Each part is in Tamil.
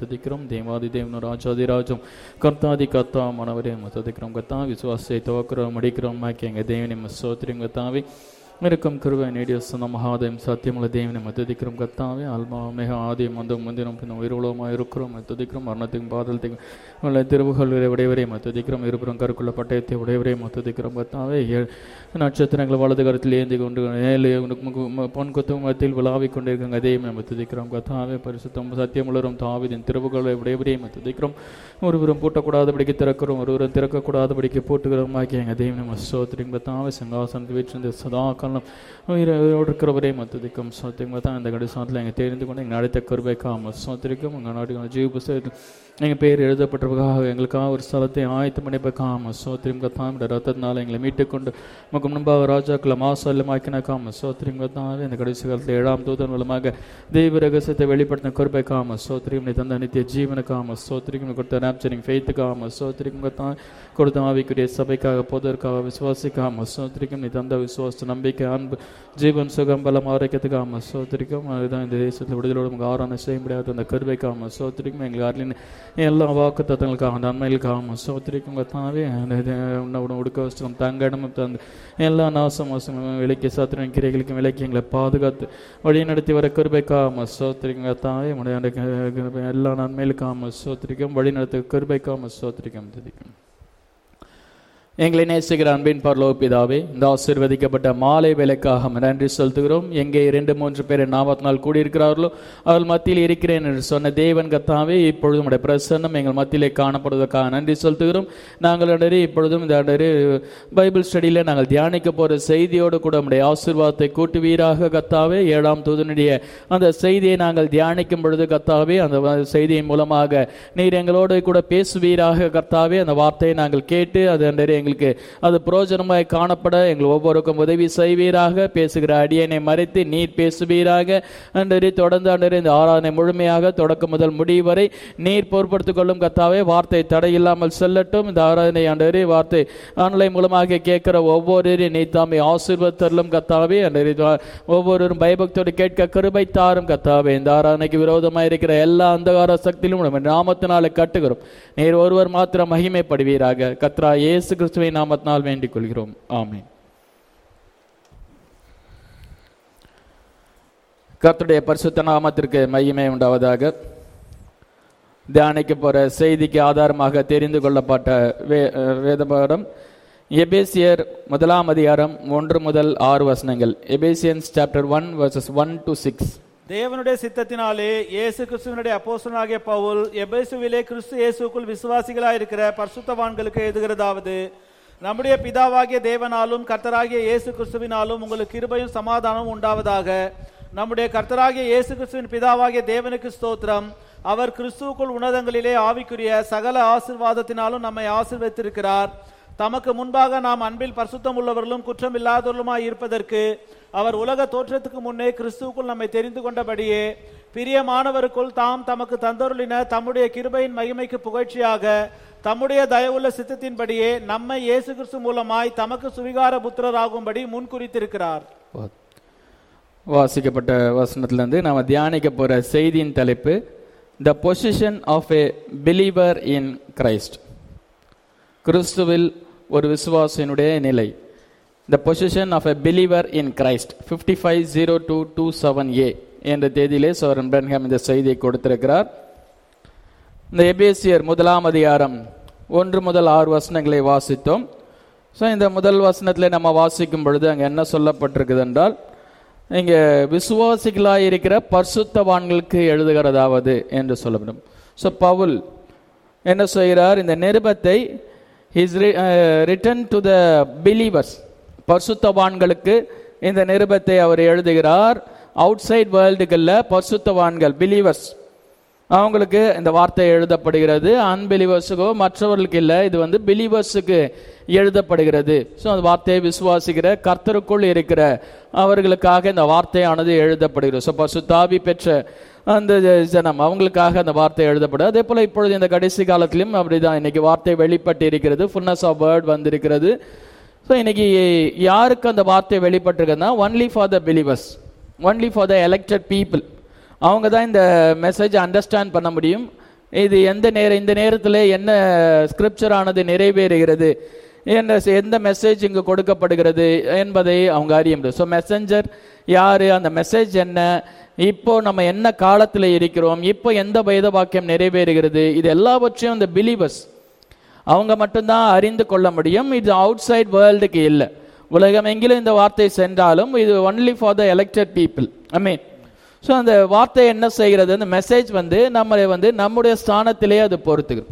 துதிக்கிறோம். தேவாதி தேவனும் ராஜாதி ராஜும் கர்த்தாதி கர்த்தா மனவரே துதிக்கிறோம். கர்த்தா விசுவாசத்தை துவக்கிறோம் முடிக்கிறோம் எங்கள் தேவனை சோத்திரம். கர்த்தாவே இருக்கும் கிருபை நீடிய சொந்த மகாதேவம் சத்தியமுள்ள தேவனை துதிக்கிறோம். கர்த்தாவே ஆல்மா மிக ஆதி மந்தம் முந்தினம் பின்னும் உயிரோளமாக இருக்கிறோம் துதிக்கிறோம். மரணத்துக்கும் பாதலத்துக்கும் உள்ள திருவுகள் உடையவரே துதிக்கிறோம். இருபுறம் கருக்குள்ள பட்டயத்தை உடையவரே துதிக்கிறோம். கர்த்தாவே நட்சத்திரங்களை வலது கருத்தில் ஏந்தி கொண்டு பொன் குத்துமத்தில் விழாவிக் கொண்டிருக்காங்க அதையும் துதிக்கிறோம். கர்த்தாவே பரிசுத்தம் சத்தியமுள்ளரும் தாவீதின் திருவுகளை உடையவரே துதிக்கிறோம். ஒருவரும் பூட்டக்கூடாதபடிக்கு திறக்கிறோம், ஒருவரும் திறக்கக்கூடாதபடிக்கு பூட்டுகிறோம் எங்கள் தெய்வம் சோத்திரம். கர்த்தாவே சிங்காசனத்தில் வீற்றிருந்த சதா காலம் உயிரோடு இருக்கிறவரே துதிக்கும் சோத்திரம். தான் இந்த கடைசானத்தில் எங்கள் தெரிந்து கொண்டு எங்கள் அடுத்த கருவைக்காம சோத்திரிக்கும். உங்கள் நாட்டு ஜீவ புஸ்தகத்தில் எங்கள் பேர் எழுதப்பட்டவர்களாக எங்களுக்காக ஒரு ஸ்தலத்தை ஆயத்தம் பண்ணிப்பக்காம சோத்திரம். கத்தாம் ரத்தத்தினால எங்களை மீட்டுக்கொண்டு நமக்கு முன்பாக ராஜாக்களை மாசல்லமாக்கினாக்காம சோத்திரம். கத்தாவே இந்த கடைசி காலத்தில் 7ஆம் தூதன் மூலமாக தெய்வ ரகசியத்தை வெளிப்படுத்தின கருப்பைக்காம சோத்திரிக்கும். நீ தந்த நித்திய ஜீவனுக்காம சோத்திரிக்கும். கொடுத்த ராப்சரிங் ஃபெய்த்துக்காம சோத்திரிக்கும். கத்தான் கொடுத்த ஆவிக்குரிய சபைக்காக போதற்காக விசுவாசிக்காம சோத்திரிக்கும். நீ தந்த விசுவாச நம்பிக்கை அன்பு ஜீவன் சுகம் பலம் ஆரோக்கியத்துக்காம சோத்திரிக்கும். அதுதான் இந்த தேசத்தில் விடுதலோடு நமக்கு ஆராதனை செய்ய முடியாத அந்த கருவைக்காம சோத்திரிக்கும். எங்களுக்கு அருளின் எல்லா வாக்கு தத்தங்களுக்காக நன்மைகளுக்காக சோத்திரிக்கும். கத்தாவே உணவு உடுக்க வஸ்திரம் தங்க இடமும் தந்து எல்லா நாசமாசமும் விலைக்கு சாத்திரம் கிரைகளுக்கும் விலைக்கு எங்களை பாதுகாத்து வழி நடத்தி வர கருபைக்காம சோத்திரிக்கும். கத்தாவே எல்லா நன்மைகளுக்காம சோத்திரிக்கும். வழி நடத்த கருபைக்காம சோத்திரிக்கும் துதிக்கும். எங்களை நேசிக்கிற அன்பின் பரலோக பிதாவே, இந்த ஆசீர்வதிக்கப்பட்ட மாலை வேலைக்காக நன்றி செலுத்துகிறோம். எங்கே 2-3 பேர் நாமத்தினால் கூடியிருக்கிறார்களோ அவர்கள் மத்தியில் இருக்கிறேன் என்று சொன்ன தேவன் கர்த்தாவே, இப்பொழுதும் உடைய பிரசன்னம் எங்கள் மத்தியிலே காணப்படுவதற்காக நன்றி செலுத்துகிறோம். நாங்கள் இப்பொழுதும் இந்த பைபிள் ஸ்டடியில் நாங்கள் தியானிக்க போகிற செய்தியோடு கூட உடைய ஆசீர்வாதத்தை கூட்டுவீராக கர்த்தாவே. 7ஆம் தூதனுடைய அந்த செய்தியை நாங்கள் தியானிக்கும் பொழுது கர்த்தாவே, அந்த செய்தியின் மூலமாக நீர் எங்களோடு கூட பேசுவீராக கர்த்தாவே. அந்த வார்த்தையை நாங்கள் கேட்டு அது எங்களுக்கு அது பிரயோஜனமாய் காணப்பட எங்கள் ஒவ்வொருக்கும் உதவி செய்வீராக. பேசுகிற அடியனை மறைத்து நீர் பேசுவீராக. அன்றி தொடர்ந்து இந்த ஆராதனை முழுமையாக தொடக்கம் முதல் முடிவு வரை நீர் பொறுப்படுத்திக் கொள்ளும் கர்த்தாவே. வார்த்தை தடையில்லாமல் செல்லட்டும். இந்த ஆராதனை அன்றி வார்த்தை ஆன்லைன் மூலமாக கேட்கிற ஒவ்வொருவரையும் நீ தாமே ஆசீர்வதித்தருளும் கர்த்தாவே. அன்றி ஒவ்வொருவரும் பயபக்தோடு கேட்க கிருபை தாரும் கர்த்தாவே. இந்த ஆராதனைக்கு விரோதமாக இருக்கிற எல்லா அந்தகார சக்தியிலும் நாமத்தினால கட்டுகிறோம். நீர் ஒருவர் மாத்திரம் மகிமைப்படுவீராக. கர்த்தா இயேசு கிறிஸ்துவை நாமத்தினால் வேண்டிக் கொள்கிறோம். ஆமென். கர்த்தருடைய பரிசுத்த நாமத்திற்கு மகிமை உண்டாவதாக. தியானிக்க போற செய்திக்கு ஆதாரமாக தெரிந்து கொள்ளப்பட்ட வேதபாடம் எபேசியர் 1ஆம் அதிகாரம் 1 முதல் 6 வசனங்கள். Ephesians chapter 1 verses 1 to 6. தேவனுடைய சித்தத்தினாலே இயேசு கிறிஸ்துவினுடைய அப்போஸ்தலனாகிய பவுல் எபேசுவிலே கிறிஸ்து இயேசுக்குள் விசுவாசிகளாயிருக்கிற பரிசுத்தவான்களுக்கு எழுதுகிறதாவது: நம்முடைய பிதாவாகிய தேவனாலும் கர்த்தராகிய இயேசு கிறிஸ்துவினாலும் உங்களுக்கு கிருபையும் சமாதானமும் உண்டாவதாக. நம்முடைய கர்த்தராகிய இயேசு கிறிஸ்துவின் பிதாவாகிய தேவனுக்கு ஸ்தோத்திரம். அவர் கிறிஸ்துவுக்குள் உன்னதங்களிலே ஆவிக்குரிய சகல ஆசீர்வாதத்தினாலும் நம்மை ஆசீர்வதித்திருக்கிறார். தமக்கு முன்பாக நாம் அன்பில் பரிசுத்தம் உள்ளவர்களும் குற்றம் இல்லாதவர்களுமாய் இருப்பதற்கு அவர் உலக தோற்றத்துக்கு முன்னே கிறிஸ்துவுக்குள் நம்மை தெரிந்து கொண்டபடியே பிரியமானவருக்குள் தாம் தமக்கு தந்தருளின தம்முடைய கிருபையின் மகிமைக்கு புகழ்ச்சியாக தம்முடைய தயவுள்ள சித்தத்தின்படியே நம்மை இயேசு கிறிஸ்து மூலமாய் தமக்கு சுவிகார புத்திரராகும்படி முன்குறித்திருக்கிறார். வாசிக்கப்பட்ட வசனத்திலிருந்து நாம் தியானிக்க போற செய்தியின் தலைப்பு the position of a believer in Christ. கிறிஸ்துவில் ஒரு விசுவாசியினுடைய நிலை. The position of a believer in Christ. 550227A என்ற தேதியிலே சோரன் பிரன்ஹாம் இந்த செய்தியை கொடுத்திருக்கிறார். இந்த எபேசியர் 1ஆம் அதிகாரம் 1 முதல் 6 வசனங்களை வாசித்தோம். ஸோ இந்த முதல் வசனத்திலே நம்ம வாசிக்கும் பொழுது அங்கே என்ன சொல்லப்பட்டிருக்குது என்றால், இங்கே விசுவாசிகளாக இருக்கிற பரிசுத்தவான்களுக்கு எழுதுகிறதாவது என்று சொல்லப்படும். ஸோ பவுல் என்ன செய்கிறார்? இந்த நிருபத்தை written to the believers, பரிசுத்தவான்களுக்கு இந்த நிருபத்தை அவர் எழுதுகிறார். அவுட் சைட் வேர்ல்டுகளில் பரிசுத்தவான்கள் பிலீவர்ஸ் அவங்களுக்கு இந்த வார்த்தை எழுதப்படுகிறது. அன்பிலீவர்ஸுக்கோ மற்றவர்களுக்கு இல்லை, இது பிலீவர்ஸுக்கு எழுதப்படுகிறது. ஸோ அந்த வார்த்தையை விசுவாசிக்கிற கர்த்தருக்குள் இருக்கிற அவர்களுக்காக இந்த வார்த்தையானது எழுதப்படுகிறது. ஸோ பரிசுத்தாவி பெற்ற அந்த ஜனம் அவங்களுக்காக அந்த வார்த்தை எழுதப்படும். அதே போல இப்பொழுது இந்த கடைசி காலத்திலும் அப்படிதான் இன்னைக்கு வார்த்தை வெளிப்பட்டு இருக்கிறது. ஃபுல்னஸ் ஆஃப் வேர்ட் வந்திருக்கிறது. ஸோ இன்னைக்கு யாருக்கு அந்த வார்த்தை வெளிப்பட்டிருக்குன்னா, only for the believers, only for the elected people. அவங்க தான் இந்த மெசேஜை அண்டர்ஸ்டாண்ட் பண்ண முடியும். இது இந்த நேரத்தில் என்ன ஸ்கிரிப்சர் ஆனது நிறைவேறுகிறது, எந்த மெசேஜ் இங்கு கொடுக்கப்படுகிறது என்பதை அவங்க அறிய முடியும். ஸோ மெசஞ்சர் யாரு, அந்த மெசேஜ் என்ன, இப்போ நம்ம என்ன காலத்தில் இருக்கிறோம், இப்போ எந்த வேத வாக்கியம் நிறைவேறுகிறது, இது எல்லாவற்றையும் அந்த பிலீவர்ஸ் அவங்க மட்டும்தான் அறிந்து கொள்ள முடியும். இது அவுட் சைட் வேர்ல்டுக்கு இல்லை. உலகம் எங்கிலும் இந்த வார்த்தை சென்றாலும் இது only for the elected people. I mean, so அந்த வார்த்தை என்ன செய்கிறது, அந்த மெசேஜ் நம்மளை நம்முடைய ஸ்தானத்திலே அது பொறுத்துக்கு.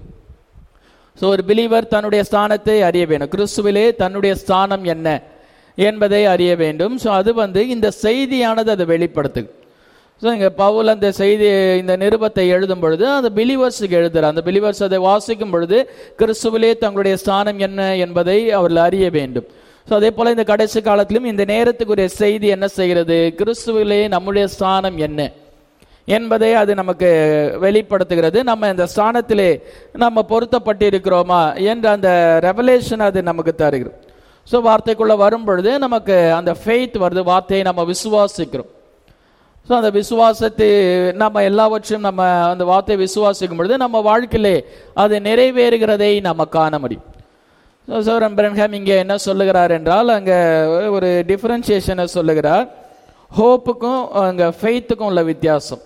ஸோ ஒரு பிலீவர் தன்னுடைய ஸ்தானத்தை அறிய வேண்டும், கிறிஸ்துவிலே தன்னுடைய ஸ்தானம் என்ன என்பதை அறிய வேண்டும். ஸோ அது இந்த செய்தியானது அதை வெளிப்படுத்துது. ஸோ இங்கே பவுல் அந்த செய்தி, இந்த நிருபத்தை எழுதும் பொழுது அந்த பிலீவர்ஸுக்கு எழுதுகிறார். அந்த பிலீவர்ஸ் அதை வாசிக்கும் பொழுது கிறிஸ்துவிலே தங்களுடைய ஸ்தானம் என்ன என்பதை அவர்கள் அறிய வேண்டும். ஸோ அதே போல் இந்த கடைசி காலத்திலும் இந்த நேரத்துக்குரிய செய்தி என்ன செய்கிறது, கிறிஸ்துவிலே நம்முடைய ஸ்தானம் என்ன என்பதை அது நமக்கு வெளிப்படுத்துகிறது. நம்ம இந்த ஸ்தானத்திலே நம்ம பொருத்தப்பட்டு இருக்கிறோமா என்ற அந்த ரெவலேஷன் அது நமக்கு தருகிறது. ஸோ வார்த்தைக்குள்ளே வரும் பொழுது நமக்கு அந்த ஃபெய்த் வருது, வார்த்தையை நம்ம விசுவாசிக்கிறோம். ஸோ அந்த விசுவாசத்தை நம்ம எல்லாவற்றையும் நம்ம அந்த வார்த்தையை விசுவாசிக்கும் பொழுது நம்ம வாழ்க்கையிலே அது நிறைவேறுகிறதை நம்ம காண முடியும். ஸோ சௌரன் பிரன்ஹாம் இங்கே என்ன சொல்லுகிறார் என்றால், அங்கே ஒரு டிஃபரன்சியேஷனை சொல்லுகிறார், ஹோப்புக்கும் அங்கே ஃபெய்த்துக்கும் உள்ள வித்தியாசம்.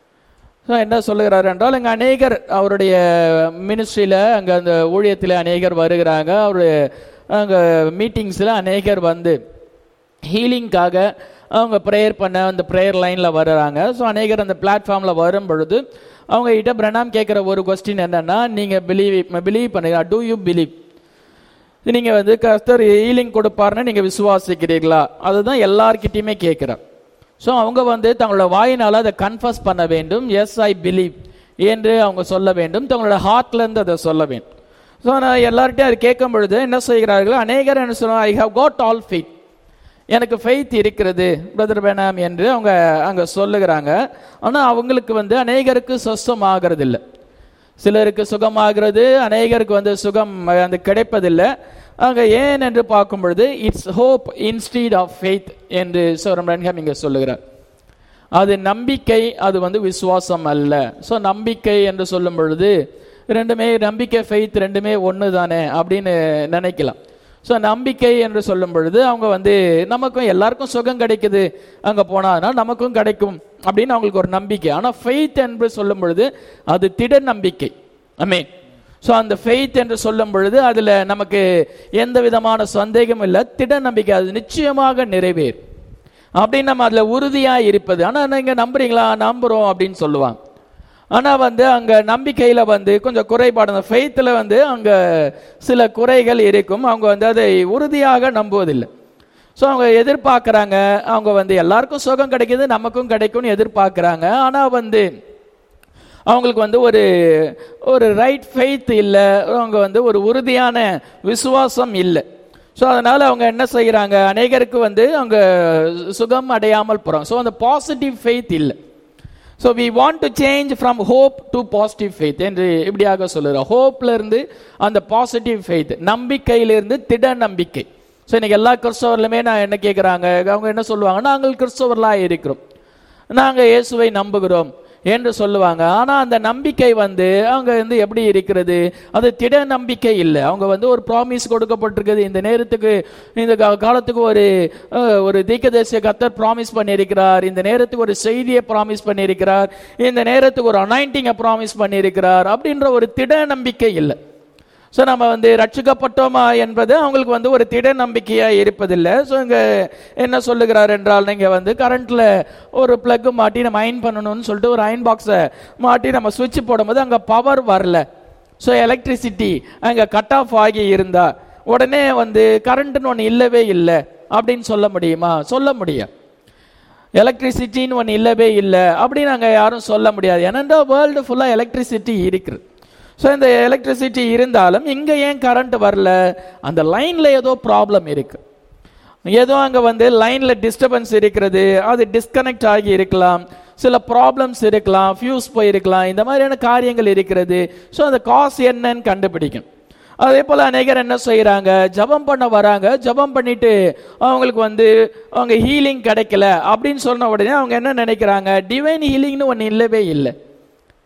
ஸோ என்ன சொல்லுகிறார் என்றால், இங்கே அநேகர் அவருடைய மினிஸ்ட்ரியில் அங்கே அந்த ஊழியத்தில் அநேகர் வருகிறாங்க. அவருடைய அங்கே மீட்டிங்ஸில் அநேகர் ஹீலிங்காக அவங்க ப்ரேயர் பண்ண அந்த ப்ரேயர் லைனில் வர்றாங்க. ஸோ அநேகர் அந்த பிளாட்ஃபார்மில் வரும் பொழுது அவங்க கிட்ட பிரணாம் கேட்குற ஒரு கொஸ்டின் என்னென்னா, நீங்கள் பிலீவ் பண்ணுறீங்களா, டூ யூ பிலீவ், நீங்கள் கர்த்தர் ஹீலிங் கொடுப்பாருன்னு நீங்கள் விசுவாசிக்கிறீர்களா, அதுதான் எல்லார்கிட்டையுமே கேட்குறார். ஸோ அவங்க தங்களோட வாயினால் அதை கன்ஃபஸ் பண்ண வேண்டும், எஸ் ஐ பிலீவ் என்று அவங்க சொல்ல வேண்டும், தங்களோட ஹார்ட்லேருந்து அதை சொல்ல வேண்டும். ஸோ நான் எல்லார்ட்டையும் அது கேட்கும் பொழுது என்ன செய்கிறார்கள், அநேகர் என்ன சொல்லுவாங்க, I have got all faith, எனக்கு ஃபெய்த் இருக்கிறது பிரதர் பிரணாம் என்று அவங்க அங்கே சொல்லுகிறாங்க. ஆனால் அவங்களுக்கு அநேகருக்கு சொஸ்தமாகிறது இல்லை, சிலருக்கு சுகமாகிறது, அநேகருக்கு சுகம் அந்த கிடைப்பதில்லை. அங்கே ஏன் என்று பார்க்கும் பொழுது it's hope instead of faith என்று சௌரன் பிரன்ஹாம் இங்கே சொல்லுகிறார். அது நம்பிக்கை, அது விசுவாசம் அல்ல. ஸோ நம்பிக்கை என்று சொல்லும் பொழுது ரெண்டுமே, நம்பிக்கை ஃபெய்த் ரெண்டுமே ஒன்று தானே அப்படின்னு நினைக்கலாம். ஸோ நம்பிக்கை என்று சொல்லும் பொழுது அவங்க நமக்கும் எல்லாருக்கும் சுகம் கிடைக்குது அங்கே போனால் நமக்கும் கிடைக்கும் அப்படின்னு அவங்களுக்கு ஒரு நம்பிக்கை. ஆனால் ஃபெய்த் என்று சொல்லும் பொழுது அது திட நம்பிக்கை. ஆமென். ஸோ அந்த ஃபெய்த் என்று சொல்லும் பொழுது அதில் நமக்கு எந்த விதமான சந்தேகமும் இல்லை, திட நம்பிக்கை, அது நிச்சயமாக நிறைவேறும் அப்படின்னு நம்ம அதில் உறுதியாக இருப்பது. ஆனால் நீங்கள் நம்புறீங்களா, நம்புகிறோம் அப்படின்னு சொல்லுவாங்க. ஆனால் அங்கே நம்பிக்கையில் கொஞ்சம் குறைபாடு, அந்த ஃபெய்த்தில் அங்கே சில குறைகள் இருக்கும். அவங்க அதை உறுதியாக நம்புவதில்லை. ஸோ அவங்க எதிர்பார்க்குறாங்க, அவங்க எல்லாருக்கும் சுகம் கிடைக்கிது, நமக்கும் கிடைக்கும்னு எதிர்பார்க்குறாங்க. ஆனால் அவங்களுக்கு ஒரு ரைட் ஃபெய்த் இல்லை, அவங்க ஒரு உறுதியான விசுவாசம் இல்லை. ஸோ அதனால் அவங்க என்ன செய்கிறாங்க, அநேகருக்கு அவங்க சுகம் அடையாமல் போகிறாங்க. ஸோ அந்த பாசிட்டிவ் ஃபெய்த் இல்லை. So we want to change from hope to positive faith என்று இப்படியாக சொல்லுறோம். ஹோப்ல இருந்து அந்த பாசிட்டிவ் ஃபெய்த், நம்பிக்கையிலிருந்து திட நம்பிக்கை. ஸோ இன்னைக்கு எல்லா கிறிஸ்தவர்களுமே நான் என்ன கேட்குறாங்க, அவங்க என்ன சொல்லுவாங்க, நாங்கள் கிறிஸ்தவர்களாக இருக்கிறோம், நாங்கள் இயேசுவை நம்புகிறோம் என்று சொல்லுவாங்க. ஆனால் அந்த நம்பிக்கை அவங்க எப்படி இருக்கிறது, அது திட நம்பிக்கை இல்லை. அவங்க ஒரு ப்ராமிஸ் கொடுக்கப்பட்டிருக்குது, இந்த நேரத்துக்கு இந்த காலத்துக்கு ஒரு தீர்க்கதரிசிய கர்த்தர் ப்ராமிஸ் பண்ணியிருக்கிறார், இந்த நேரத்துக்கு ஒரு செய்தியை ப்ராமிஸ் பண்ணியிருக்கிறார், இந்த நேரத்துக்கு ஒரு அனாயிண்டிங்கை ப்ராமிஸ் பண்ணியிருக்கிறார் அப்படின்ற ஒரு திட நம்பிக்கை இல்லை. ஸோ நம்ம ரட்சிக்கப்பட்டோமா என்பது அவங்களுக்கு ஒரு திட நம்பிக்கையாக இருப்பதில்லை. ஸோ இங்கே என்ன சொல்லுகிறார் என்றால், நீங்கள் கரண்ட்டில் ஒரு பிளக்கு மாட்டி நம்ம அயன் பண்ணணும்னு சொல்லிட்டு ஒரு அயன் பாக்ஸை மாட்டி நம்ம சுவிட்ச் போடும்போது அங்கே பவர் வரல, ஸோ எலக்ட்ரிசிட்டி அங்கே கட் ஆஃப் ஆகி இருந்தா உடனே கரண்ட்டுன்னு ஒன்று இல்லவே இல்லை அப்படின்னு சொல்ல முடியுமா? சொல்ல முடியாது. எலக்ட்ரிசிட்டின்னு ஒன்று இல்லவே இல்லை அப்படின்னு நாங்கள் யாரும் சொல்ல முடியாது. ஏன்னா வேர்ல்டு ஃபுல்லாக எலக்ட்ரிசிட்டி இருக்குது. ஸோ இந்த எலக்ட்ரிசிட்டி இருந்தாலும் இங்கே ஏன் கரண்ட் வரல, அந்த லைனில் ஏதோ ப்ராப்ளம் இருக்கு, ஏதோ அங்கே லைனில் டிஸ்டர்பன்ஸ் இருக்கிறது, அது டிஸ்கனெக்ட் ஆகி இருக்கலாம், சில ப்ராப்ளம்ஸ் இருக்கலாம், ஃபியூஸ் போயிருக்கலாம், இந்த மாதிரியான காரியங்கள் இருக்கிறது. ஸோ அந்த காஸ் என்னன்னு கண்டுபிடிக்கும். அதே போல் அநேகர் என்ன செய்கிறாங்க, ஜபம் பண்ண வராங்க, ஜபம் பண்ணிட்டு அவங்களுக்கு அவங்க ஹீலிங் கிடைக்கல அப்படின்னு சொன்ன உடனே அவங்க என்ன நினைக்கிறாங்க, டிவைன் ஹீலிங்னு ஒன்று இல்லவே இல்லை.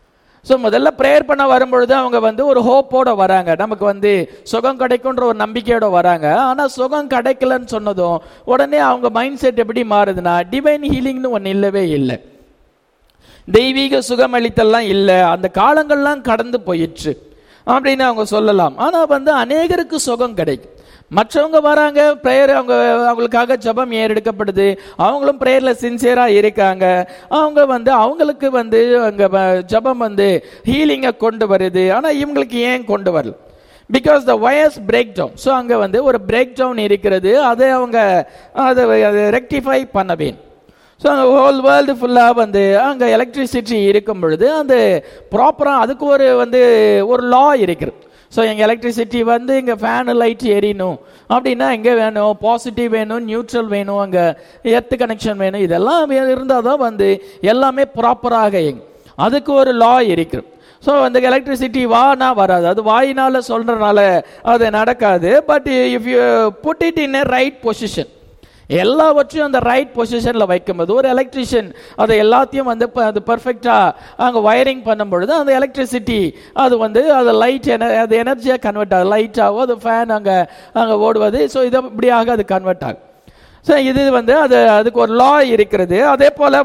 ஸோ முதல்ல ப்ரேயர் பண்ண வரும்பொழுது அவங்க வந்து ஒரு ஹோப்போட வராங்க, நமக்கு வந்து சுகம் கிடைக்குன்ற ஒரு நம்பிக்கையோட வராங்க. ஆனால் சுகம் கிடைக்கலன்னு சொன்னதும் உடனே அவங்க மைண்ட் செட் எப்படி மாறுதுன்னா, டிவைன் ஹீலிங்னு ஒன்று இல்லவே இல்லை, தெய்வீக சுகமளித்தெல்லாம் இல்லை, அந்த காலங்கள்லாம் கடந்து போயிடுச்சு அப்படின்னு அவங்க சொல்லலாம். ஆனால் வந்து அநேகருக்கு சுகம் கிடைக்கும். மற்றவங்க வராங்க, ப்ரேயர் அவங்களுக்காக ஜபம் ஏறெடுக்கப்படுது, அவங்களும் ப்ரேயரில் சின்சியராக இருக்காங்க, அவங்க வந்து அவங்களுக்கு வந்து அங்கே ஜபம் வந்து ஹீலிங்கை கொண்டு வருது. ஆனால் இவங்களுக்கு ஏன் கொண்டு வரல? Because the wires break down. So அங்கே வந்து ஒரு பிரேக் டவுன் இருக்கிறது, அதை அவங்க அதை ரெக்டிஃபை பண்ண வேண்டும். ஸோ அங்கே ஹோல் வேர்ல்டு ஃபுல்லாக வந்து அங்கே எலக்ட்ரிசிட்டி இருக்கும் பொழுது அந்த ப்ராப்பராக அதுக்கு ஒரு லா இருக்குது. ஸோ எங்கள் எலக்ட்ரிசிட்டி வந்து இங்கே ஃபேனு லைட் எரியணும் அப்படின்னா எங்கே வேணும், பாசிட்டிவ் வேணும், நியூட்ரல் வேணும், அங்கே எர்த் கனெக்ஷன் வேணும், இதெல்லாம் இருந்தால் தான் வந்து எல்லாமே ப்ராப்பராக அதுக்கு ஒரு லா இருக்குது. ஸோ அந்த எலக்ட்ரிசிட்டி வானா வராது, அது வாயினால் சொல்கிறனால அது நடக்காது. But if you put it in a right position, எல்லாவற்றையும் அந்த ரைட் பொசிஷனில் வைக்கும்போது ஒரு எலக்ட்ரிஷியன் அதை எல்லாத்தையும் வந்து அது பர்ஃபெக்டாக அங்கே வயரிங் பண்ணும் பொழுது அந்த எலக்ட்ரிசிட்டி அது லைட் அது எனர்ஜியாக கன்வெர்ட் ஆகுது, லைட்டாகவும் அது ஃபேன் அங்கே ஓடுவது. ஸோ இது இப்படியாக அது கன்வெர்ட் ஆகும். ஸோ இது அதுக்கு ஒரு லா இருக்கிறது. அதே போல்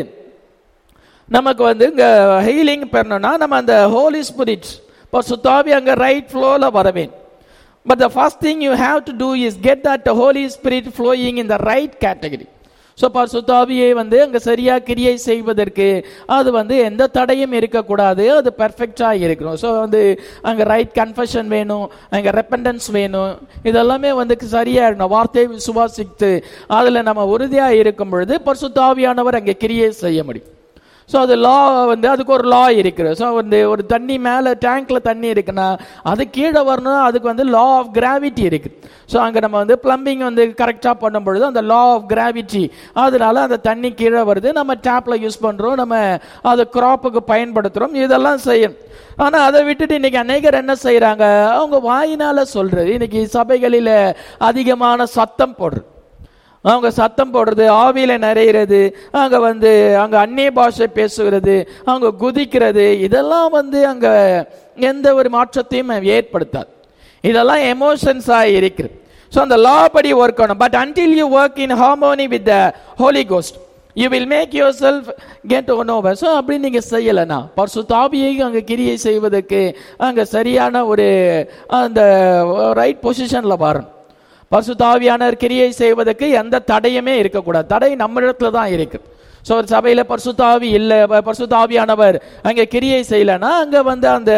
நமக்கு இங்கே ஹீலிங் பண்ணணும்னா நம்ம அந்த ஹோலி ஸ்பிரிட் பரிசுத்தாவி அங்கே ரைட் ஃப்ளோவில் வரவேன். But the first thing you have to do is get that Holy Spirit flowing in the right category. So பரிசுத்தாவியை அங்கே சரியாக கிரியை செய்வதற்கு அது எந்த தடையும் இருக்கக்கூடாது, அது பெர்ஃபெக்டாக இருக்கணும். ஸோ அங்கே ரைட் கன்ஃபெஷன் வேணும், அங்கே ரெப்பண்டன்ஸ் வேணும், இதெல்லாமே சரியாக இருக்கணும். வார்த்தையை விசுவாசித்து அதில் நம்ம உறுதியாக இருக்கும் பொழுது பரிசுத்தாவியானவர் அங்கே கிரியை செய்ய முடியும். ஸோ அது லா அதுக்கு ஒரு லா இருக்குது. ஸோ ஒரு தண்ணி மேலே டேங்க்ல தண்ணி இருக்குன்னா அது கீழே வரணும்னா அதுக்கு லா ஆஃப் கிராவிட்டி இருக்குது. ஸோ அங்கே நம்ம பிளம்பிங் கரெக்டாக பண்ணும் பொழுது அந்த லா ஆஃப் கிராவிட்டி அதனால அந்த தண்ணி கீழே வருது, நம்ம டேப்பில் யூஸ் பண்ணுறோம், நம்ம அதை கிராப்புக்கு பயன்படுத்துகிறோம், இதெல்லாம் செய்யணும். ஆனால் அதை விட்டுட்டு இன்னைக்கு அநேகர் என்ன செய்கிறாங்க, அவங்க வாயினால் சொல்கிறது. இன்னைக்கு சபைகளில் அதிகமான சத்தம் போடுறது, அவங்க சத்தம் போடுறது, ஆவியில நிறையிறது, அங்கே அங்கே அந்நிய பாஷை பேசுகிறது, அவங்க குதிக்கிறது, இதெல்லாம் அங்கே எந்த ஒரு மாற்றத்தையும் ஏற்படுத்தாது. இதெல்லாம் எமோஷன்ஸாக இருக்குது. ஸோ அந்த லா படி ஒர்க் ஆகணும். But until you work in harmony with the Holi Ghost you will make yourself get one over. So அப்படி நீங்கள் செய்யலைன்னா பரிசுத்தாவியை அங்கே கிரியை செய்வதற்கு அங்கே சரியான ஒரு அந்த ரைட் பொசிஷனில் வரணும். பரிசுத்தாவியானவர் கிரியை செய்வதற்கு எந்த தடையுமே இருக்கக்கூடாது. தடை நம்ம இடத்துல தான் இருக்கு. ஸோ ஒரு சபையில் பரிசுத்தாவி இல்லை, பரிசுத்தாவியானவர் அங்கே கிரியை செய்யலைன்னா அங்கே அந்த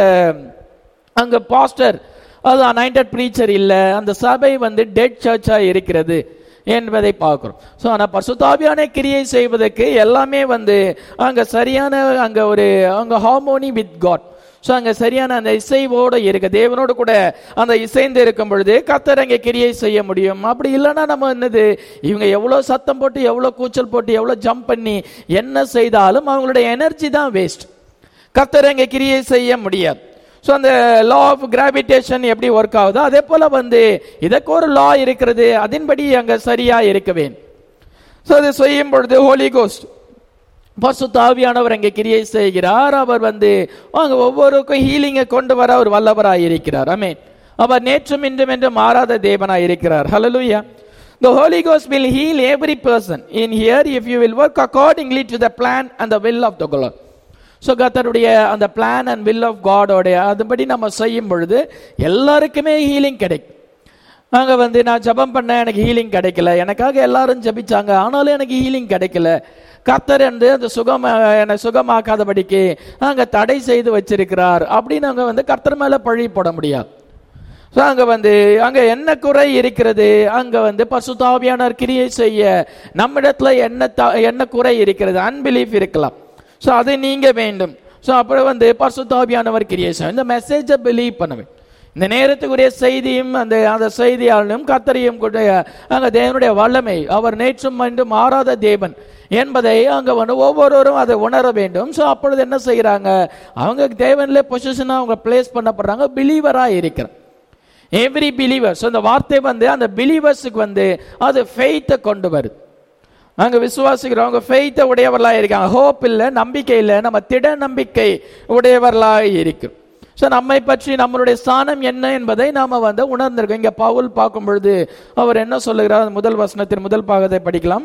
அங்கே பாஸ்டர் அது அனாயிண்டட் ப்ரீச்சர் இல்லை, அந்த சபை டெட் சர்ச்சாக இருக்கிறது என்பதை பார்க்கிறோம். ஸோ ஆனால் பரிசுத்தாவியான கிரியை செய்வதற்கு எல்லாமே அங்கே சரியான அங்கே ஹார்மோனி வித் காட். ஸோ அங்கே சரியான அந்த இசைவோடு இருக்கு, தேவனோடு கூட அந்த இசைந்து இருக்கும் பொழுது கர்த்தர் அங்கே கிரியை செய்ய முடியும். அப்படி இல்லைன்னா நம்ம இவங்க எவ்வளோ சத்தம் போட்டு எவ்வளோ கூச்சல் போட்டு எவ்வளோ ஜம்ப் பண்ணி என்ன செய்தாலும் அவங்களுடைய எனர்ஜி தான் வேஸ்ட், கர்த்தர் அங்கே கிரியை செய்ய முடியாது. ஸோ அந்த லா ஆஃப் கிராவிடேஷன் எப்படி ஒர்க் ஆகுதோ அதே போல இதற்கு ஒரு லா இருக்கிறது, அதன்படி அங்கே சரியா இருக்க வேண்டும். ஸோ அதை செய்யும் பொழுது ஹோலி கோஸ்ட் பரிசுத்தாவியானவர் அங்கே கிரியை செய்கிறார். அவர் அவங்க ஒவ்வொருக்கும் ஹீலிங்கை கொண்டு வர அவர் வல்லவராய் இருக்கிறார். ஆமென். அவர் நேற்றும் இன்றும் என்று மாறாத தேவனாய் இருக்கிறார். Hallelujah. The Holy Ghost will heal every person in here if you will work accordingly to the plan and the will of the God. So கர்த்தருடைய அந்த பிளான் அண்ட் வில் ஆஃப் காடோடைய அதுபடி நம்ம செய்யும் பொழுது எல்லாருக்குமே ஹீலிங் கிடைக்கும். அங்கே நான் ஜபம் பண்ணேன், எனக்கு ஹீலிங் கிடைக்கல, எனக்காக எல்லாரும் ஜபிச்சாங்க ஆனாலும் எனக்கு ஹீலிங் கிடைக்கல, கர்த்தர் அந்த என்னை சுகமாக்காதபடிக்கு அங்கே தடை செய்து வச்சிருக்கிறார் அப்படின்னு அங்கே கர்த்தர் மேலே பழி போட முடியாது. ஸோ அங்கே என்ன குறை இருக்கிறது, அங்கே பரிசுத்தாவியானவர் கிரியை செய்ய நம்மிடத்துல என்ன குறை இருக்கிறது, அன்பிலீஃப் இருக்கலாம். ஸோ அதை நீங்க வேண்டும். ஸோ அப்புறம் பரிசுத்தாவியானவர் கிரியை செய்ய இந்த மெசேஜை பிலீவ் பண்ணுவேன். இந்த நேரத்துக்குரிய செய்தியும் அந்த செய்தியாளனும் கர்த்தரையும் கூட அங்கே தேவனுடைய வல்லமை, அவர் நேற்றும் இன்றும் மாறாத தேவன் என்பதை அங்கே ஒவ்வொருவரும் அதை உணர வேண்டும். ஸோ அப்பொழுது என்ன செய்கிறாங்க, அவங்க தேவனிலே பொசிஷனாக அவங்க பிளேஸ் பண்ணப்படுறாங்க, பிலீவராக இருக்கிறார். Every believer. ஸோ இந்த வார்த்தை அந்த பிலீவர்ஸுக்கு அது ஃபெய்த்தை கொண்டு வருது. அங்க விசுவாசிக்கிறவங்க ஃபெய்த்தை உடையவர்களாக இருக்காங்க. ஹோப் இல்லை, நம்பிக்கை இல்லை, நம்ம திட நம்பிக்கை உடையவர்களாக இருக்கிறோம். ஸோ நம்மை பற்றி நம்மளுடைய ஸ்தானம் என்ன என்பதை நாம உணர்ந்திருக்கோம். இங்க பவுல் பார்க்கும் பொழுது அவர் என்ன சொல்லுகிறார்? முதல் வசனத்தின் முதல் பாகத்தை படிக்கலாம்.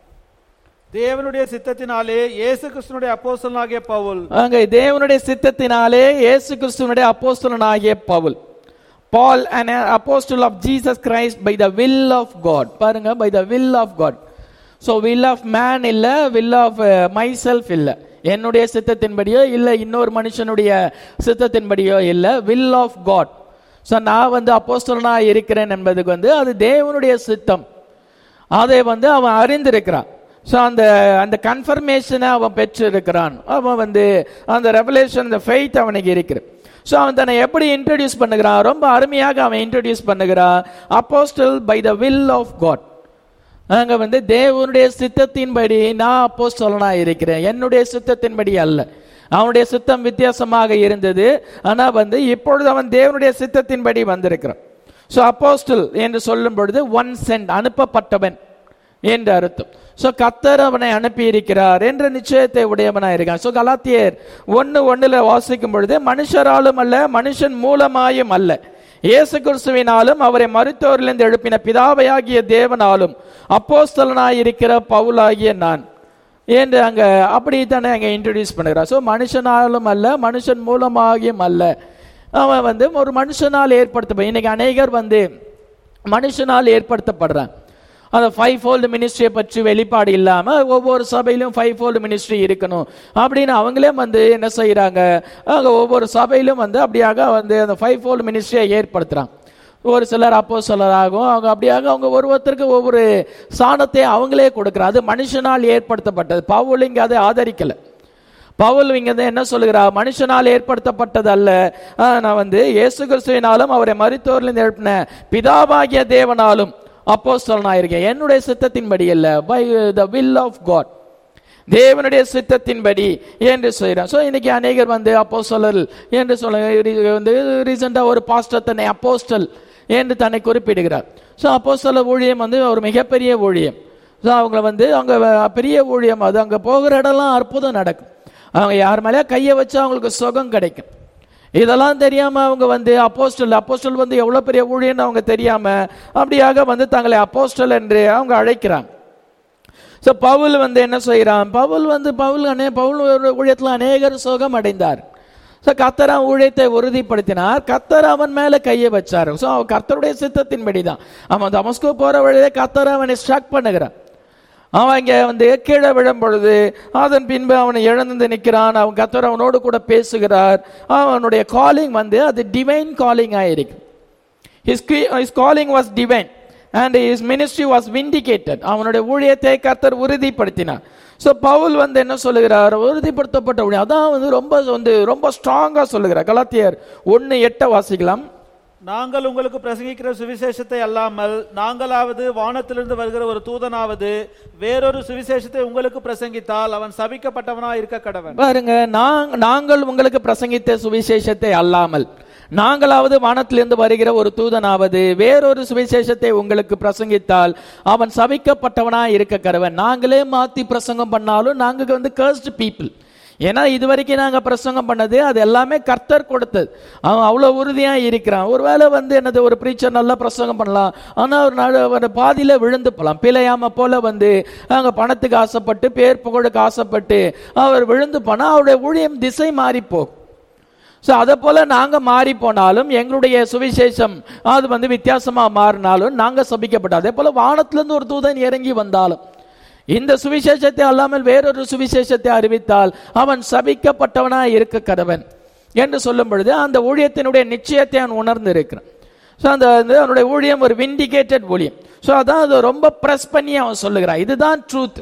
தேவனுடைய சித்தத்தினாலே இயேசு கிறிஸ்துவினுடைய அப்போஸ்தலனாகிய பவுல். அங்க தேவனுடைய சித்தத்தினாலே இயேசு கிறிஸ்துவினுடைய அப்போஸ்தலனாகிய Pavul. Paul, an apostle of Jesus Christ by the will of God. பாருங்க, by the will of God. So will of man இல்ல, will of myself இல்ல, என்னுடைய சித்தத்தின்படியோ இல்ல இன்னொரு மனுஷனுடைய சித்தத்தின்படியோ இல்ல, will of God. So நான் அப்போஸ்தலனா இருக்கிறேன் என்பதுக்கு அது தேவனுடைய சித்தம். அதை அவன் அறிந்திருக்கிறான். ஸோ அந்த கன்ஃபர்மேஷனை அவன் பெற்று இருக்கிறான். அவன் அந்த ரெவலேஷன், அந்த ஃபெய்த் அவனுக்கு இருக்கிறது. ஸோ அவன் தன்னை எப்படி இன்ட்ரடியூஸ் பண்ணுகிறான்? ரொம்ப அருமையாக அவன் இன்ட்ரடியூஸ் பண்ணுகிறான். Apostle by the will of God. அங்கே தேவனுடைய சித்தத்தின்படி நான் அப்போஸ்தலனா இருக்கிறேன், என்னுடைய சித்தத்தின்படி அல்ல. அவனுடைய சித்தம் வித்தியாசமாக இருந்தது. ஆனால் இப்பொழுது அவன் தேவனுடைய சித்தத்தின்படி வந்திருக்கிறான். ஸோ அப்போஸ்டல் என்று சொல்லும் பொழுது ஒன் சென்ட், அனுப்பப்பட்டவன் என்று அர்த்தம். ஸோ கர்த்தர் அவனை அனுப்பி இருக்கிறார் என்ற நிச்சயத்தை உடையவனாக இருக்கான். ஸோ கலாத்தியர் 1:1 வாசிக்கும் பொழுது மனுஷராலும் அல்ல, மனுஷன் மூலமாயும் அல்ல, இயேசு கிறிஸ்துவினாலும் அவரை மரித்தோரிலிருந்து எழுப்பின பிதாவையாகிய தேவனாலும் அப்போஸ்தலனாயிருக்கிற பவுலாகிய நான் என்று அங்க அப்படித்தானே அங்க இன்ட்ரோடியூஸ் பண்ணுகிறார். ஸோ மனுஷனாலும் அல்ல, மனுஷன் மூலமாகியும் அல்ல, அவன் ஒரு மனுஷனால் ஏற்படுத்த. இன்னைக்கு அநேகர் மனுஷனால் ஏற்படுத்தப்படுறான். அந்த 5-fold மினிஸ்ட்ரியை பற்றி வெளிப்பாடு இல்லாமல் ஒவ்வொரு சபையிலும் 5-fold மினிஸ்ட்ரி இருக்கணும் அப்படின்னு அவங்களே என்ன செய்கிறாங்க? ஒவ்வொரு சபையிலும் அப்படியாக அந்த 5-fold மினிஸ்ட்ரியை ஏற்படுத்துகிறாங்க. ஒரு சிலர் அப்போஸ்தலராகும், அவங்க அப்படியாக அவங்க ஒருத்தருக்கு ஒவ்வொரு சாணத்தை அவங்களே கொடுக்குறாங்க. அது மனுஷனால் ஏற்படுத்தப்பட்டது. பவுல் இங்கே அதை ஆதரிக்கலை. பவுல் இங்க என்ன சொல்லுகிறார்? மனுஷனால் ஏற்படுத்தப்பட்டது அல்ல, நான் இயேசு கிறிஸ்துவினாலும் அவரை மரித்தோரிலிருந்து எழுப்பின பிதாவாகிய தேவனாலும் அப்போஸ்தலனா இருக்கேன், என்னுடைய சித்தத்தின்படி அல்ல, by the will of God, தேவனுடைய சித்தத்தின்படி என்று சொல்கிறார். ஸோ இன்னைக்கு அநேகர் அப்போஸ்தலர் என்று சொல்ல ரீசெண்டாக ஒரு பாஸ்டர் தன்னை அப்போஸ்டல் என்று தன்னை குறிப்பிடுகிறார். ஸோ அப்போஸ்தலர் ஊழியம் ஒரு மிகப்பெரிய ஊழியம். ஸோ அவங்கள அவங்க பெரிய ஊழியம். அது அங்கே போகிற இடம்லாம் அற்புதம் நடக்கும். அவங்க யார் மேலே கையை வச்சு அவங்களுக்கு சுகம் கிடைக்கும். இதெல்லாம் தெரியாம அவங்க அப்போஸ்டல் எவ்வளவு பெரிய ஊழியன்னு அவங்க தெரியாம அப்படியாக தங்களை அப்போஸ்டல் என்று அவங்க அழைக்கிறாங்க. ஸோ பவுல் என்ன செய்யறான்? பவுல் ஊழியத்தில் அநேகர் சுகம் அடைந்தார். ஸோ கர்த்தர் ஊழியத்தை உறுதிப்படுத்தினார். கர்த்தர் அவன் மேல கையை வச்சார். ஸோ கர்த்தருடைய சித்தத்தின்படி தான் அவன் தமஸ்கு போற வழியிலே கர்த்தர் அவனை ஸ்ட்ரக் பண்ணுகிறான். அவன் இங்கே கீழே விழும் பொழுது அதன் பின்பு அவனை எழுந்து நிற்கிறான். அவன் கர்த்தர் அவனோடு கூட பேசுகிறார். அவனுடைய காலிங் அது டிவைன் காலிங் ஆயிருக்கு. His calling was divine and his ministry was vindicated. அவனுடைய ஊழியத்தை கர்த்தர் உறுதிப்படுத்தினார். ஸோ பவுல் என்ன சொல்லுகிறார்? உறுதிப்படுத்தப்பட்ட ஊழியம். அதான் ரொம்ப ஸ்ட்ராங்கா சொல்லுகிறார். கலாத்தியர் 1:8 வாசிக்கலாம். நாங்கள் உங்களுக்கு பிரசங்கிக்கிற சுவிசேஷத்தை அல்லாமல் நாங்களாவது வானத்திலிருந்து வருகிற ஒரு தூதனாவது வேறொரு சுவிசேஷத்தை உங்களுக்கு பிரசங்கித்தால் அவன் சபிக்கப்பட்டவனா இருக்க கடவன். பாருங்க, நாங்கள் உங்களுக்கு பிரசங்கித்த சுவிசேஷத்தை அல்லாமல் நாங்களாவது வானத்திலிருந்து வருகிற ஒரு தூதனாவது வேறொரு சுவிசேஷத்தை உங்களுக்கு பிரசங்கித்தால் அவன் சபிக்கப்பட்டவனா இருக்க கடவன். நாங்களே மாத்தி பிரசங்கம் பண்ணாலும் நாங்க கர்ஸ்ட் பீப்புள். ஏன்னா இதுவரைக்கும் நாங்க பிரசங்கம் பண்ணது அது எல்லாமே கர்த்தர் கொடுத்தது. அவன் அவ்வளவு உறுதியா இருக்கிறான். ஒருவேளை என்னது ஒரு பிரீச்சர் நல்லா பிரசங்கம் பண்ணலாம், ஆனா ஒரு பாதியில விழுந்து போலாம். பிழையாம போல அங்க பணத்துக்கு ஆசைப்பட்டு பேர் புகழுக்கு ஆசைப்பட்டு அவர் விழுந்து போனா அவருடைய ஊழியம் திசை மாறி போகும். ஸோ அதை போல நாங்க மாறி போனாலும் எங்களுடைய சுவிசேஷம் அது வித்தியாசமா மாறினாலும் நாங்க சபிக்கப்பட்டோம். அதே போல வானத்திலிருந்து ஒரு தூதன் இறங்கி வந்தாலும் இந்த சுவிசேஷத்தை அல்லாமல் வேறொரு சுவிசேஷத்தை அறிவித்தால் அவன் சபிக்கப்பட்டவனாய் இருக்க கடவன் என்று சொல்லும் பொழுது அந்த ஊழியத்தினுடைய நிச்சயத்தை அவன் உணர்ந்து இருக்கிறான். ஸோ அவனுடைய ஊழியம் ஒரு விண்டிகேட்டட் ஊழியம். ஸோ அதான் அது ரொம்ப ப்ரெஸ் பண்ணி அவன் சொல்லுகிறான், இதுதான் ட்ரூத்,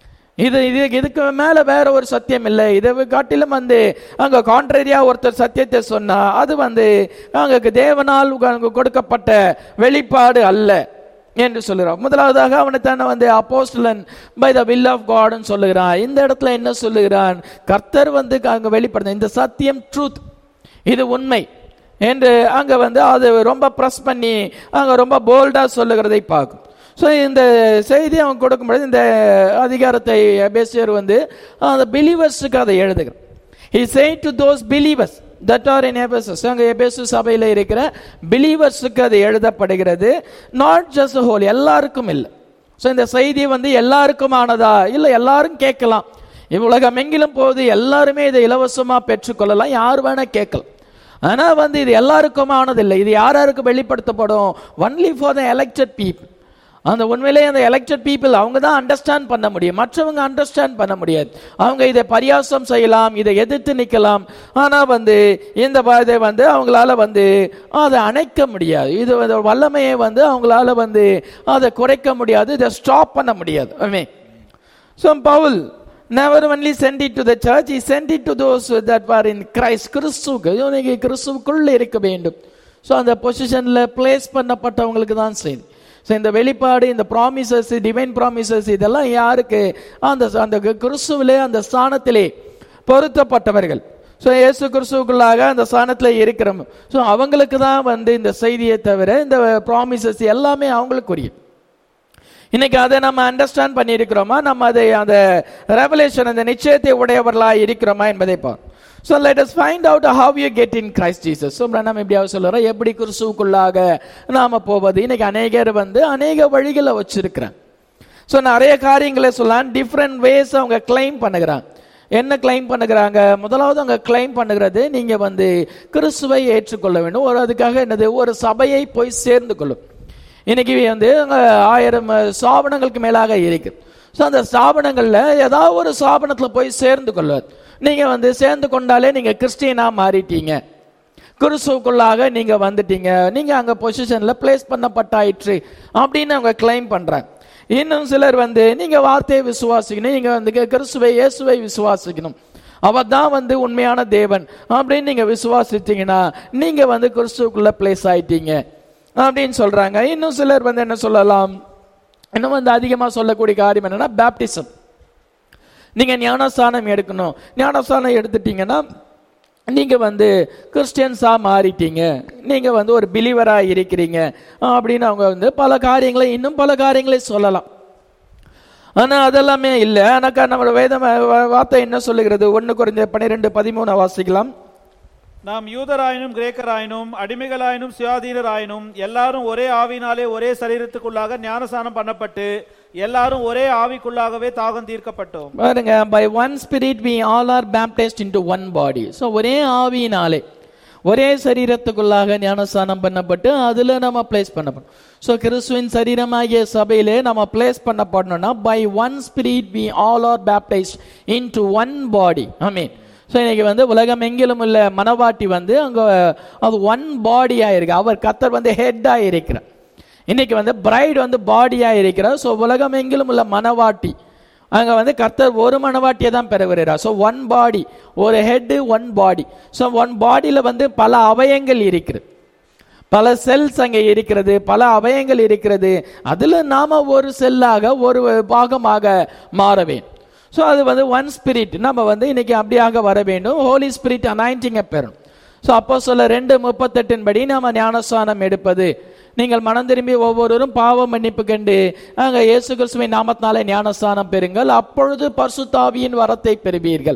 இதுக்கு மேல வேற ஒரு சத்தியம் இல்லை. இதை காட்டிலும் அங்க கான்ட்ரரியா ஒருத்தர் சத்தியத்தை சொன்னா அது அங்க தேவனால் கொடுக்கப்பட்ட வெளிப்பாடு அல்ல என்று சொல்லுறான். முதலாவதாக அவனை தானே அப்போஸ்தலன் பை த வில் ஆஃப் காட்னு சொல்லுகிறான். இந்த இடத்துல என்ன சொல்லுகிறான்? கர்த்தர் அங்க வெளிப்படுத்த இந்த சத்தியம் ட்ரூத், இது உண்மை என்று அங்க அது ரொம்ப பிரஸ் பண்ணி அங்க ரொம்ப போல்டா சொல்லுகிறதை பார்க்கும். ஸோ இந்த செய்தி அவன் கொடுக்கும்பொழுது இந்த அதிகாரத்தை எபேசியர் வந்து அந்த பிலீவர்ஸுக்கு அதை எழுதுகிறார். He said to those believers that are in Ephesus, அங்கே எபேசு சபையில் இருக்கிற பிலீவர்ஸுக்கு அது எழுதப்படுகிறது. நாட் ஜஸ்ட் ஹோல், எல்லாருக்கும் இல்லை. ஸோ இந்த செய்தி வந்து எல்லாருக்குமானதா இல்லை, எல்லாரும் கேட்கலாம். உலகம் எங்கிலும் போது எல்லாருமே இதை இலவசமாக பெற்றுக்கொள்ளலாம், யார் வேணா கேட்கலாம். ஆனால் வந்து இது எல்லாருக்குமானது இல்லை. இது யார் யாருக்கு வெளிப்படுத்தப்படும்? Only for the elected people. அந்த உண்மையிலே அந்த எலெக்டட் பீப்புள் அவங்க தான் அண்டர்ஸ்டாண்ட் பண்ண முடியும், மற்றவங்க அண்டர்ஸ்டாண்ட் பண்ண முடியாது. அவங்க இதை பரியாசம் செய்யலாம், இதை எதிர்த்து நிற்கலாம். ஆனால் வந்து இந்த இதை வந்து அவங்களால வந்து அதை அணைக்க முடியாது. இது வல்லமையை வந்து அவங்களால வந்து அதை குறைக்க முடியாது, இதை ஸ்டாப் பண்ண முடியாது. ஆமென். So Paul never only sent it to the church, he sent it to those that were in Christ. கிறிஸ்துவுக்குள்ள இருக்க வேண்டும். ஸோ அந்த பொசிஷனில் பிளேஸ் பண்ணப்பட்டவங்களுக்கு தான் செய்யுது. ஸோ இந்த வெளிப்பாடு, இந்த ப்ராமிசஸ், டிவைன் ப்ராமிசஸ், இதெல்லாம் யாருக்கு? அந்த அந்த கிறிஸ்துவிலே அந்த ஸ்தானத்திலே பொருத்தப்பட்டவர்கள். ஸோ இயேசு கிறிஸ்துவுக்குள்ளாக அந்த ஸ்தானத்தில் இருக்கிறோம். ஸோ அவங்களுக்கு தான் வந்து இந்த செய்தியை தவிர இந்த ப்ராமிசஸ் எல்லாமே அவங்களுக்குரிய. இன்னைக்கு அதை நம்ம அண்டர்ஸ்டாண்ட் பண்ணியிருக்கிறோமா? நம்ம அதை அந்த ரெவலேஷன், அந்த நிச்சயத்தை உடையவர்களாக இருக்கிறோமா என்பதை பார்ப்போம். So let us find out how you get in Christ Jesus. So நம்ம எப்படியாவது சொல்றோம், எப்படி கிறிஸ்துவுக்குள்ளாக நாம போவது? இன்னைக்கு அநேகர் வந்து அநேக வழிகளை வச்சிருக்கிறாங்க. ஸோ நிறைய காரியங்களை சொல்லலாம், டிஃப்ரெண்ட் வேஸ் அவங்க கிளைம் பண்ணுகிறாங்க. என்ன கிளைம் பண்ணுகிறாங்க? முதலாவது அவங்க கிளைம் பண்ணுகிறது, நீங்க வந்து கிறிஸ்துவை ஏற்றுக்கொள்ள வேண்டும். ஒரு அதுக்காக என்னது? ஒரு சபையை போய் சேர்ந்து கொள்ளும். இன்னைக்கு வந்து 1000 ஸ்தாபனங்களுக்கு மேலாக இருக்கு. ஸோ அந்த ஸ்தாபனங்கள்ல ஏதாவது ஒரு ஸ்தாபனத்தில் போய் சேர்ந்து கொள்வார். நீங்க வந்து சேர்ந்து கொண்டாலே நீங்க கிறிஸ்டியனா மாறிட்டீங்க, கிறிஸ்துவுக்குள்ளாக நீங்க வந்துட்டீங்க, நீங்க அங்க பொசிஷன்ல பிளேஸ் பண்ணப்பட்டாயிற்று அப்படின்னு அவங்க கிளைம் பண்றாங்க. இன்னும் சிலர் வந்து நீங்க வார்த்தையை விசுவாசிக்கணும், நீங்க வந்து கிறிஸ்துவை இயேசுவை விசுவாசிக்கணும், அவர் தான் வந்து உண்மையான தேவன் அப்படின்னு நீங்க விசுவாசித்தீங்கன்னா நீங்க வந்து கிறிஸ்துவுக்குள்ள பிளேஸ் ஆயிட்டீங்க அப்படின்னு சொல்றாங்க. இன்னும் சிலர் வந்து என்ன சொல்லலாம், இன்னும் வந்து அதிகமா சொல்லக்கூடிய காரியம் என்னன்னா பேப்டிசம். நீங்க ஞானஸ்தானம் எடுக்கணும், ஞானஸ்தானம் எடுத்துட்டீங்கன்னா நீங்க வந்து கிறிஸ்டியன்ஸா மாறிட்டீங்க, நீங்க வந்து ஒரு பிலீவரா இருக்கிறீங்க அப்படின்னு அவங்க வந்து பல காரியங்களை, இன்னும் பல காரியங்களை சொல்லலாம். ஆனா அதெல்லாமே இல்லை. ஆனாக்கா நம்ம வேத வார்த்தை என்ன சொல்லுகிறது? 1 கொரிந்தியர் 12:13 வாசிக்கலாம். நாம் யூதராயினும் கிரேக்கராயினும் அடிமைகளாயினும் சுயாதீனராயினும் எல்லாரும் ஒரே ஆவினாலே ஒரே சரீரத்துக்குள்ளாக ஞானஸ்நானம் பண்ணப்பட்டு எல்லாரும் ஒரே ஆவிக்குள்ளாகவே தாகம் தீர்க்கப்பட்டோம். பாருங்க, by one spirit we all are baptized into one body. So ஒரே ஆவியினாலே ஒரே சரீரத்துக்குள்ளாக ஞானஸ்நானம் பண்ணப்பட்டு அதுல நம்ம பிளேஸ் பண்ணப்படும். ஸோ கிறிஸ்துவின் சரீரமாகிய சபையிலே நம்ம பிளேஸ் பண்ணப்படணும்னா by one spirit we all are baptized into one body. ஆமென். ஸோ இன்னைக்கு வந்து உலகம் எங்கிலும் உள்ள மனவாட்டி வந்து அங்க அது ஒன் பாடியா இருக்கு. அவர் கர்த்தர் வந்து ஹெட்டா இருக்கிறார். இன்னைக்கு வந்து பிரைட் வந்து பாடியா இருக்கிறார். ஸோ உலகம் எங்கிலும் உள்ள மனவாட்டி அங்க வந்து கர்த்தர் ஒரு மனவாட்டியை தான் பெறுகிறார். ஸோ ஒன் பாடி, ஒரு head, one body. So one பாடியில வந்து பல அவயங்கள் இருக்கிறது, பல செல்ஸ் அங்கே இருக்கிறது, பல அவயங்கள் இருக்கிறது. அதுல நாம ஒரு செல்லாக, ஒரு பாகமாக மாறவேன். ஸோ அது வந்து ஒன் ஸ்பிரிட். நம்ம வந்து இன்னைக்கு அப்படியாக வர வேண்டும். ஹோலி ஸ்பிரிட் அனாயிண்டிங்கை பெறணும். ஸோ அப்போஸ்தலர் 2:38 படி நாம ஞானஸ்நானம் எடுப்பது, நீங்கள் மனம் திரும்பி ஒவ்வொருவரும் பாவ மன்னிப்பு கண்டு அங்க இயேசு கிறிஸ்துவின் நாமத்தினாலே ஞானஸ்நானம் பெறுங்கள், அப்பொழுது பரிசுத்த ஆவியின் வரத்தை பெறுவீர்கள்.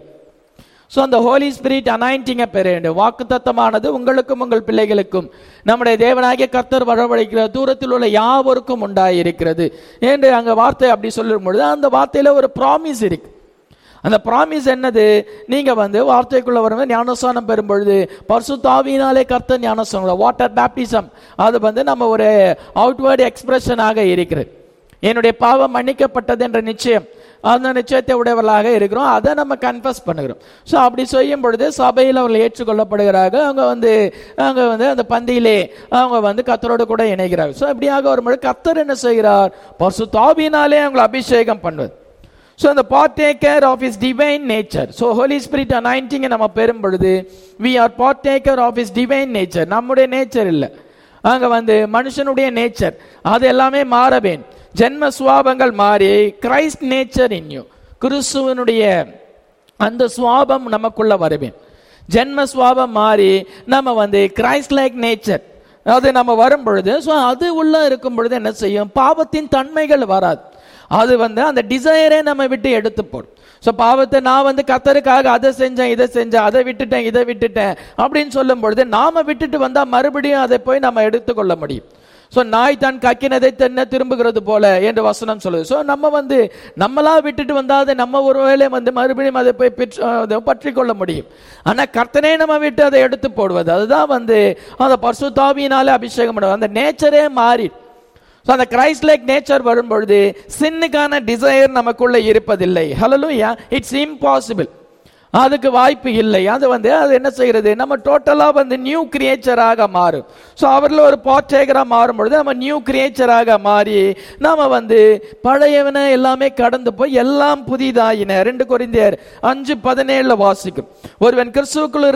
ஸோ அந்த ஹோலி ஸ்பிரிட் அனாயிண்டிங்கை பெற வேண்டும். வாக்குத்தத்தமானது உங்களுக்கும் உங்கள் பிள்ளைகளுக்கும் நம்முடைய தேவனாகிய கர்த்தர் வரவழைக்கிற தூரத்தில் உள்ள யாவருக்கும் உண்டாயிருக்கிறது என்று அங்க வார்த்தை அப்படி சொல்லும் பொழுது அந்த வார்த்தையில ஒரு ப்ராமிஸ் இருக்கு. அந்த ப்ராமிஸ் என்னது? நீங்க வந்து வார்த்தைக்குள்ள வரும்போது ஞானஸ்நானம் பெறும் பொழுது பரிசுத்த ஆவியினாலே கர்த்தர் ஞானஸ்நானம், வாட்டர் பேப்டிசம், அது வந்து நம்ம ஒரு அவுட்வர்ட் எக்ஸ்பிரஷனாக இருக்கிறது. என்னுடைய பாவம் மன்னிக்கப்பட்டது என்ற நிச்சயம், அந்த நிச்சயத்தை உடையவர்களாக இருக்கிறோம், அதை நம்ம கன்ஃபஸ் பண்ணுகிறோம். ஸோ அப்படி செய்யும் பொழுது சபையில் அவர்கள் ஏற்றுக்கொள்ளப்படுகிறார்கள். அவங்க வந்து அந்த பந்தியிலே அவங்க வந்து கர்த்தரோடு கூட இணைகிறார்கள். ஸோ இப்படியாக வரும்பொழுது கர்த்தர் என்ன செய்கிறார்? பரிசுத்த ஆவியினாலே அவங்களை அபிஷேகம் பண்ணுவது. ஸோ அந்த partaker of his divine nature. So holy spirit anointing நம்ம பெறும் பொழுது we are partaker of his divine nature. நம்முடைய நேச்சர் இல்லை, அங்க வந்து மனுஷனுடைய நேச்சர், அது எல்லாமே மாறவேன். ஜென்ம சுவாபங்கள் மாறி கிரைஸ்ட் நேச்சர் இன் யூ, கிறிஸ்துவனுடைய அந்த சுவாபம் நமக்குள்ள வருவேன். ஜென்ம சுவாபம் மாறி நம்ம வந்து கிரைஸ்ட் லைக் நேச்சர், அது நம்ம வரும் பொழுது, ஸோ அது உள்ள இருக்கும் பொழுது என்ன செய்யும், பாவத்தின் தன்மைகள் வராது. அது அந்த டிசையரே நம்ம விட்டு எடுத்து போடும். ஸோ பாவத்தை நான் கர்த்தருக்காக அதை செஞ்சேன், இதை செஞ்சேன், அதை விட்டுட்டேன், இதை விட்டுட்டேன் அப்படின்னு சொல்லும் பொழுது நாம விட்டுட்டு வந்தா மறுபடியும் அதை போய் நம்ம எடுத்துக்கொள்ள முடியும். ஸோ நாய் தான் கக்கினதை தென்ன திரும்புகிறது போல என்று வசனம் சொல்லுது. ஸோ நம்ம நம்மளா விட்டுட்டு வந்தா அதை நம்ம ஒருவேளை மறுபடியும் அதை போய் பற்றி கொள்ள முடியும். ஆனா கர்த்தனே நம்ம விட்டு அதை எடுத்து போடுவது, அதுதான் அந்த பரிசுத்த ஆவியினாலே அபிஷேகம் பண்ணுவது. அந்த நேச்சரே மாறி, அந்த கிரைஸ்ட் லைக் நேச்சர் வரும் பொழுது சின்னுக்கான டிசைர் நமக்குள்ள இருப்பதில்லை. ஹல்லேலூயா. இட்ஸ் இம்பாசிபிள், அதுக்கு வாய்ப்பு இல்லை. அது அது என்ன செய்கிறது, நம்ம டோட்டலா நியூ கிரியேச்சராக மாறும். ஸோ அவர்ல ஒரு பார்ட்டேக்கரா மாறும் பொழுது நம்ம நியூ கிரியேச்சராக மாறி நாம பழையவன எல்லாமே கடந்து போய் எல்லாம் புதிதாயின. 2 கொரிந்தியர் 5:17 வாசிக்கும். ஒருவன் கிறிஸ்துவுக்குள்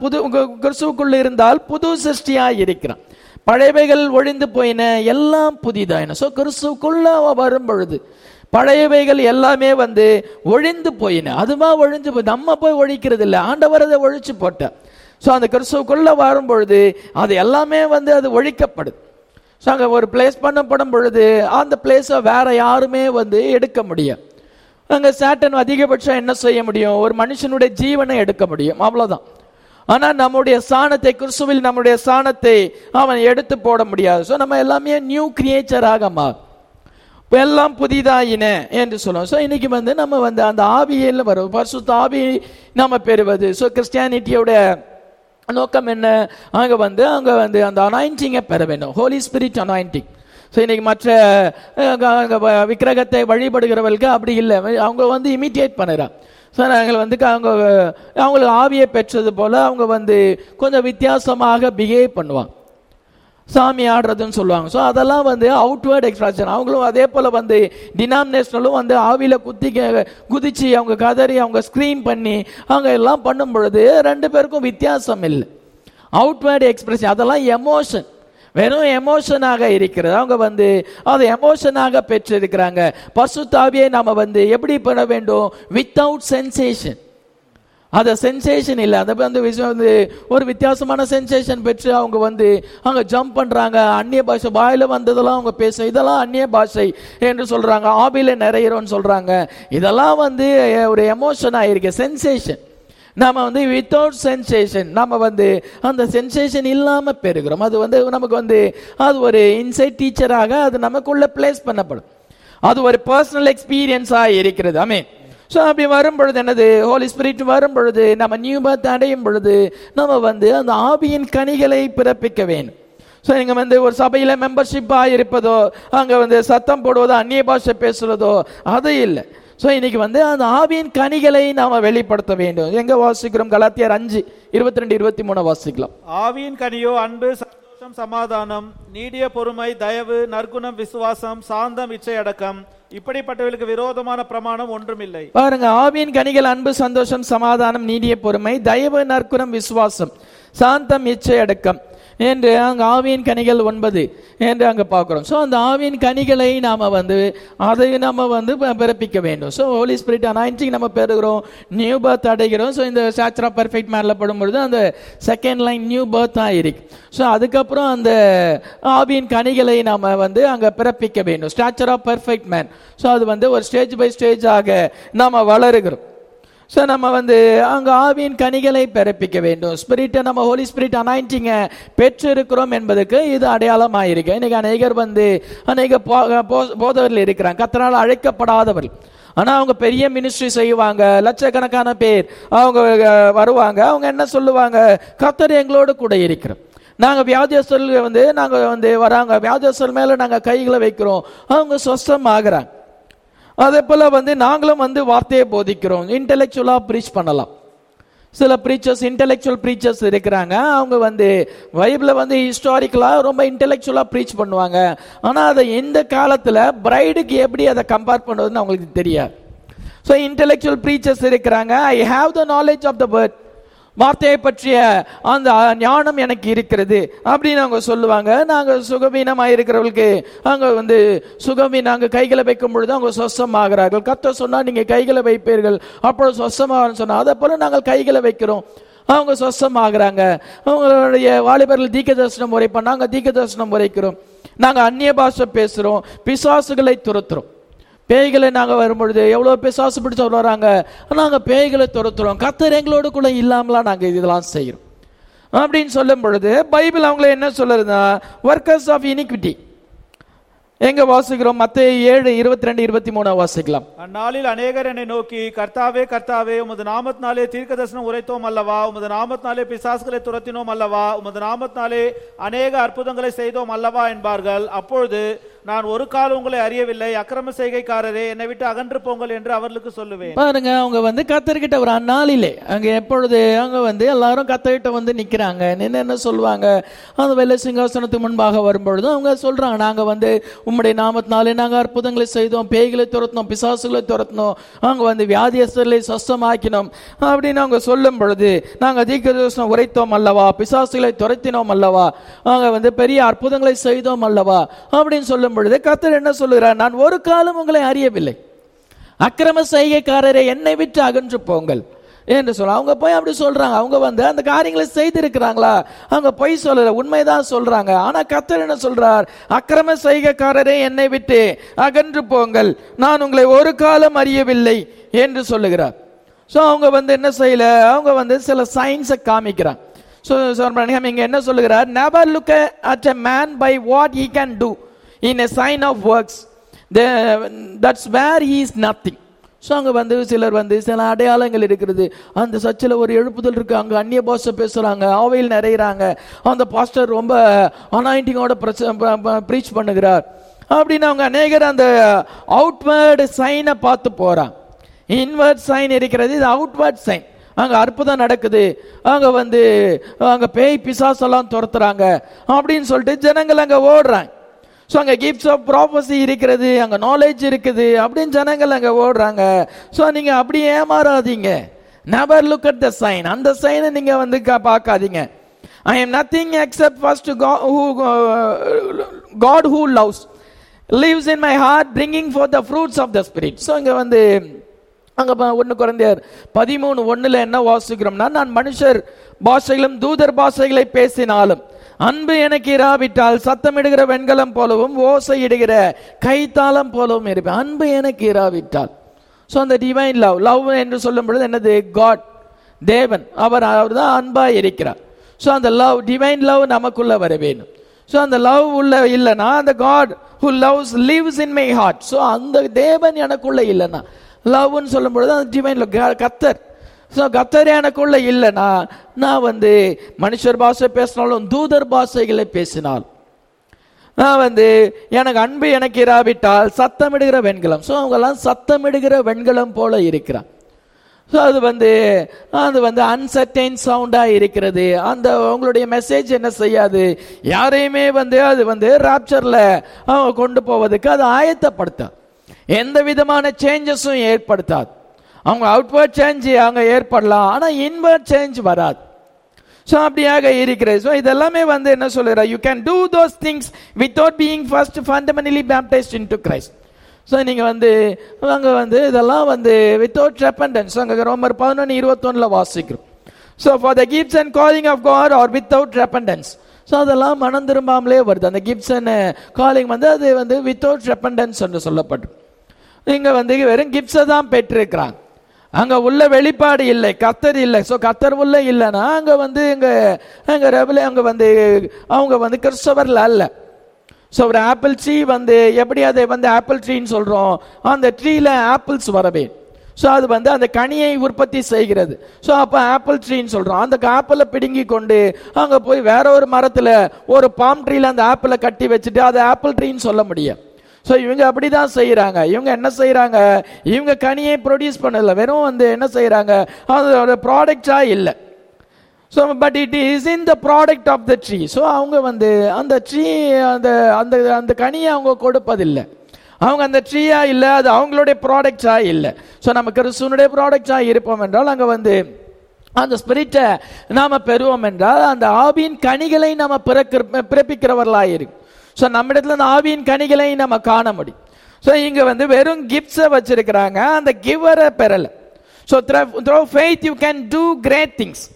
இருந்தால் புது சிருஷ்டியாய் இருக்கிறான், பழையவைகள் ஒழிந்து போயின, எல்லாம் புதிதாயின. ஸோ கிறிஸ்துவுக்குள்ள வரும் பொழுது பழையவைகள் எல்லாமே ஒழிந்து போயின. அதுவா ஒழிஞ்சு போய் நம்ம போய் ஒழிக்கிறது இல்லை, ஆண்டவர் அதை ஒழிச்சு போட்டார். ஸோ அந்த கிறிஸ்துவுக்குள்ள வரும் பொழுது அது எல்லாமே அது ஒழிக்கப்படுது. ஸோ அங்கே ஒரு பிளேஸ் பண்ணப்படும் பொழுது அந்த பிளேஸை வேற யாருமே எடுக்க முடியும். அங்கே சாட்டன் அதிகபட்சம் என்ன செய்ய முடியும், ஒரு மனுஷனுடைய ஜீவனை எடுக்க முடியும், அவ்வளோதான். ஆனா நம்முடைய சாணத்தை, கிறிஸ்துவில் நம்முடைய சாணத்தை அவன் எடுத்து போட முடியாது. ஸோ நம்ம எல்லாமே நியூ கிரியேச்சராக மாறும், எல்லாம் புதிதாயின என்று சொல்லுவோம். ஸோ இன்னைக்கு நம்ம அந்த ஆவியில் வரும் பரிசுத்த ஆவி நம்ம பெறுவது. ஸோ கிறிஸ்டியானிட்டியோட நோக்கம் என்ன, அங்கே அங்கே அந்த அனாயிண்டிங்கை பெற வேண்டும், ஹோலி ஸ்பிரிட் அனாயிண்டிங். ஸோ இன்னைக்கு மற்ற விக்கிரகத்தை வழிபடுகிறவர்களுக்கு அப்படி இல்லை, அவங்க இமிட்டேட் பண்ணுறாங்க. ஸோ நாங்கள் அவங்களுக்கு ஆவியை பெற்றது போல அவங்க கொஞ்சம் வித்தியாசமாக பிஹேவ் பண்ணுவாங்க, சாமி ஆடுறதுன்னு சொல்லுவாங்க. ஸோ அதெல்லாம் அவுட்வேர்ட் எக்ஸ்பிரஷன். அவங்களும் அதே போல் டினாமினேஷனலும் ஆவியில குதிச்சு அவங்க கதறி அவங்க ஸ்க்ரீன் பண்ணி அவங்க எல்லாம் பண்ணும் பொழுது 2 பேருக்கும் வித்தியாசம் இல்லை. அவுட்வேர்ட் எக்ஸ்பிரஷன் அதெல்லாம் எமோஷன், வெறும் எமோஷனாக இருக்கிறது. அவங்க அதை எமோஷனாக பெற்றிருக்கிறாங்க. பரிசுத்த ஆவியை நாம எப்படி பெற வேண்டும், வித்தவுட் சென்சேஷன். அது சென்சேஷன் இல்லை, அதை ஒரு வித்தியாசமான சென்சேஷன் பெற்று அவங்க அவங்க ஜம்ப் பண்றாங்க, அந்நிய பாஷை வாயில வந்ததெல்லாம் அவங்க பேச, இதெல்லாம் அந்நிய பாஷை என்று சொல்றாங்க, ஆவியில நிறையிறோன்னு சொல்றாங்க. இதெல்லாம் ஒரு எமோஷனா இருக்கு, சென்சேஷன். நாம வித்தவுட் சென்சேஷன், நாம அந்த சென்சேஷன் இல்லாம பெறுகிறோம். அது நமக்கு அது ஒரு இன்சைட் டீச்சராக அது நமக்குள்ள பிளேஸ் பண்ணப்படும். அது ஒரு பர்சனல் எக்ஸ்பீரியன்ஸா இருக்கிறது. ஆமென். ஸோ அப்படி வரும் பொழுது என்னது, ஹோலி ஸ்பிரிட் வரும் பொழுது நம்ம நியூ பர்த் அடையும் பொழுது நம்ம அந்த ஆவியின் கனிகளை பிறப்பிக்க வேண்டும். ஸோ நீங்க ஒரு சபையில மெம்பர்ஷிப்பா இருப்பதோ, அங்க சத்தம் போடுவதோ, அந்நிய பாஷை பேசுறதோ அது இல்லை. ஸோ இன்னைக்கு அந்த ஆவியின் கனிகளை நாம வெளிப்படுத்த வேண்டும். எங்க வாசிக்கிறோம், கலாத்தியர் 5:22-23 வாசிக்கலாம். ஆவியின் கனியோ அன்பு, சந்தோஷம், சமாதானம், நீடிய பொறுமை, தயவு, நற்குணம், விசுவாசம், சாந்தம், இச்சை அடக்கம், இப்படிப்பட்டவர்களுக்கு விரோதமான பிரமாணம் ஒன்றுமில்லை. பாருங்க, ஆவியின் கனிகள் அன்பு, சந்தோஷம், சமாதானம், நீடிய பொறுமை, தயவு, நற்குணம், விசுவாசம், சாந்தம், இச்சை அடக்கம் என்று அங்க ஆவியின் கனிகள் 9 என்று அங்க பார்க்கிறோம். ஸோ அந்த ஆவியின் கனிகளை நாம அதை நம்ம பிறப்பிக்க வேண்டும். ஸோ ஹோலி ஸ்பிரிட் அனாயிண்டிங் நம்ம பெறுகிறோம், நியூ பர்த் அடைகிறோம். ஸோ இந்த ஸ்டாச்சர் ஆஃப் பெர்ஃபெக்ட் மேன்ல படும் பொழுது அந்த செகண்ட் லைன் நியூ பர்த் இருக்கு. ஸோ அதுக்கப்புறம் அந்த ஆவியின் கனிகளை நாம அங்க பிறப்பிக்க வேண்டும், stature of perfect man. So அது ஒரு ஸ்டேஜ் பை ஸ்டேஜாக நாம வளருகிறோம். ஸோ நம்ம அங்கே ஆவியின் கனிகளை பிறப்பிக்க வேண்டும். ஸ்பிரிட்டை நம்ம ஹோலி ஸ்பிரிட் அனாயிண்டிங்கை பெற்றிருக்கிறோம் என்பதுக்கு இது அடையாளமாயிருக்கு. இன்னைக்கு அநேக போதவர்கள் இருக்கிறாங்க, கர்த்தரால் அழைக்கப்படாதவர்கள். ஆனால் அவங்க பெரிய மினிஸ்ட்ரி செய்வாங்க, லட்சக்கணக்கான பேர் அவங்க வருவாங்க. அவங்க என்ன சொல்லுவாங்க, கர்த்தர் எங்களோடு கூட இருக்கிறோம், நாங்கள் வியாதியஸ்தர்கள் நாங்கள் வராங்க, வியாதியஸ்தர் மேலே நாங்கள் கைகளை வைக்கிறோம், அவங்க சொஸ்தம் ஆகிறாங்க. அதே போல நாங்களும் வார்த்தையை போதிக்கிறோம், இன்டெலெக்சுவலா ப்ரீச் பண்ணலாம். சில ப்ரீச்சர்ஸ் இன்டெலெக்சுவல் ப்ரீச்சர்ஸ் இருக்கிறாங்க, அவங்க பைபிளை ஹிஸ்டாரிக்கலா ரொம்ப இன்டெலெக்சுவலா ப்ரீச் பண்ணுவாங்க. ஆனா அதை இந்த காலத்துல பிரைடுக்கு எப்படி அதை கம்பேர் பண்ணுவதுன்னு அவங்களுக்கு தெரியாது. ஸோ இன்டெலெக்சுவல் ப்ரீச்சர்ஸ் இருக்கிறாங்க, I have the knowledge of the word, வார்த்தையை பற்றிய அந்த ஞானம் எனக்கு இருக்கிறது அப்படின்னு அவங்க சொல்லுவாங்க. நாங்கள் சுகவீனமாக இருக்கிறவர்களுக்கு அங்கே சுகவீனம் கைகளை வைக்கும் பொழுது அவங்க சொஸ்தமாகிறார்கள். கர்த்தர் சொன்னால் நீங்கள் கைகளை வைப்பீர்கள், அப்பொழுது சொஸ்தமாக சொன்னால் அதை போல நாங்கள் கைகளை வைக்கிறோம். அவங்க சொஸ்தமாகறாங்க. அவங்களுடைய வாலிபர்கள் தீர்க்க தரிசனம் உரைப்போம், நாங்கள் தீர்க்க தரிசனம் உரைக்கிறோம், நாங்கள் அந்நிய பாஷை பேசுகிறோம், பிசாசுகளை துரத்துறோம். பேய்களை நாங்கள் வரும்பொழுது எவ்வளோ பிசாசு பிடிச்ச வர்றாங்க, நாங்கள் பேய்களை துரத்துறோம், கர்த்தர் எங்களோடு கூட இல்லாமலாம் நாங்கள் இதெல்லாம் செய்கிறோம் அப்படின்னு சொல்லும் பொழுது பைபிள் அவங்கள என்ன சொல்லுதுன்னா ஒர்க்கர்ஸ் ஆஃப் இனிக்விட்டி. எங்க வாசிக்கிறோம்? மத்தேயு 7:22-23 வாசிக்கலாம். அந்நாளில் அநேகர் என்னை நோக்கி, கர்த்தாவே கர்த்தாவே, உமது நாமத்தினாலே தீர்க்கதரிசனம் உரைத்தோம் அல்லவா, உமது நாமத்தினாலே பிசாசுகளை துரத்தினோம் அல்லவா, உமது நாமத்தினாலே அநேக அற்புதங்களை செய்தோம் அல்லவா என்பார்கள். அப்பொழுது நான் ஒரு காலம் உங்களை அறியவில்லை, அக்கிரம செய்கைக்காரரே, என்னை விட்டு அகன்று போங்கள் என்று அவர்களுக்கு சொல்லுவேன். பாருங்க, அவங்க கர்த்தர்கிட்ட ஒரு அந்நாளிலே அங்க எப்பொழுது அவங்க எல்லாரும் கர்த்தர்கிட்ட நிக்கிறாங்க. என்ன சொல்லுவாங்க? அந்த வெள்ளை சிங்காசனத்துக்கு முன்பாக வரும்பொழுது அவங்க சொல்றாங்க, நாங்க உம்முடைய நாமத்தினாலே நாங்க அற்புதங்களை செய்தோம், பேய்களை துரத்தினோம், பிசாசுகளை துரத்தினோம், அவங்க வியாதியஸ்தர்களை சொஸ்தமாக்கினோம் அப்படின்னு அவங்க சொல்லும் பொழுது, நாங்க தீர்க்கதரிசனம் உரைத்தோம் அல்லவா, பிசாசுகளை துரத்தினோம் அல்லவா, நாங்க பெரிய அற்புதங்களை செய்தோம் அல்லவா அப்படின்னு சொல்லும் பொழுது கர்த்தர் என்ன சொல்லுகிறார்? நான் ஒரு காலம் உங்களை அறியவில்லை, அக்கிரம செய்கைக்காரரை என்னை விட்டு அகன்று போங்கள் என்று சொல்ல. அவங்க போய் அப்படி சொல்றாங்க. அவங்க அந்த காரியங்களை செய்திருக்கிறாங்களா? அவங்க பொய் சொல்லல, உண்மைதான் சொல்றாங்க. ஆனா கர்த்தர் என்ன சொல்றார்? அக்கிரம செய்கைக்காரரே என்னை விட்டு அகன்று போங்கள், நான் உங்களை ஒரு காலம் அறியவில்லை என்று சொல்லுகிறார். ஸோ அவங்க என்ன செய்யல, அவங்க சில சயின்ஸை காமிக்கிறாங்க. ஸோ இங்க என்ன சொல்லுகிறார்? never look at a man by what he can do in a sign of works, that's where he is nothing. So அங்கே சிலர் சில அடையாளங்கள் இருக்கிறது, அந்த சர்ச்சில் ஒரு எழுப்புதல் இருக்கு, அங்கே அந்நிய பாஷை பேசுகிறாங்க, ஆவையில் நிறைகிறாங்க, அந்த பாஸ்டர் ரொம்ப அனாயிண்டிங்கோட ப்ரீச் பண்ணுகிறார் அப்படின்னு அவங்க அநேகர் அந்த அவுட்வேர்டு சைனை பார்த்து போகிறாங்க. இன்வர்ட் சைன் இருக்கிறது, இது அவுட்வேர்ட் சைன். அங்கே அற்புதம் நடக்குது, அங்கே அங்கே பேய் பிசாசெல்லாம் துரத்துறாங்க அப்படின்னு சொல்லிட்டு ஜனங்கள் அங்கே ஓடுறாங்க. ஸோ அங்கே கிஃப்ட்ஸ் ஆஃப் ப்ராபஸி இருக்கிறது, அங்கே நாலேஜ் இருக்குது அப்படின்னு ஜனங்கள் அங்கே ஓடுறாங்க. ஸோ நீங்கள் அப்படி ஏமாறாதீங்க. never look at the sign, அந்த சைனை நீங்கள் பார்க்காதீங்க. I am nothing except first God who loves lives in my heart, bringing forth the fruits of the Spirit. So இங்கே அங்கே 1 கொரிந்தியர் 13:1 என்ன வாசிக்கிறோம்னா, நான் மனுஷர் பாஷைகளும் தூதர் பாஷைகளை பேசினாலும் அன்பு எனக்கு இராவிட்டால் சத்தமிடுகிற வெண்கலம் போலவும் ஓசையிடுகிற கைத்தாளம் போலவும் இருப்பேன். அன்பு எனக்கு இராவிட்டால். ஸோ அந்த டிவைன் லவ் என்று சொல்லும் பொழுது என்னது? காட், தேவன், அவர் தான் அன்பாய் இருக்கிறார். ஸோ அந்த லவ், டிவைன் லவ் நமக்குள்ள வர வேணும். ஸோ அந்த லவ் உள்ள இல்லைன்னா, அந்த God who loves lives in my heart, so அந்த தேவன் எனக்குள்ள இல்லைன்னா, லவ்னு சொல்லும் பொழுது அந்த டிவைன் லவ், கர்த்தர். ஸோ கர்த்தர் எனக்குள்ள இல்லைன்னா, நான் மனுஷர் பாஷை பேசினாலும் தூதர் பாஷைகளை பேசினால், நான் எனக்கு அன்பு எனக்கு இராவிட்டால் சத்தமிடுகிற வெண்கலம். ஸோ அவங்கெல்லாம் சத்தமிடுகிற வெண்கலம் போல இருக்கிறான். ஸோ அது அன்சர்டைன் சவுண்டாக இருக்கிறது. அந்த உங்களுடைய மெசேஜ் என்ன செய்யாது, யாரையுமே அது ராப்சரில் அவங்க கொண்டு போவதுக்கு அது ஆயத்தப்படுத்தாது, எந்த விதமான சேஞ்சஸும் ஏற்படுத்தாது. அவங்க அவுட்வர்ட் சேஞ்ச் அவங்க ஏற்படலாம், ஆனால் இன்வர்ட் சேஞ்ச் வராது. ஸோ அப்படியாக இருக்கிறது. ஸோ இதெல்லாமே என்ன சொல்லுறா, you can do those things without being first fundamentally baptized into Christ. So நீங்கள் அங்கே இதெல்லாம் வித்தவுட் ரெப்பண்டன்ஸ், அங்கே ரோமர் 11:21 வாசிக்கிறோம். So for the gifts and calling of God are without repentance. So அதெல்லாம் மனம் திரும்பாமலே வருது. அந்த கிஃப்ட்ஸ் அண்ட் காலிங் அது வித்தவுட் ரெப்பண்டன்ஸ் என்று சொல்லப்படும். இங்கே வெறும் கிஃப்ட்ஸை தான் பெற்றிருக்கிறாங்க, அங்கே உள்ள வெளிப்பாடு இல்லை, கர்த்தர் இல்லை. ஸோ கர்த்தர் உள்ள இல்லைன்னா அங்கே எங்கள் ரெபல அங்கே அவங்க கிறிஸ்தவர்கள் அல்ல. ஸோ ஒரு ஆப்பிள் ட்ரீ எப்படி அதை ஆப்பிள் ட்ரீன்னு சொல்கிறோம், அந்த ட்ரீல ஆப்பிள்ஸ் வரவே. ஸோ அது அந்த கனியை உற்பத்தி செய்கிறது. ஸோ அப்போ ஆப்பிள் ட்ரீன்னு சொல்கிறோம். அந்த ஆப்பிளை பிடுங்கி கொண்டு அங்கே போய் வேற ஒரு மரத்தில் ஒரு பாம் ட்ரீல அந்த ஆப்பிளை கட்டி வச்சுட்டு அதை ஆப்பிள் ட்ரீன்னு சொல்ல முடியும். ஸோ இவங்க அப்படிதான் செய்யறாங்க. இவங்க என்ன செய்யறாங்க, இவங்க கனியை ப்ரொடியூஸ் பண்ணல, வெறும் என்ன செய்யறாங்க, அதோட ப்ராடக்டா இல்லை. So but it is in the product of the tree. So அவங்க அந்த ட்ரீ அந்த அந்த அந்த கனியை அவங்க கொடுப்பதில்லை, அவங்க அந்த ட்ரீயா இல்லை, அது அவங்களுடைய ப்ராடக்டா இல்லை. ஸோ நம்ம கிறிஸ்துவனுடைய ப்ராடக்டா இருப்போம் என்றால் அங்கே அந்த ஸ்பிரிட்டை நாம பெறுவோம் என்றால் அந்த ஆவியின் கனிகளை நாம பிறப்பிக்கிறவர்களாக இருக்கும். ஸோ நம்ம இடத்துல அந்த ஆவியின் கனிகளை நம்ம காண முடியும். ஸோ இங்க வெறும் கிஃப்ட்ஸை வச்சிருக்கிறாங்க, அந்த கிவரை பெறல. So through faith you can do great things.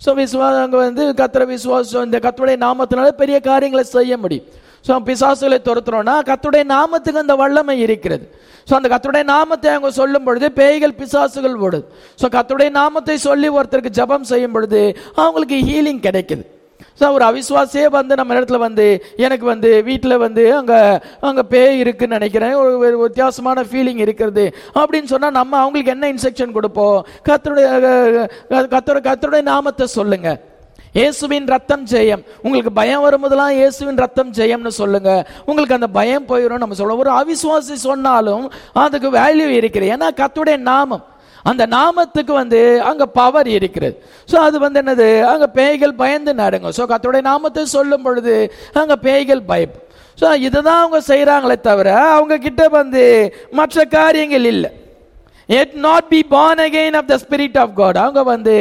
So அங்கே வந்து கர்த்தரை விசுவாசம், இந்த கர்த்தருடைய நாமத்தினால பெரிய காரியங்களை செய்ய முடியும். ஸோ பிசாசுகளை துரத்துறோம்னா கர்த்தருடைய நாமத்துக்கு அந்த வல்லமை இருக்கிறது. ஸோ அந்த கர்த்தருடைய நாமத்தை அவங்க சொல்லும் பொழுது பேய்கள் பிசாசுகள் ஓடுது. ஸோ கர்த்தருடைய நாமத்தை சொல்லி ஒருத்தருக்கு ஜெபம் செய்யும் பொழுது அவங்களுக்கு ஹீலிங் கிடைக்குது. ஸோ ஒரு அவிசுவாசியே வந்து நம்ம இடத்துல வந்து எனக்கு வந்து வீட்டில் வந்து அங்கே பேய் இருக்குன்னு நினைக்கிறேன், ஒரு வித்தியாசமான ஃபீலிங் இருக்கிறது அப்படின்னு சொன்னால் நம்ம அவங்களுக்கு என்ன இன்ஸ்ட்ரக்ஷன் கொடுப்போம்? கர்த்தருடைய நாமத்தை சொல்லுங்க, இயேசுவின் ரத்தம் ஜெயம். உங்களுக்கு பயம் வரும்போதெல்லாம் இயேசுவின் ரத்தம் ஜெயம்னு சொல்லுங்க, உங்களுக்கு அந்த பயம் போயிடும் நம்ம சொல்லுவோம். ஒரு அவிசுவாசி சொன்னாலும் அதுக்கு வேல்யூ இருக்கிறது. ஏன்னா கர்த்தருடைய நாமம், அந்த நாமத்துக்கு வந்து அங்க பவர் இருக்கிறது. ஸோ அது வந்து என்னது, அங்க பேய்கள் பயந்து நடுங்க. ஸோ கர்த்தருடைய நாமத்தை சொல்லும் பொழுது அங்க பேய்கள் பயப்படும். ஸோ இதுதான் அவங்க செய்யறாங்களே தவிர அவங்க கிட்ட வந்து மற்ற காரியங்கள் இல்லை. Yet not be born again of the Spirit of God. அவங்க வந்து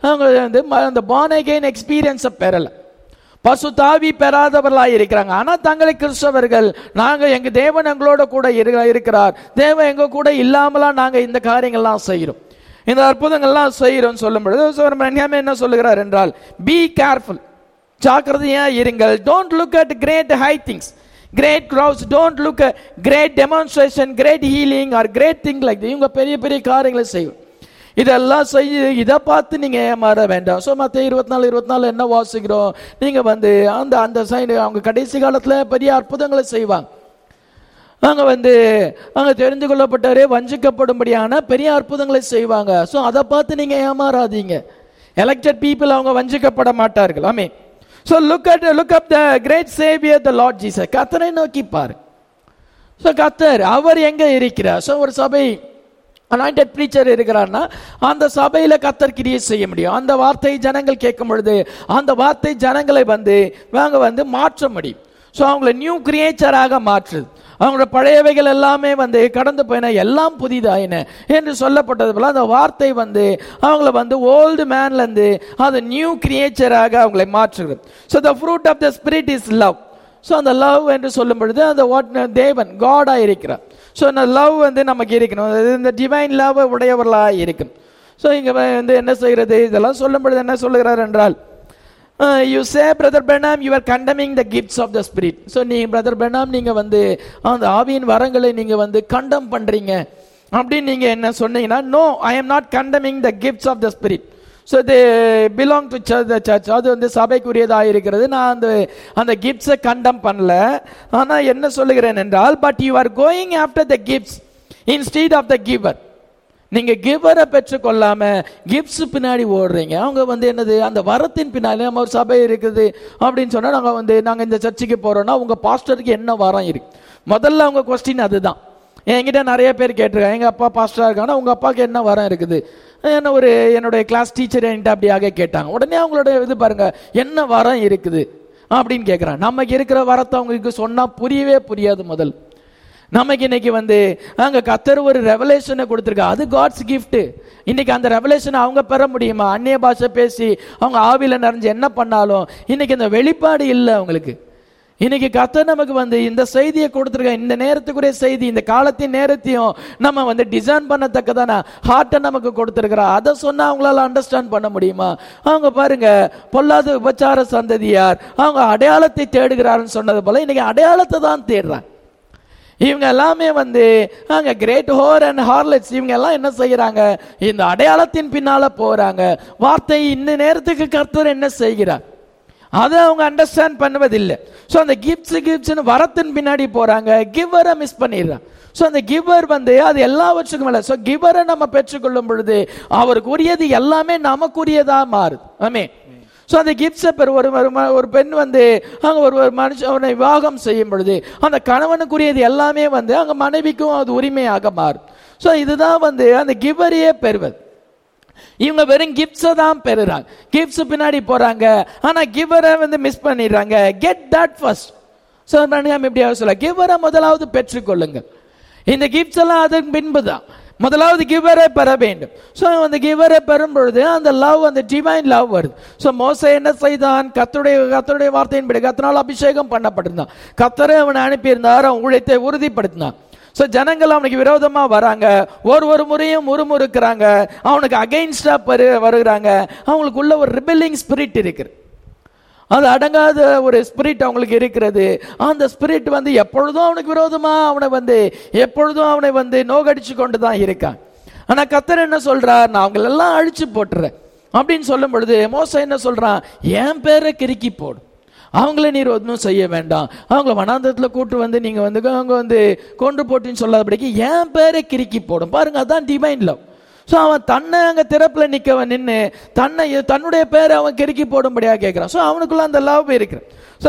அந்த born again எக்ஸ்பீரியன்ஸை பெறல, பசுத்தாவி பெறாதவர்களாக இருக்கிறாங்க. ஆனால் தங்களை கிறிஸ்தவர்கள், நாங்கள் எங்க தேவன் எங்களோட கூட இருக்கிறார், தேவன் எங்க கூட இல்லாமலாம் நாங்கள் இந்த காரியங்கள்லாம் செய்கிறோம், இந்த அற்புதங்கள்லாம் செய்கிறோம் சொல்லும் பொழுது என்ன சொல்லுகிறார் என்றால், பி கேர்ஃபுல், ஜாக்கிரதையா இருங்கள். Don't look at great high things, great crowds, don't look at great demonstration, great healing or great thing like that. இவங்க பெரிய பெரிய காரியங்களை செய்யும், இதெல்லாம் செய்ய இதை பார்த்து நீங்க ஏமாற வேண்டாம். ஸோ மத்திய 24 என்ன வாசிக்கிறோம், நீங்க வந்து அந்த சைடு அவங்க கடைசி காலத்துல பெரிய அற்புதங்களை செய்வாங்க. அங்க வந்து அங்க தெரிந்து கொள்ளப்பட்டவரே வஞ்சிக்கப்படும்படியான பெரிய அற்புதங்களை செய்வாங்க. ஸோ அதை பார்த்து நீங்க ஏமாறாதீங்க. எலெக்டட் பீப்புள் அவங்க வஞ்சிக்கப்பட மாட்டார்கள். ஆமென். So look up the great savior, the Lord Jesus. கர்த்தரை நோக்கி பாரு. ஸோ கர்த்தர் அவர் எங்க இருக்கிறார்? ஸோ ஒரு சபை அனாயிண்டட் ப்ரீச்சர் இருக்கிறார்னா அந்த சபையில கர்த்தர் கிரியை செய்ய முடியும். அந்த வார்த்தை ஜனங்கள் கேட்கும் பொழுது அந்த வார்த்தை ஜனங்களை வந்து மாற்ற முடியும். ஸோ அவங்கள நியூ கிரியேச்சராக மாற்றுது. அவங்களோட பழையவைகள் எல்லாமே வந்து கடந்து போயின, எல்லாம் புதிதாயின என்று சொல்லப்பட்டது போல அந்த வார்த்தை வந்து அவங்கள வந்து ஓல்டு மேன்ல இருந்து அது நியூ கிரியேச்சராக அவங்களை மாற்றுகிறது. So the fruit of the spirit is love. So அந்த லவ் என்று சொல்லும் பொழுது அந்த தேவன் காடா இருக்கிறார். ஸோ அந்த லவ் வந்து நமக்கு இருக்கணும், இந்த டிவைன் லவ் உடையவர்களாக இருக்கும். ஸோ இங்க வந்து என்ன செய்கிறது, இதெல்லாம் சொல்லும் பொழுது என்ன சொல்லுகிறார் என்றால், you say brother Branham you are condemning the gifts of the spirit. so நீ brother Branham நீங்க வந்து அந்த ஆவியின் வரங்களை நீங்க வந்து கண்டம் பண்றீங்க அப்படி நீங்க என்ன சொன்னீங்கன்னா, no I am not condemning the gifts of the spirit. so they belong to the church. அது வந்து சபைக்குரியதா இருக்கிறது. நான் அந்த கிஃப்ட்ஸை கண்டம் பண்ணல. ஆனா என்ன சொல்லுகிறேன் என்றால், but you are going after the gifts instead of the giver. நீங்க கிவரை பெற்றுக்கொள்ளாம கிஃப்ட்ஸ் பின்னாடி ஓடுறீங்க. அவங்க வந்து என்னது, அந்த வரத்தின் பின்னாடி நம்ம ஒரு சபை இருக்குது அப்படின்னு சொன்னா நாங்க இந்த சர்ச்சுக்கு போறோம்னா உங்க பாஸ்டருக்கு என்ன வரம் இருக்கு, முதல்ல அவங்க கொஸ்டின் அதுதான். என்கிட்ட நிறைய பேர் கேட்டிருக்காங்க, எங்க அப்பா பாஸ்டரா இருக்காங்கன்னா உங்க அப்பாவுக்கு என்ன வரம் இருக்குது, என்னுடைய கிளாஸ் டீச்சர் என்கிட்ட அப்படியாக கேட்டாங்க. உடனே அவங்களோட இது பாருங்க, என்ன வரம் இருக்குது அப்படின்னு கேட்கறாங்க. நமக்கு இருக்கிற வரத்தை அவங்களுக்கு சொன்னா புரியவே புரியாது. முதல் நமக்கு இன்னைக்கு வந்து அங்க கர்த்தர் ஒரு ரெவலேஷனை கொடுத்திருக்கா, அது காட்ஸ் கிஃப்ட். இன்னைக்கு அந்த ரெவலேஷனை அவங்க பெற முடியுமா? அந்நிய பாஷை பேசி அவங்க ஆவியில நிறைஞ்சு என்ன பண்ணாலும் இன்னைக்கு இந்த வெளிப்பாடு இல்லை அவங்களுக்கு. இன்னைக்கு கர்த்தர் நமக்கு வந்து இந்த செய்தியை கொடுத்திருக்க, இந்த நேரத்துக்குரிய செய்தி, இந்த காலத்தின் நேரத்தையும் நம்ம வந்து டிசைன் பண்ணத்தக்கதான ஹார்ட்டை நமக்கு கொடுத்திருக்கிறா. அதை சொன்னா அவங்களால அண்டர்ஸ்டாண்ட் பண்ண முடியுமா? அவங்க பாருங்க, பொல்லாத உபச்சார சந்ததியார் அவங்க அடையாளத்தை தேடுகிறாருன்னு சொன்னது போல இன்னைக்கு அடையாளத்தை தான் தேடுறாங்க. இவங்க எல்லாமே வந்து அங்க கிரேட் ஹோர் அண்ட் ஹார்லெட்ஸ், இவங்க எல்லாம் என்ன செய்யறாங்க, இந்த அடையாளத்தின் பின்னால போறாங்க. வார்த்தை இந்த நேரத்துக்கு கர்த்தர் என்ன செய்கிறார் அதை அவங்க அண்டர்ஸ்டாண்ட் பண்ணுவதில்லை. ஸோ அந்த கிஃப்ட்ஸ் வரத்தின் பின்னாடி போறாங்க, கிவரை மிஸ் பண்ணிடுறாங்க. ஸோ அந்த கிவர் வந்து அது எல்லாவற்றுக்கும் இல்லை. ஸோ கிவரை நம்ம பெற்றுக்கொள்ளும் பொழுது அவருக்கு உரியது எல்லாமே நமக்குரியதா மாறுது. ஆமென். ஸோ அந்த கிஃப்ட்ஸை ஒரு பெண் வந்து அங்கே ஒரு மனுஷனை விவாகம் செய்யும் பொழுது அந்த கணவனுக்குரியது எல்லாமே வந்து அங்கே மனைவிக்கும் அது உரிமையாக மாறும். ஸோ இதுதான் வந்து அந்த கிவரையே பெறுவது. இவங்க வெறும் கிஃப்ட்ஸை தான் பெறுறாங்க, கிஃப்ட்ஸ் பின்னாடி போறாங்க, ஆனா கிவரை வந்து மிஸ் பண்ணிடுறாங்க. Get that first. ஸோ எப்படியாவது சொல்ல, கிவரை முதலாவது பெற்றுக்கொள்ளுங்கள். இந்த கிஃப்ட்ஸ் எல்லாம் அதற்கு பின்பு தான் முதலாவது கிவரை பெற வேண்டும். ஸோ அந்த கிவரை பெறும் பொழுது அந்த லவ், அந்த டிவைன் லவ் வருது. ஸோ மோசே என்ன செய்தான், கர்த்தருடைய வார்த்தையின்படி கர்த்தரால் அபிஷேகம் பண்ணப்பட்டிருந்தான், கர்த்தரை அவனை அனுப்பியிருந்தார், அவன் ஊழியத்தை உறுதிப்படுத்தினான். ஸோ ஜனங்கள் அவனுக்கு விரோதமா வராங்க, ஒரு முறையும் முறுமுறுக்கிறாங்க, அவனுக்கு அகைன்ஸ்டா வருகிறாங்க. அவங்களுக்குள்ள ஒரு ரிபெல்லிங் ஸ்பிரிட் இருக்கு, அது அடங்காத ஒரு ஸ்பிரிட் அவங்களுக்கு இருக்கிறது. அந்த ஸ்பிரிட் எப்பொழுதும் அவனுக்கு விரோதமா எப்பொழுதும் அவனை நோகடிச்சு கொண்டு தான் இருக்கான். ஆனா கர்த்தர் என்ன சொல்றார், நான் அவங்களை எல்லாம் அழிச்சு போட்டுறேன் அப்படின்னு சொல்லும் பொழுது மோசே என்ன சொல்றான், என் பேரை கிறுக்கி போடு, அவங்கள நீர் ஒன்றும் செய்ய வேண்டாம், அவங்கள வனாந்தரத்தில் கூட்டு நீங்க அவங்க கொன்று போட்டுன்னு சொல்லாதபடிக்கு என் பேரை கிறுக்கி போடும். பாருங்க, அதான் டிவைன் லவ். ஸோ அவன் தன்னை அங்கே திறப்புல நின்று தன்னுடைய பேரை அவன் கிறுக்கி போடும்படியாக கேட்கிறான். ஸோ அவனுக்குள்ள அந்த லவ் இருக்கிறான். ஸோ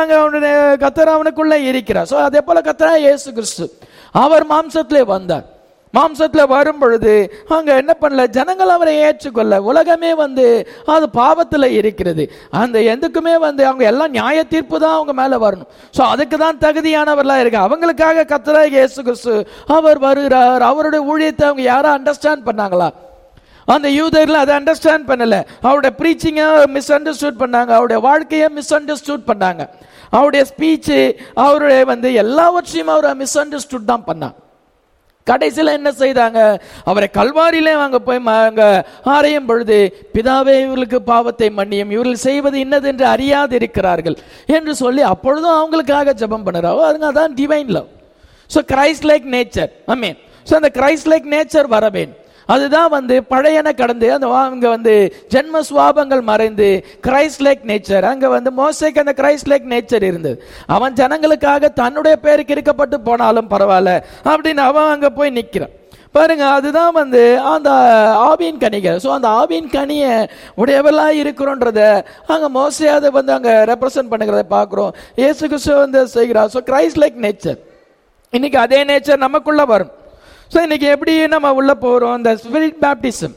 கர்த்தர் அவனுக்குள்ள இருக்கிறார். ஸோ அதே போல கர்த்தர் இயேசு கிறிஸ்து அவர் மாம்சத்திலே வந்தார். மாம்சத்துல வரும் பொழுது அங்க என்ன பண்ணல, ஜனங்கள் அவரை ஏற்றுக்கொள்ள. உலகமே அது பாவத்துல இருக்கிறது. அந்த எதுக்குமே அவங்க எல்லாம் நியாய தீர்ப்பு தான் அவங்க மேல வரணும். சோ அதுக்கு தான் தகுதியானவர்களா இருக்கு. அவங்களுக்காக கர்த்தராகிய இயேசு கிறிஸ்து அவர் வருகிறார். அவருடைய ஊழியத்தை அவங்க யாரும் அண்டர்ஸ்டாண்ட் பண்ணாங்களா? அந்த யூதர்கள் அதை அண்டர்ஸ்டாண்ட் பண்ணல. அவருடைய பிரீச்சிங்க மிஸ் அண்டர்ஸ்டூட் பண்ணாங்க, அவருடைய வாழ்க்கையை மிஸ் அண்டர்ஸ்டூட் பண்ணாங்க, அவருடைய ஸ்பீச் அவருடைய எல்லாவற்றையும் அவர் மிஸ் அண்டர்ஸ்டூட் தான் பண்ணாங்க. கடைசியில் என்ன செய்தாங்க, அவரை கல்வாரியிலே அங்க போய் ஆரையும் பொழுது, பிதாவே இவர்களுக்கு பாவத்தை மன்னியும், இவர்கள் செய்வது இன்னது என்று அறியாது இருக்கிறார்கள் என்று சொல்லி அப்பொழுதும் அவங்களுக்காக ஜெபம் பண்ணுறாங்க. அதான் divine love. So Christ like nature, ஆமென். ஸோ அந்த கிரைஸ்ட் லைக் நேச்சர் வரவேன். அதுதான் பழையன கடந்து அங்க ஜென்ம சுவாபங்கள் மறைந்து கிரைஸ்ட் லைக் நேச்சர். அங்க மோசேக்கு அந்த கிரைஸ்ட் லைக் நேச்சர் இருந்தது. அவன் ஜனங்களுக்காக தன்னுடைய பேருக்கு இருக்கப்பட்டு போனாலும் பரவாயில்ல அப்படின்னு அவன் அங்க போய் நிக்கிறான். பாருங்க, அதுதான் அந்த ஆவியின் கனிகள். ஸோ அந்த ஆவியின் கனியை உடையவெல்லாம் இருக்கிறோன்றத அங்க மோசே அதை அங்க ரெப்ரசன்ட் பண்ணுகிறத பார்க்கிறோம். இயேசு கிறிஸ்து செய்கிறார். So Christ like nature. இன்னைக்கு அதே நேச்சர் நமக்குள்ள வரும். ஸோ இன்னைக்கு எப்படி நம்ம உள்ள போறோம், இந்த ஸ்பிரிட் பேப்டிசம்,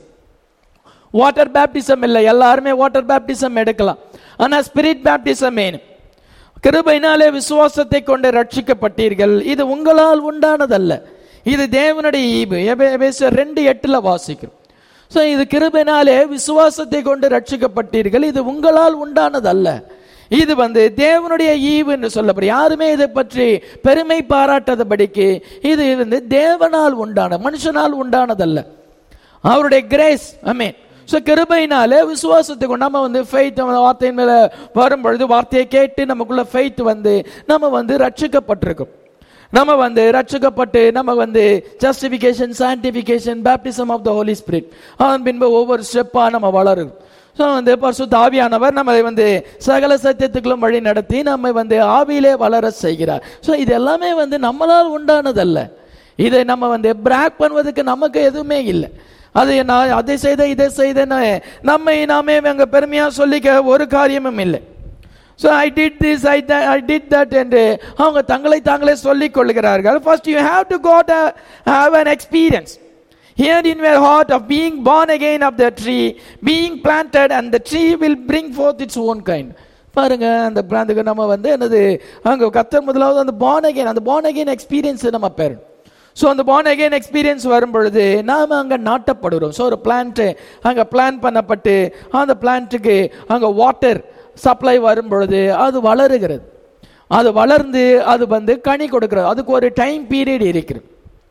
வாட்டர் பேப்டிசம் இல்லை, எல்லாருமே வாட்டர் பேப்டிசம் எடுக்கலாம், ஆனா ஸ்பிரிட் பேப்டிசம் வேணும். கிருபையினாலே விசுவாசத்தை கொண்டு ரட்சிக்கப்பட்டீர்கள், இது உங்களால் உண்டானதல்ல, இது தேவனுடைய ஈவு. எபேசியர் 2:8 வாசிக்கிறோம். ஸோ இது கிருபையினாலே விசுவாசத்தை கொண்டு ரட்சிக்கப்பட்டீர்கள், இது உங்களால் உண்டானதல்ல, இது தேவனுடைய ஈவு என்று சொல்லப்படும். யாருமே இதை பற்றி பெருமை பாராட்டாதபடிக்கு இது தேவனால் உண்டான, மனுஷனால் உண்டானதல்ல, அவருடைய கிரேஸ். ஆமென். ஸோ கிருபையினாலே விசுவாசத்தை கொண்டு நம்ம ஃபெய்த் வார்த்தையின் மேல வரும் பொழுது வார்த்தையை கேட்டு நமக்குள்ள ஃபெய்த் நம்ம ரட்சிக்கப்பட்டிருக்கோம். நம்ம ரட்சிக்கப்பட்டு நம்ம justification, sanctification, baptism of the holy spirit, அதன் பின்பு ஒவ்வொரு ஸ்டெப்பா நம்ம வளரும். ஸோ பரிசுத்த ஆவியானவர் நம்மை சகல சத்தியத்துக்களும் வழி நடத்தி நம்மை ஆவியிலே வளர செய்கிறார். ஸோ இது எல்லாமே நம்மளால் உண்டானதல்ல. இதை நம்ம பிராக் பண்ணுவதற்கு நமக்கு எதுவுமே இல்லை. அது நான் அதை செய்த இதை செய்தேன்னு நாமே அங்கே பெருமையா சொல்லிக்க ஒரு காரியமும் இல்லை. So I did this, I did that என்று அவங்க தங்களை தாங்களே சொல்லிக் கொள்கிறார்கள். First you have to have an experience here in your heart of being born again of the tree, being planted, and the tree will bring forth its own kind. பாருங்க, அந்த பிராந்துக்கு நம்ம என்னது அங்க கர்த்தர் முதலாவது அந்த born again, அந்த born again எக்ஸ்பீரியன்ஸ் நம்ம பெறணும். ஸோ அந்த born again எக்ஸ்பீரியன்ஸ் வரும் பொழுது நாம அங்க நாட்டப்படுறோம். ஸோ ஒரு பிளான்ட் அங்க பிளான் பண்ணப்பட்டு அந்த பிளான்ட்டுக்கு அங்க வாட்டர் சப்ளை வரும் பொழுது அது வளருகிறது. அது வளர்ந்து அது கனி கொடுக்கிறது. அதுக்கு ஒரு டைம் பீரியட் இருக்கிறது.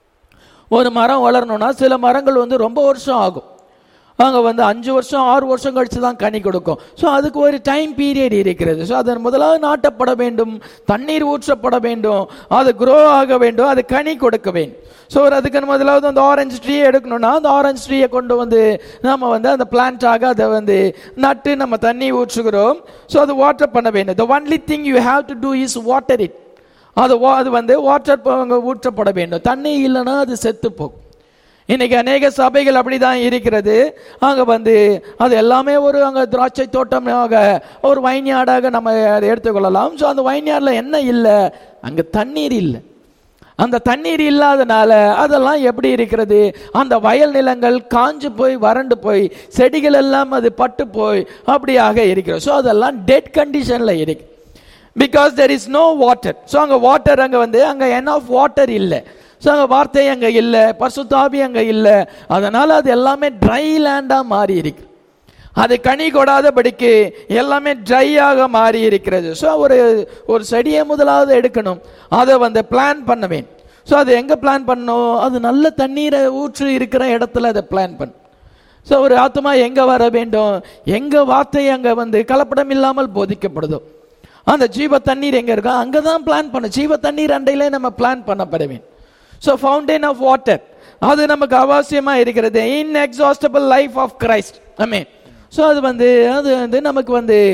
ஒரு மரம் வளரணும்னா சில மரங்கள் ரொம்ப வருஷம் ஆகும். அங்கே 5 வருஷம் 6 வருஷம் கழிச்சு தான் கனி கொடுக்கும். ஸோ அதுக்கு ஒரு டைம் பீரியட் இருக்கிறது. ஸோ அதன் முதலாவது நாட்டப்பட வேண்டும், தண்ணீர் ஊற்றப்பட வேண்டும், அது க்ரோ ஆக வேண்டும், அது கனி கொடுக்க வேண்டும். ஸோ அதுக்கு முதலாவது அந்த ஆரஞ்சு ட்ரீயை எடுக்கணும்னா அந்த ஆரஞ்சு ட்ரீயை கொண்டு நம்ம அந்த பிளான்ட்டாக அதை நட்டு நம்ம தண்ணி ஊற்றுகிறோம். ஸோ அது வாட்டர் பண்ண வேண்டும். the only thing you have to do is water it. அது வாட்டர் ஊற்றப்பட வேண்டும். தண்ணி இல்லைன்னா அது செத்து போகும். இன்னைக்கு அநேக சபைகள் அப்படிதான் இருக்கிறது. அங்க அது எல்லாமே ஒரு அங்க திராட்சை தோட்டமாக ஒரு வைன்யார்டாக நம்ம எடுத்துக்கொள்ளலாம். ஸோ அந்த வைன்யார்டில் என்ன இல்லை, அங்க தண்ணீர் இல்லை. அந்த தண்ணீர் இல்லாதனால அதெல்லாம் எப்படி இருக்கிறது, அந்த வயல் நிலங்கள் காஞ்சு போய் வறண்டு போய் செடிகள் எல்லாம் அது பட்டு போய் அப்படியாக இருக்கிறது. ஸோ அதெல்லாம் டெட் கண்டிஷன்ல இருக்கு. Because there is no water. So அங்க வாட்டர் அங்க enough வாட்டர் இல்லை. ஸோ அங்கே வார்த்தை அங்கே இல்லை, பரிசுத்த ஆவி அங்கே இல்லை. அதனால அது எல்லாமே ட்ரை லேண்டாக மாறி இருக்கு. அது கனி கொடாதபடிக்கு எல்லாமே ட்ரையாக மாறி இருக்கிறது. ஸோ ஒரு செடியை முதலாவது எடுக்கணும், அதை பிளான் பண்ண வேண்டும். ஸோ அது எங்க பிளான் பண்ணணும்? அது நல்ல தண்ணீரை ஊற்று இருக்கிற இடத்துல அதை பிளான் பண்ண. ஸோ ஒரு ஆத்மா எங்க வர வேண்டும்? எங்க வார்த்தை அங்க கலப்படம் இல்லாமல் போதிக்கப்படுதோ அந்த ஜீவ தண்ணீர் எங்க இருக்கோ அங்கதான் பிளான் பண்ண. ஜீவ தண்ணீர் அண்டையிலே நம்ம பிளான் பண்ணப்பட வேண்டும். ஸோ ஃபவுண்டைன் ஆஃப் வாட்டர் அது நமக்கு அவசியமா இருக்கிறது. Inexhaustible life of Christ. ஆமென். ஸோ அது நமக்கு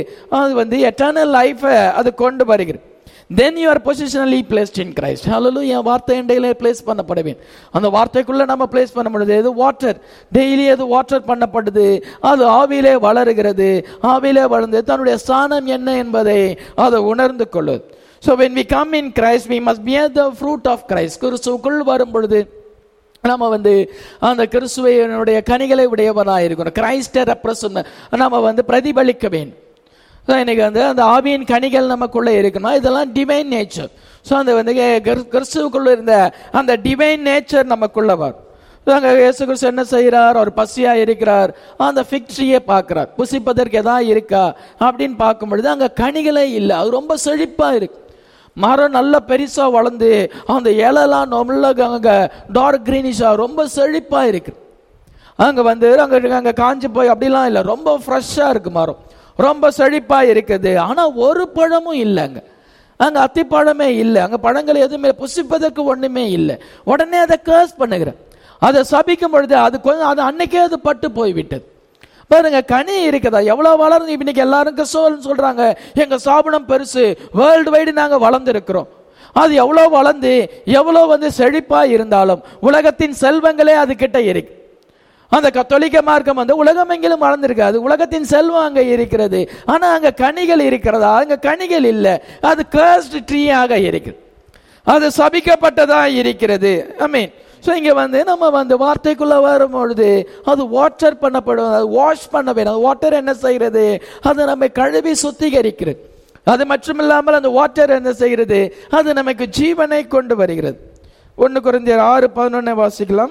அது எட்டர்னல் லைஃபை அது கொண்டு வருகிறது. Then you are positionally placed in Christ. Hallelujah. வார்த்தை இண்டையிலே பிளேஸ் பண்ணப்பட வேண்டும். அந்த வார்த்தைக்குள்ள நம்ம பிளேஸ் பண்ண முடியுது. இது வாட்டர், டெய்லி அது வாட்டர் பண்ணப்படுது. அது ஆவியிலே வளருகிறது. ஆவியிலே வளர்ந்து தன்னுடைய ஸ்தானம் என்ன என்பதை அதை உணர்ந்து கொள்ளுது. So when we come in Christ, we must bear the fruit of Christ. கிறிஸ்துவுக்குள் வரும் பொழுது நம்ம அந்த கிறிஸ்துவினுடைய கனிகளை உடையவராக இருக்கணும். கிரைஸ்டை ரெப்ரசன்ட் நம்ம பிரதிபலிக்க வேண்டும். இன்னைக்கு அந்த ஆவியின் கனிகள் நமக்குள்ள இருக்கணும். இதெல்லாம் டிவைன் நேச்சர். ஸோ அந்த கிறிஸ்துவுக்குள்ள இருந்த அந்த டிவைன் நேச்சர் நமக்குள்ள வரும். அங்கே இயேசு கிறிஸ்து என்ன செய்கிறார்? அவர் பசியா இருக்கிறார். அந்த ஃபிக் ட்ரீயை பார்க்கிறார். புசிப்பதற்கு எதாவது இருக்கா அப்படின்னு பார்க்கும் பொழுது அங்கே கனிகளே இல்லை. அது ரொம்ப செழிப்பா இருக்கு. மரம் நல்ல பெருசா வளர்ந்து அந்த இலைலாம் அங்க டார்க் கிரீனிஷா ரொம்ப செழிப்பா இருக்கு. அங்க அங்க காஞ்சி போய் அப்படிலாம் இல்லை, ரொம்ப ஃப்ரெஷ்ஷா இருக்கு. மரம் ரொம்ப செழிப்பா இருக்குது. ஆனா ஒரு பழமும் இல்லைங்க. அங்க அத்திப்பழமே இல்லை. அங்க பழங்கள் எதுவுமே, புசிப்பதற்கு ஒண்ணுமே இல்லை. உடனே அதை கேர்ஸ் பண்ணுகிறேன். அதை சபிக்கும் பொழுது அது அன்னைக்கே அது பட்டு போய்விட்டது. பாருங்க, கனி இருக்குதா? எவ்வளவு வளர்ந்து இன்னைக்கு எல்லாரும் கிறிஸ்தவர்கள் சொல்றாங்க எங்க ஸ்தாபனம் பெருசு, வேர்ல்டு வைடு நாங்க வளர்ந்துருக்கிறோம். அது எவ்வளவு வளர்ந்து எவ்வளவு செழிப்பா இருந்தாலும் உலகத்தின் செல்வங்களே அது கிட்ட இருக்கு. அந்த கத்தோலிக்க மார்க்கம் உலகம் எங்கிலும் வளர்ந்திருக்கு. அது உலகத்தின் செல்வம் அங்க இருக்கிறது. ஆனா அங்க கனிகள் இருக்கிறதா? அங்க கனிகள் இல்லை. அது கர்ஸ்ட் ட்ரீயாக இருக்குது. அது சபிக்கப்பட்டதா இருக்கிறது. ஐ மீன், ஸோ இங்கே நம்ம வார்த்தைக்குள்ள வரும்பொழுது அது வாட்டர் பண்ணப்படும், அது வாஷ் பண்ண வேணும். அது வாட்டர் என்ன செய்கிறது? அது நம்ம கழுவி சுத்திகரிக்கிறது. அது மட்டுமில்லாமல் அந்த வாட்டர் என்ன செய்கிறது? அது நமக்கு ஜீவனை கொண்டு வருகிறது. 1 கொரிந்தியர் 6:11 வாசிக்கலாம்.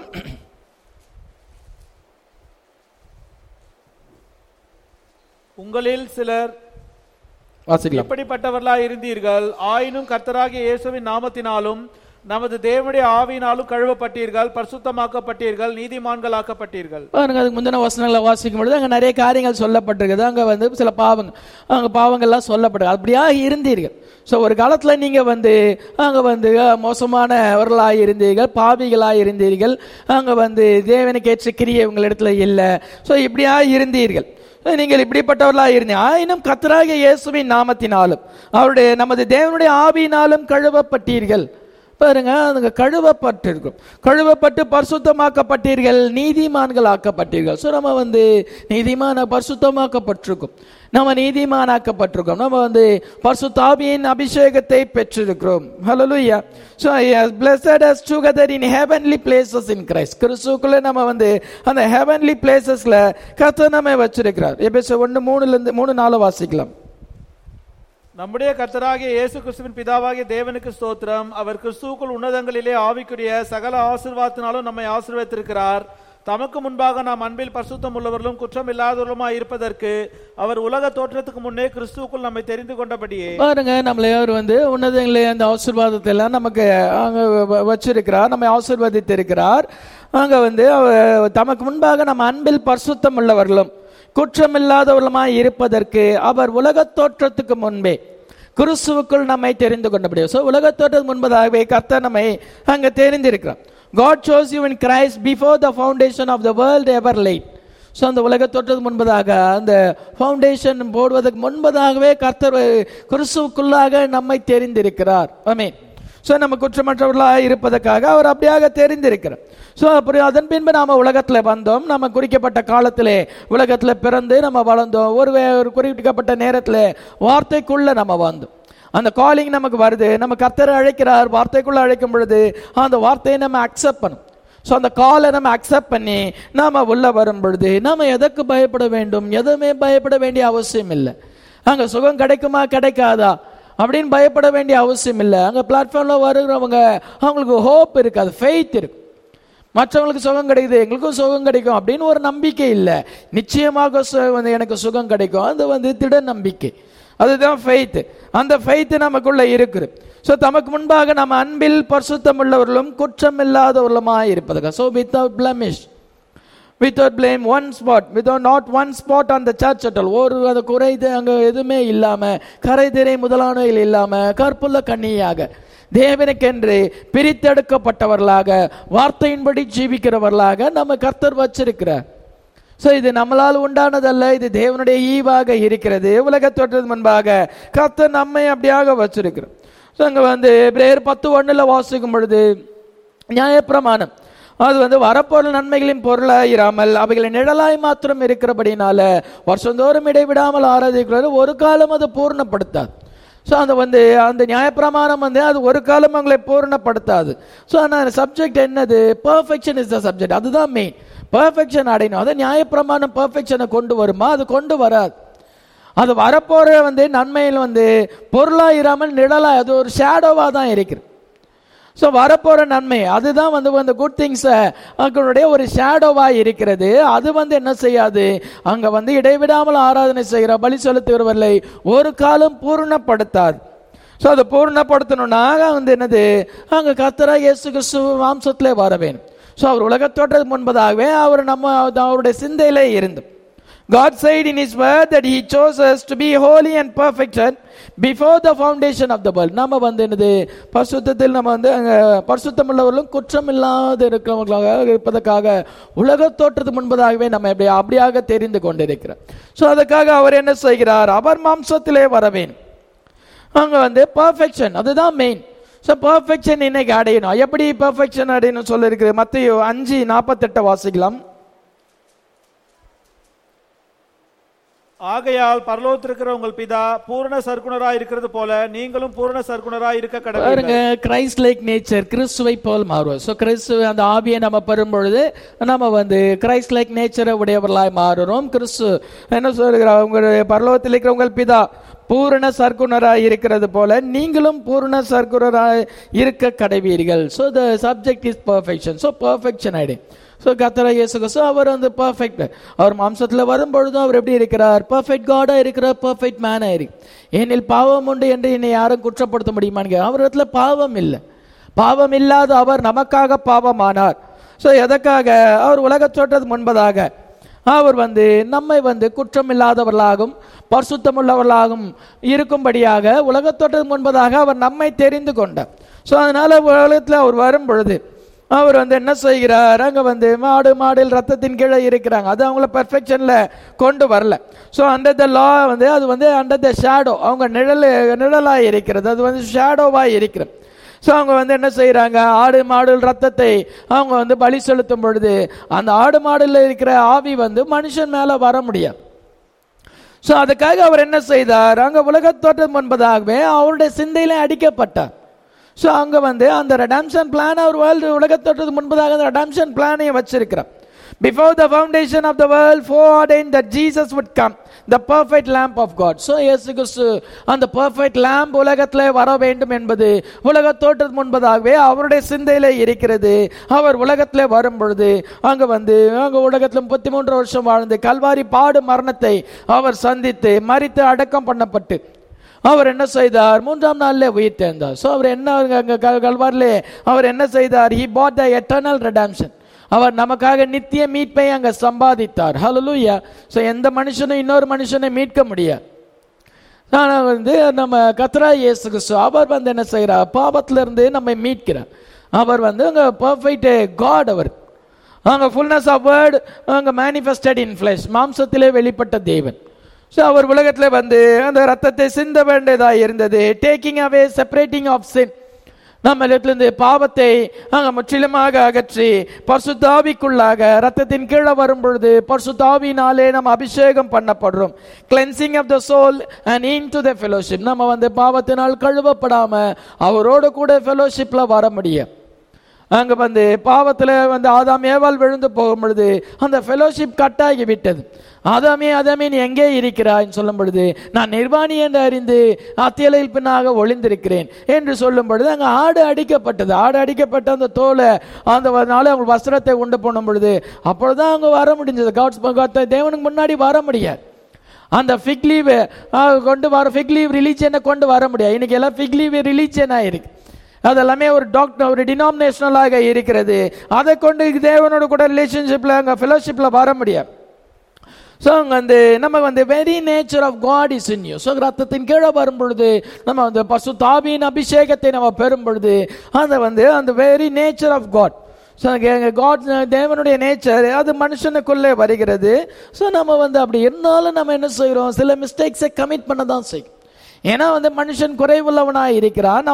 உங்களில் சிலர் எப்படிப்பட்டவர்களாய் இருந்தீர்கள்? ஆயினும் கர்த்தராகிய இயேசுவின் நாமத்தினாலும் நமது தேவனுடைய ஆவியினாலும் கழுவப்பட்டீர்கள், பரிசுத்தமாக்கப்பட்டீர்கள், நீதிமான்களாக்கப்பட்டீர்கள். பாருங்க, அதுக்கு முந்தின வசனங்களை வாசிக்கும் பொழுது அங்க நிறைய காரியங்கள் சொல்லப்பட்டிருக்குது. அங்க சில பாவங்கள்லாம் சொல்லப்படுது. அப்படியா இருந்தீர்கள். ஸோ ஒரு காலத்தில் நீங்க அங்க மோசமானவர்களாக இருந்தீர்கள், பாவிகளாக இருந்தீர்கள். அங்க தேவனுக்கு ஏற்ற கிரியை உங்களிடத்துல இல்லை. ஸோ இப்படியா இருந்தீர்கள். நீங்கள் இப்படிப்பட்டவர்களாக இருந்தீங்க. ஆயினும் கர்த்தராகிய இயேசுவின் நாமத்தினாலும் அவருடைய நமது தேவனுடைய ஆவியினாலும் கழுவப்பட்டீர்கள். பாருங்க, அதுங்க கழுவப்பட்டிருக்கும். கழுவப்பட்டு பரிசுத்தமாக்கப்பட்டீர்கள், நீதிமான்கள் ஆக்கப்பட்டீர்கள். ஸோ நம்ம நீதிமான பரிசுத்தமாக்கப்பட்டிருக்கும். நம்ம நீதிமானாக்கப்பட்டிருக்கோம். நம்ம பரிசுத்த ஆவியின் அபிஷேகத்தை பெற்றிருக்கிறோம். ஹல்லேலூயா. So he has blessed us together in heavenly places in Christ. கிறிஸ்துவுக்குள்ள நம்ம அந்த heavenly placesல கர்த்தர் நம்மை வச்சிருக்கிறார். எபேசியர் 1:3-4 வாசிக்கலாம். நம்முடைய கர்த்தராகிய இயேசு கிறிஸ்துவின் பிதாவாகிய தேவனுக்கு ஸ்தோத்திரம். அவர் கிறிஸ்துவுக்குள் உன்னதங்களிலே ஆவிக்குரிய சகல ஆசீர்வாதத்தினாலும் நம்மை ஆசீர்வதித்திருக்கிறார். தமக்கு முன்பாக நாம் அன்பில் பரிசுத்தம் உள்ளவர்களும் குற்றம் இல்லாதவர்களுமாய் இருப்பதற்கு அவர் உலக தோற்றத்துக்கு முன்னே கிறிஸ்துவுக்குள் நம்மை தெரிந்து கொண்டபடியே. பாருங்க, நம்மள உன்னதங்களே அந்த ஆசீர்வாதத்தை எல்லாம் நமக்கு வச்சிருக்கிறார், நம்மை ஆசீர்வதித்திருக்கிறார். அங்க தமக்கு முன்பாக நம்ம அன்பில் பரிசுத்தம் உள்ளவர்களும் குற்றமில்லாதவர்களுமாய் இருப்பதற்கு அவர் உலக தோற்றத்துக்கு முன்பே கிறிஸ்துவுக்குள் நம்மை தெரிந்து கொண்டபடியே. ஸோ உலக தோற்றத்துக்கு முன்பதாகவே கர்த்தர் நம்மை அங்க தெரிந்திருக்கிறார். God chose you in Christ before the foundation of the world ever laid. So அந்த உலக தோற்றத்துக்கு முன்பதாக, அந்த ஃபவுண்டேஷன் போடுவதற்கு முன்பதாகவே கர்த்தர் கிறிஸ்துவுக்குள்ளாக நம்மை தெரிந்திருக்கிறார். ஆமென். ஸோ நம்ம குற்றமற்றவர்களாக இருப்பதற்காக அவர் அப்படியாக தெரிந்திருக்கிறார். ஸோ அப்படி அதன் பின்பு நாம் உலகத்தில் வந்தோம். நம்ம குறிக்கப்பட்ட காலத்திலே உலகத்தில் பிறந்து நம்ம வளர்ந்தோம். ஒரு குறிப்பிட்ட நேரத்தில் வார்த்தைக்குள்ள நம்ம வந்தோம். அந்த காலிங் நமக்கு வருது. நம்ம கர்த்தரை அழைக்கிறார். வார்த்தைக்குள்ள அழைக்கும் பொழுது அந்த வார்த்தையை நம்ம அக்செப்ட் பண்ணும். ஸோ அந்த காலை நம்ம அக்செப்ட் பண்ணி நாம உள்ள வரும் பொழுது நம்ம எதற்கு பயப்பட வேண்டும்? எதுவுமே பயப்பட வேண்டிய அவசியம் இல்லை. அங்க சுகம் கிடைக்குமா கிடைக்காதா அப்படின்னு பயப்பட வேண்டிய அவசியம் இல்லை. அங்க பிளாட்ஃபார்ம்ல வருகிறவங்க அவங்களுக்கு ஹோப் இருக்கு, அது ஃபெய்த் இருக்கு. மற்றவங்களுக்கு சுகம் கிடைக்குது, எங்களுக்கும் சுகம் கிடைக்கும் அப்படின்னு ஒரு நம்பிக்கை இல்லை. நிச்சயமாக எனக்கு சுகம் கிடைக்கும், அது திட நம்பிக்கை. அதுதான் ஃபெய்த். அந்த ஃபெய்த் நமக்குள்ள இருக்குது. ஸோ தமக்கு முன்பாக நம்ம அன்பில் பரிசுத்தம் உள்ளவர்களும் குற்றம் இல்லாதவர்களுமாய் இருப்பதுங்க. So without blemish, without blame, one spot, without not one spot on the church at all. ஒரு அது குறை அங்கே எதுவுமே இல்லாமல், கரை திரை முதலானவைகள் இல்லாமல், கற்புள்ள கன்னியாக தேவனுக்கென்று பிரித்தெடுக்கப்பட்டவர்களாக வார்த்தையின்படி ஜீவிக்கிறவர்களாக நம்ம கர்த்தர் வச்சிருக்கிறார். ஸோ இது நம்மளால் உண்டானதல்ல, இது தேவனுடைய ஈவாக இருக்கிறது. உலக தோற்றத்துக்கு முன்பாக கர்த்தர் நம்மை அப்படியாக வச்சிருக்கிறோம். ஸோ அங்கே எபிரேயர் 10:1 வாசிக்கும் பொழுது நியாயப்பிரமாணம் அது வரப்போற நன்மைகளின் பொருளாயிராமல் அவைகளை நிழலாய் மாத்திரம் இருக்கிறபடினால வருஷந்தோறும் இடைவிடாமல் ஆராதிக்கிறது, ஒரு காலம் அது பூர்ணப்படுத்தாது. ஸோ அந்த நியாயப்பிரமாணம் அது ஒரு காலம் அவங்களை பூர்ணப்படுத்தாது. ஸோ அந்த சப்ஜெக்ட் என்னது? Perfection is the subject. அதுதான் மெயின். பர்ஃபெக்ஷன் அடையணும். அதை நியாயப்பிரமாணம் பர்ஃபெக்ஷனை கொண்டு வருமா? அது கொண்டு வராது. அது வரப்போற நன்மையில் பொருளாயிராமல் நிழலாய், அது ஒரு ஷேடோவா தான் இருக்குது. ஸோ வரப்போற நன்மை அதுதான் அந்த குட் திங்ஸ் அவங்களுடைய ஒரு ஷேடோவா இருக்கிறது. அது என்ன செய்யாது, அங்க இடைவிடாமல் ஆராதனை செய்கிற பலி செலுத்துகிறவர்களை ஒரு காலம் பூர்ணப்படுத்தாது. ஸோ அதை பூர்ணப்படுத்தணும்னா என்னது, அங்க கர்த்தராகிய இயேசு கிறிஸ்து மாம்சத்திலே வர வேணும். ஸோ அவர் உலகத்தோற்றத்துக்கு முன்பதாகவே அவர் அவருடைய சிந்தையிலே இருந்து God said in his word that he chose us to be holy and perfected before the foundation of the world. நம்ம என்னது, பரிசுத்தத்தில் நம்ம பரிசுத்தம் உள்ளவர்களும் குற்றம் இல்லாத இருக்கிறவர்களாக இருப்பதற்காக உலக தோற்றத்துக்கு முன்பதாகவே நம்ம அப்படியாக தெரிந்து கொண்டிருக்கிறார். ஸோ அதுக்காக அவர் என்ன செய்கிறார், அவர் மாம்சத்திலே வரவேன். அங்க பர்ஃபெக்ஷன் அதுதான் மெயின். ஸோ பர்ஃபெக்ஷன் இன்னைக்கு அடையணும். எப்படி பர்ஃபெக்ஷன் அடையணும் சொல்ல இருக்குது. மத்தேயு 5:48 வாசிக்கலாம். ஆகையால் பரலோகத்திலிருக்கிற உங்கள் பிதா பூரண சர்க்குணராய் இருக்கிறது போல நீங்களும் பூரண சர்க்குணராய் இருக்க கடவுள். கிரைஸ்ட் லைக் நேச்சர், கிறிஸ்துவை போல் மாறுவோம். ஸோ கிறிஸ்து அந்த ஆவியை நம்ம பெறும் பொழுது நம்ம கிரைஸ்ட் லைக் நேச்சரை உடையவர்களாய் மாறுறோம். கிறிஸ்து என்ன சொல்கிறார், உங்களுடைய பரலோகத்தில் இருக்கிற உங்கள் பிதா பூரண சர்க்குணராய் இருக்கிறது போல நீங்களும் பூரண சர்க்குணராய் இருக்க கடவீர்கள். So the subject is perfection. So perfection ஆயிடு. ஸோ கர்த்தராகிய இயேசு கிறிஸ்து அவர் பர்ஃபெக்ட். அவர் மாம்சத்தில் வரும்பொழுதும் அவர் எப்படி இருக்கிறார், பர்ஃபெக்ட் காடா இருக்கிறார், பர்ஃபெக்ட் மேனா இருக்கு. ஏனில் பாவம் உண்டு என்று என்னை யாரும் குற்றப்படுத்த முடியுமான்னு அவரிடத்துல பாவம் இல்லை. பாவம் இல்லாத அவர் நமக்காக பாவமானார். ஸோ எதற்காக, அவர் உலக தோற்றத்துக்கு முன்பதாக அவர் நம்மை குற்றம் இல்லாதவர்களாகவும் பரிசுத்தம் உள்ளவர்களாகவும் இருக்கும்படியாக உலக தோற்றத்துக்கு முன்பதாக அவர் நம்மை தெரிந்து கொண்டார். ஸோ அதனால உலகத்தில் அவர் வரும் பொழுது அவர் என்ன செய்கிறார், அங்க மாடில் ரத்தத்தின் கீழே இருக்கிறாங்க. அது அவங்கள பெர்ஃபெக்ஷன்ல கொண்டு வரல. ஸோ அண்டர் த லா அது அண்டர் த ஷேடோ, அவங்க நிழலாய் இருக்கிறது, அது ஷேடோவாய் இருக்கிறது. ஸோ அவங்க என்ன செய்யறாங்க, ஆடு மாடு ரத்தத்தை அவங்க பலி செலுத்தும் பொழுது அந்த ஆடு மாடுல இருக்கிற ஆவி மனுஷன் மேல வர முடியாது. ஸோ அதுக்காக அவர் என்ன செய்தார், அங்க உலக தோற்றம் முன்பதாகவே அவருடைய சிந்தையில அடிக்கப்பட்டார். ஸோ அங்க அந்த ரெடம்ஷன் பிளான் அவர் வேர்ல்டு உலகத்தோற்றத்துக்கு முன்பதாக அந்த ரெடம்ஷன் பிளானை வச்சிருக்கிறார். Before the foundation of the world foreordained that Jesus would come, the perfect lamb of God. So இயேசு கிறிஸ்து அந்த perfect lamb உலகத்திலே வர வேண்டும் என்பது உலக தோற்றத்துக்கு முன்பதாகவே அவருடைய சிந்தையிலே இருக்கிறது. அவர் உலகத்திலே வரும் பொழுது அங்க உலகத்தில் 33 வருஷம் வாழ்ந்து கல்வாரி பாடு மரணத்தை அவர் சந்தித்து மரித்து அடக்கம் பண்ணப்பட்டு அவர் என்ன செய்தார், 3ஆம் நாளிலே உயிர் தெழுந்தார். ஸோ அவர் என்ன கல்வாரிலே அவர் என்ன செய்தார், he bought the eternal redemption. அவர் நமக்காக நித்திய மீட்பை அங்க சம்பாதித்தார். ஹல்லேலூயா. ஸோ எந்த மனுஷனும் இன்னொரு மனுஷனை மீட்க முடியாது. நம்ம கர்த்தராகிய இயேசு கிறிஸ்து அவர் என்ன செய்கிறார், பாவத்திலிருந்து நம்மை மீட்கிறார். அவர் அங்க பர்ஃபெக்ட் காட். அவர் அங்க ஃபுல்னஸ் ஆஃப் வேர்ட் அங்க மேனிஃபெஸ்டட் இன் ஃப்ளெஷ், மாம்சத்திலே வெளிப்பட்ட தேவன். ஸோ அவர் உலகத்தில் அந்த ரத்தத்தை சிந்த வேண்டியதாக இருந்தது. Taking away, separating of sin, நம்ம இடத்திலிருந்து பாவத்தை அங்க முற்றிலுமாக அகற்றி பரிசுத்தாவிக்குள்ளாக ரத்தத்தின் கீழே வரும் பொழுது பரிசுத்தாவினாலே நம்ம அபிஷேகம் பண்ணப்படுறோம். Cleansing of the soul and into the fellowship, நம்ம பாவத்தினால் கழுவப்படாம அவரோடு கூட ஃபெலோஷிப்ல வர முடியும். அங்க பாவத்துல ஆதாம் ஏவாள் விழுந்து போகும் பொழுது அந்த ஃபெலோஷிப் கட்டாகி விட்டது. ஆதாமே நீ எங்கே இருக்கிறாய் சொல்லும் பொழுது நான் நிர்வாணி என்று அறிந்து அத்தியலையில் பின்னாக ஒளிந்திருக்கிறேன் என்று சொல்லும் பொழுது அங்க ஆடு அடிக்கப்பட்டது. ஆடு அடிக்கப்பட்ட அந்த தோலை அந்த அவங்க வஸ்திரத்தை உண்டு போனும் பொழுது அப்பொழுதுதான் அங்க வர முடிஞ்சது. தேவனுக்கு முன்னாடி வர முடியாது. அந்த ஃபிக் லீவ் கொண்டு வர ஃபிக் லீவ் ரிலீஜியனை கொண்டு வர முடியாது. இன்னைக்கு எல்லாம் ஃபிக் லீவ் ரிலீஜியனாக இருக்கு. அதெல்லாமே ஒரு டாக்டர் ஒரு டினாமினேஷனலாக இருக்கிறது. அதை கொண்டு தேவனோட கூட ரிலேஷன்ஷிப்பில் அங்கே ஃபெலோஷிப்பில் வர முடியாது. ஸோ அங்கே வந்து நம்ம வந்து very nature of God is in you. So ரத்தத்தின் கீழே வரும் பொழுது நம்ம வந்து பசுத்தாவியின் அபிஷேகத்தை நம்ம பெறும் பொழுது அதை வந்து அந்த very nature of God, so God தேவனுடைய நேச்சர் அது மனுஷனுக்குள்ளே வருகிறது. ஸோ நம்ம வந்து அப்படி இருந்தாலும் நம்ம என்ன செய்கிறோம், சில மிஸ்டேக்ஸை கமிட் பண்ண தான் செய்யும். ஏன்னா வந்து மனுஷன் குறைவுள்ளவனாக இருக்கிறான்.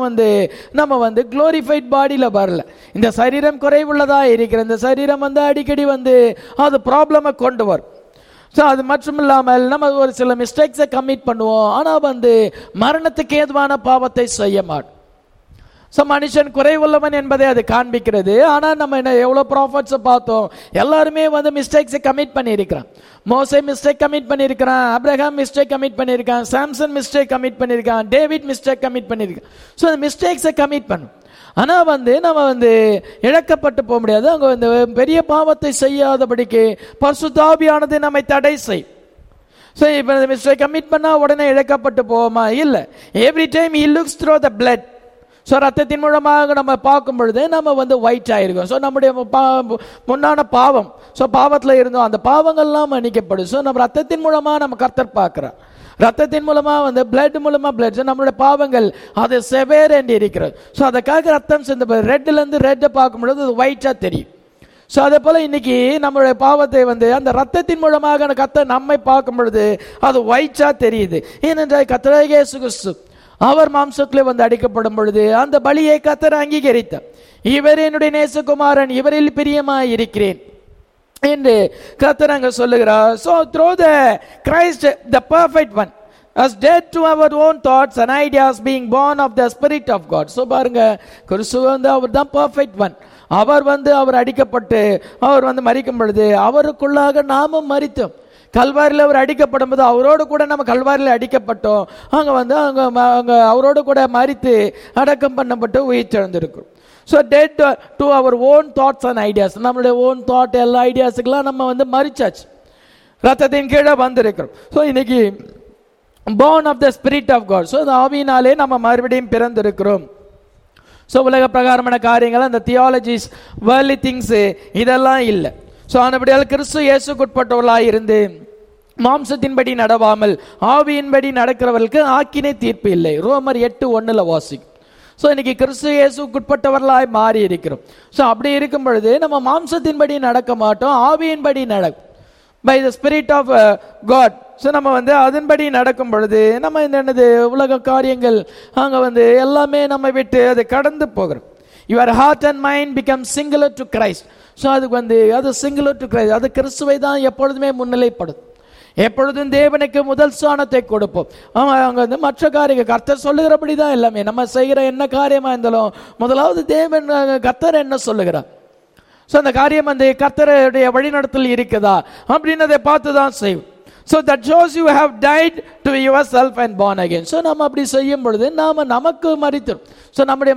நம்ம வந்து குளோரிஃபைட் பாடியில் வரல. இந்த சரீரம் குறைவுள்ளதாக இருக்கிற இந்த சரீரம் வந்து அடிக்கடி வந்து அது ப்ராப்ளமை கொண்டு வரும். ஸோ அது மட்டும் இல்லாமல் நம்ம ஒரு சில மிஸ்டேக்ஸை கமிட் பண்ணுவோம். ஆனால் வந்து மரணத்துக்கு ஏதுவான பாவத்தை செய்ய மாட்டோம். ஸோ மனுஷன் குறைவுள்ளவன் என்பதை அது காண்பிக்கிறது. ஆனால் நம்ம என்ன எவ்வளோ ப்ராஃபட்ஸை பார்த்தோம், எல்லாருமே வந்து மிஸ்டேக்ஸை கமிட் பண்ணியிருக்கிறான். மோசே மிஸ்டேக் கமிட் பண்ணியிருக்கிறான், அப்ரஹாம் மிஸ்டேக் கமிட் பண்ணியிருக்கான், சாம்சன் மிஸ்டேக் கமிட் பண்ணியிருக்கான், டேவிட் மிஸ்டேக் கமிட் பண்ணியிருக்கான். ஸோ அந்த மிஸ்டேக்ஸை கமிட் பண்ணும். ஆனால் வந்து நம்ம வந்து இழக்கப்பட்டு போக முடியாது. அங்கே வந்து பெரிய பாவத்தை செய்யாதபடிக்கு பரிசுத்த ஆவியானது நம்மை தடை செய். ஸோ இப்போ மிஸ்டேக் கமிட் பண்ணால் உடனே இழக்கப்பட்டு போவோமா? இல்லை. Every time he looks through the blood. So ரத்தத்தின் மூலமாக நம்ம பார்க்கும் பொழுது நம்ம வந்து ஒயிட் ஆயிருக்கோம். ஸோ நம்முடைய முன்னான பாவம், ஸோ பாவத்தில் இருந்தோம், அந்த பாவங்கள்லாம் மன்னிக்கப்படும். ஸோ நம்ம ரத்தத்தின் மூலமாக நம்ம கர்த்தர் பார்க்குறோம். ரத்தத்தின் மூலமாக வந்து பிளட் மூலமாக பிளட், ஸோ நம்மளுடைய பாவங்கள் அது செவேர் என்று இருக்கிறது. ஸோ அதுக்காக ரத்தம் சேர்ந்த ரெட்லேருந்து ரெட்டை பார்க்கும் பொழுது அது ஒயிட்டாக தெரியும். ஸோ அதே போல் இன்னைக்கு நம்மளுடைய பாவத்தை வந்து அந்த ரத்தத்தின் மூலமாக கர்த்தர் நம்மை பார்க்கும் பொழுது அது ஒயிட்டாக தெரியுது. ஏனென்றால் கர்த்தராகிய இயேசு கிறிஸ்து அவர் மாம்சத்திலே வந்து அடிக்கப்படும் பொழுது அந்த பலியை கர்த்தர் அங்கீகரித்தார். இவர் என்னுடைய நேசகுமாரன், இவரில் பிரியமாய் இருக்கிறேன் என்று கர்த்தர் அங்க சொல்லுகிறார். So through the Christ, the perfect one, as dead to our own thoughts and ideas, being born of the Spirit of God. So பாருங்க, கிறிஸ்து வந்து அவர் தான் perfect one. அவர் அடிக்கப்பட்டு அவர் வந்து மரிக்கும் பொழுது அவருக்குள்ளாக நாமும் மரித்தோம். கல்வாரியில் அவர் அடிக்கப்படும் போது அவரோடு கூட நம்ம கல்வாரியில் அடிக்கப்பட்டோம். அங்கே அவரோடு கூட மரித்து அடக்கம் பண்ணப்பட்டு உயிர் தெழுந்திருக்கிறோம். So dead to our own thoughts and ideas, நம்மளுடைய ஓன் தாட் எல்லா ஐடியாஸுக்கெல்லாம் நம்ம வந்து மறிச்சாச்சு, ரத்தத்தின் கீழே வந்திருக்கிறோம். ஸோ இன்னைக்கு born of the Spirit of God. So இந்த ஆவியினாலே நம்ம மறுபடியும் பிறந்திருக்கிறோம். ஸோ உலக பிரகாரமான காரியங்கள் அந்த தியாலஜிஸ் வேர்லி திங்ஸ் இதெல்லாம் இல்லை. ஸோ ஆனபடியால் கிறிஸ்து இயேசுக்குட்பட்டவர்களாக இருந்து மாம்சத்தின்படி நடவாமல் ஆவியின்படி நடக்கிறவர்களுக்கு ஆக்கினை தீர்ப்பு இல்லை. ரோமர் 8:1 வாசிக்கும். ஸோ இன்னைக்கு கிறிஸ்து இயேசுக்குட்பட்டவர்களாய் மாறி இருக்கிறோம். ஸோ அப்படி இருக்கும் பொழுது நம்ம மாம்சத்தின்படி நடக்க மாட்டோம், ஆவியின்படி நடக்கும். By the spirit of God. So நம்ம வந்து அதன்படி நடக்கும் பொழுது நம்ம என்னது உலக காரியங்கள் அங்கே வந்து எல்லாமே நம்ம விட்டு அதை கடந்து போகிறோம். Your heart and mind become singular to Christ. So அதுக்கு வந்து அது சிங்குலர் டு கிரைஸ்ட், அது கிறிஸ்துவை தான் எப்பொழுதுமே முன்னிலைப்படும். எப்பொழுதும் தேவனுக்கு முதல் ஸ்தானத்தை கொடுப்போம். அவங்க வந்து மற்ற காரியங்கள் கர்த்தர் சொல்லுகிறபடி தான் எல்லாமே நம்ம செய்கிற என்ன காரியமாக இருந்தாலும் முதலாவது தேவன் கர்த்தர் என்ன சொல்லுகிறார். ஸோ அந்த காரியம் வந்து கர்த்தருடைய வழிநடத்தல் இருக்குதா அப்படின்னு அதை பார்த்து தான் செய்வோம். So that shows you have died to yourself and born again. So நாம் அப்படி செய்யும் பொழுது நாம் நமக்கு மரித்தோம். ஸோ நம்முடைய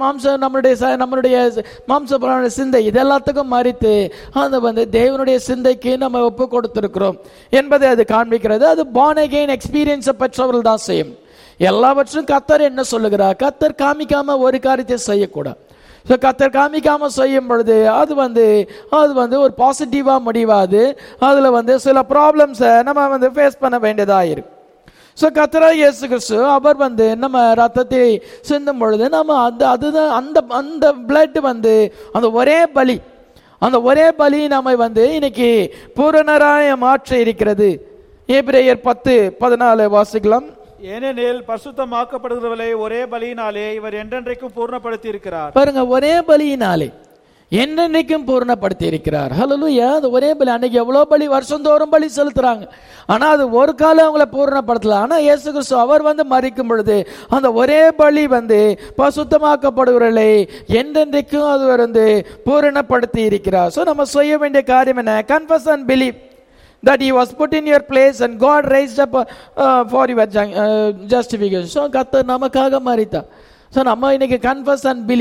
மாம்ச சிந்தை இதெல்லாத்துக்கும் மரித்து அதை வந்து தேவனுடைய சிந்தைக்கு நம்ம ஒப்பு கொடுத்திருக்கிறோம் என்பதை அது காண்பிக்கிறது. அது born again எக்ஸ்பீரியன்ஸை பெற்றவர்கள் தான் செய்யும். எல்லாவற்றும் கர்த்தர் என்ன சொல்லுகிறார், கர்த்தர் காமிக்காம ஒரு காரியத்தை செய்யக்கூடாது. ஸோ கர்த்தர் காமிக்காம செய்யும் பொழுது அது வந்து ஒரு பாசிட்டிவா முடிவாது. அதுல வந்து சில ப்ராப்ளம்ஸை நம்ம வந்து ஃபேஸ் பண்ண வேண்டியதாக இருக்கு. ஸோ கர்த்தராகிய இயேசு கிறிஸ்து அவர் வந்து நம்ம ரத்தத்தை சிந்தும் பொழுது நம்ம அந்த பிளட் வந்து அந்த ஒரே பலி நம்மை வந்து இன்னைக்கு பூரணராய மாற்றி இருக்கிறது. எபிரேயர் 10:14 வாசிக்கலாம். ஏனெனில் பரிசுத்தமாக்கப்படுகிறவர்களை ஒரே பலியினாலே இவர் என்றென்றைக்கும் பூர்ணப்படுத்தி இருக்கிறார். பாருங்க, ஒரே பலியினாலே என்றென்றைக்கும் பூர்ணப்படுத்தி இருக்கிறார். ஹல்லேலூயா. அது ஒரே பலி. அன்னைக்கு எவ்வளவு பலி வருஷந்தோறும் பலி செலுத்துறாங்க, ஆனா அது ஒரு காலம் அவங்கள பூர்ணப்படுத்தல. ஆனா இயேசு கிறிஸ்து அவர் வந்து மரிக்கும் பொழுது அந்த ஒரே பலி வந்து பரிசுத்தமாக்கப்படுகிறவர்களை என்றென்றைக்கும் அது வந்து பூரணப்படுத்தி இருக்கிறார். ஸோ நம்ம செய்ய வேண்டிய காரியம் என்ன? Confess and believe that he was put in your place and God raised up for your justification. So கர்த்தர் நமக்காக மரித்தார். ஸோ நம்ம இன்னைக்கு கன்ஃபஸ் அண்ட் பிலீவ்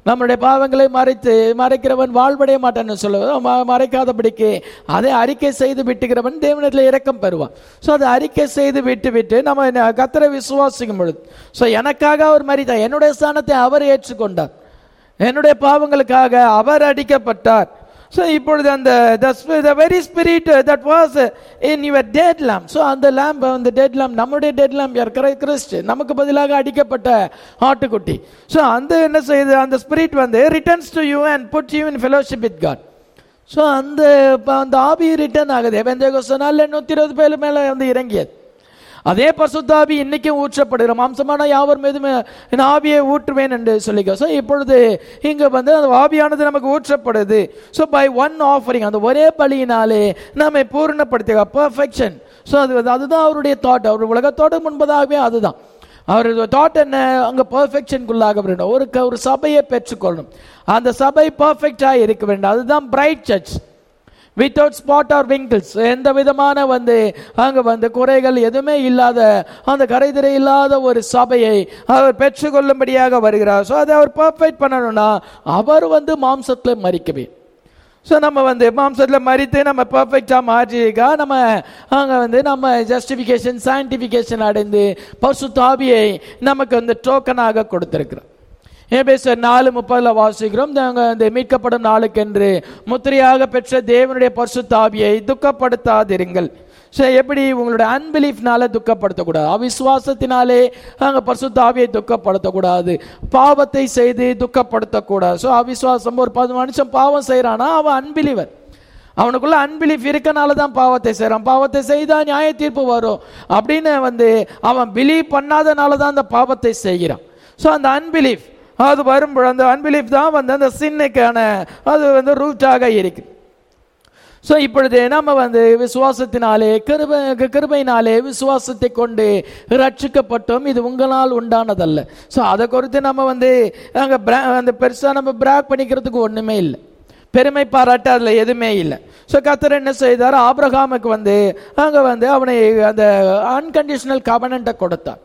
நம்முடைய பாவங்களை மறைக்கிறவன் வாழ்வடைய மாட்டான்னு சொல்லுவது மறைக்காதபடிக்கு அதை அறிக்கை செய்து விட்டுகிறவன் தேவனிடத்தில் இரக்கம் பெறுவான். ஸோ அதை அறிக்கை செய்து விட்டு நம்ம கர்த்தரை விசுவாசிக்கும் பொழுது, ஸோ எனக்காக அவர் மரித்தார், என்னுடைய ஸ்தானத்தை அவர் ஏற்றுக்கொண்டார், என்னுடைய பாவங்களுக்காக அவர் அடிக்கப்பட்டார். So இப்பொழுது அந்த the very spirit that was in your dead lamb, so அந்த lamb, அந்த dead lamb, நம்முடைய dead lamb யார்? கிறிஸ்து, நமக்கு பதிலாக அடிக்கப்பட்ட ஆட்டுக்குட்டி. So அந்த என்ன செய்யுது, அந்த spirit வந்து returns to you and put you in fellowship with God. So அந்த ஆவி ரிட்டர்ன் ஆகுது. பெந்தேகோஸ்து நாள்ல 120 பேர் மேல வந்து இறங்கியது. அதே பரிசுத்த ஆவி இன்னைக்கும் ஊற்றப்படுகிற மாம்சமான யாவர் மீதும் ஆவியை ஊற்றுவேன் என்று சொல்லிக்க. ஸோ இப்பொழுது இங்க வந்து அந்த ஆவியானது நமக்கு ஊற்றப்படுது. ஸோ பை ஒன் ஆஃபரிங், அந்த ஒரே பலியினாலே நம்மை பூர்ணப்படுத்துக, பர்ஃபெக்ஷன். ஸோ அதுதான் அவருடைய தாட். அவர் உலகத்தோடு முன்பதாகவே அதுதான் அவருடைய தாட். என்ன, அங்கே பர்ஃபெக்ஷனுக்குள்ளாக வேண்டும், ஒரு சபையை பெற்றுக்கொள்ளணும், அந்த சபை பர்ஃபெக்டா இருக்க வேண்டும். அதுதான் bride church, without spot or wrinkles, எந்த விதமான வந்து அங்க வந்து குறைகள் எதுவுமே இல்லாத, அந்த கரைதிரை இல்லாத ஒரு சபையை அவர் பெற்றுக்கொள்ளும்படியாக வருகிறார். ஸோ அதை அவர் பர்ஃபெக்ட் பண்ணணும்னா அவர் வந்து மாம்சத்தில் மரிக்கவே. ஸோ நம்ம வந்து மாம்சத்தில் மரித்து நம்ம பர்ஃபெக்டாக மாற்றிக்கா நம்ம அங்கே வந்து நம்ம ஜஸ்டிஃபிகேஷன், சான்டிஃபிகேஷன் அடைந்து பரிசுத்த ஆவியை நமக்கு வந்து டோக்கனாக கொடுத்திருக்கிறோம். எபேசியர் 4:30 வாசிக்கிறோம், நாங்கள் மீட்கப்படும் நாளுக்கென்று முத்திரையாக பெற்ற தேவனுடைய பரிசுத்த ஆவியை துக்கப்படுத்தாதிருங்கள். ஸோ எப்படி உங்களுடைய அன்பிலீஃப்னால துக்கப்படுத்தக்கூடாது, அவிசுவாசத்தினாலே அங்கே பரிசுத்த ஆவியை துக்கப்படுத்தக்கூடாது, பாவத்தை செய்து துக்கப்படுத்தக்கூடாது. ஸோ அவிசுவாசம், ஒரு மனுஷன் பாவம் செய்கிறானா அவன் அன்பிலீவர், அவனுக்குள்ள அன்பிலீஃப் இருக்கனால தான் பாவத்தை செய்கிறான். பாவத்தை செய்தால் நியாய தீர்ப்பு வரும் அப்படின்னு வந்து அவன் பிலீவ் பண்ணாதனால தான் அந்த பாவத்தை செய்கிறான். ஸோ அந்த அன்பிலீஃப் அது வரும்போது அந்த அன்பிலீஃப் தான் வந்து அந்த சின்னுக்கான அது வந்து ரூட்டாக இருக்கு. ஸோ இப்பொழுது நம்ம வந்து விசுவாசத்தினாலே கிருபையினாலே விசுவாசத்தை கொண்டு ரட்சிக்கப்பட்டோம், இது உங்களால் உண்டானதல்ல. ஸோ அதை குறித்து நம்ம வந்து அங்கே அந்த பெருசாக நம்ம பிராக் பண்ணிக்கிறதுக்கு ஒன்றுமே இல்லை, பெருமை பாராட்ட அதில் எதுவுமே இல்லை. ஸோ கர்த்தர் என்ன செய்தார், ஆபிரகாமுக்கு வந்து அங்கே வந்து அவனை அந்த அன்கண்டிஷனல் கவனன்ட்டை கொடுத்தார்.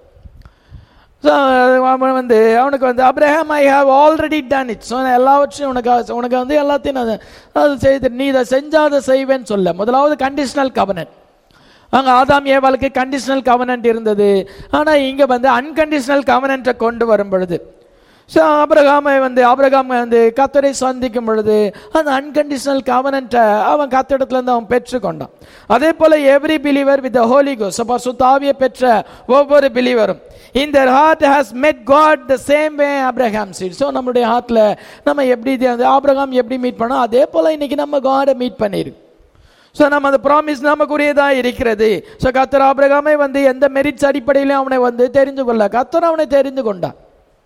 அவன் வந்து அவனுக்கு வந்து Abraham, I have already done it, so எல்லாவற்றையும் உனக்கு வந்து எல்லாத்தையும் அது செய்து நீ இதை செஞ்சாத செய்வேன்னு சொல்ல. முதலாவது கண்டிஷனல் கவனன்ட். அங்கே ஆதாம் ஏவாளுக்கு கண்டிஷனல் கவனன்ட் இருந்தது, ஆனால் இங்கே வந்து அன்கண்டிஷனல் கவனன்ட்டை கொண்டு வரும் பொழுது, ஸோ ஆபிரகாம் வந்து கர்த்தரை சந்திக்கும் பொழுது அந்த அன்கண்டிஷனல் கவனன்ட்டை அவன் கர்த்தரிடத்துலேருந்து அவன் பெற்றுக்கொண்டான். அதே போல every believer with the Holi ghost, பரிசுத்த ஆவியை பெற்ற ஒவ்வொரு பிலீவரும் in their heart has met God the same way Abraham did. So நம்மளுடைய ஹார்ட்ல நம்ம எப்படி ஆபிரகாம் எப்படி மீட் பண்ணோம் அதே போல இன்னைக்கு நம்ம காடை மீட் பண்ணிருக்கு. ஸோ நம்ம அந்த ப்ராமிஸ் நமக்குரியதா இருக்கிறது. ஸோ கர்த்தர் ஆபிரகாமை வந்து எந்த மெரிட்ஸ் அடிப்படையிலும் அவனை வந்து தெரிந்து கொள்ள, கர்த்தர் அவனை தெரிந்து கொண்டார்.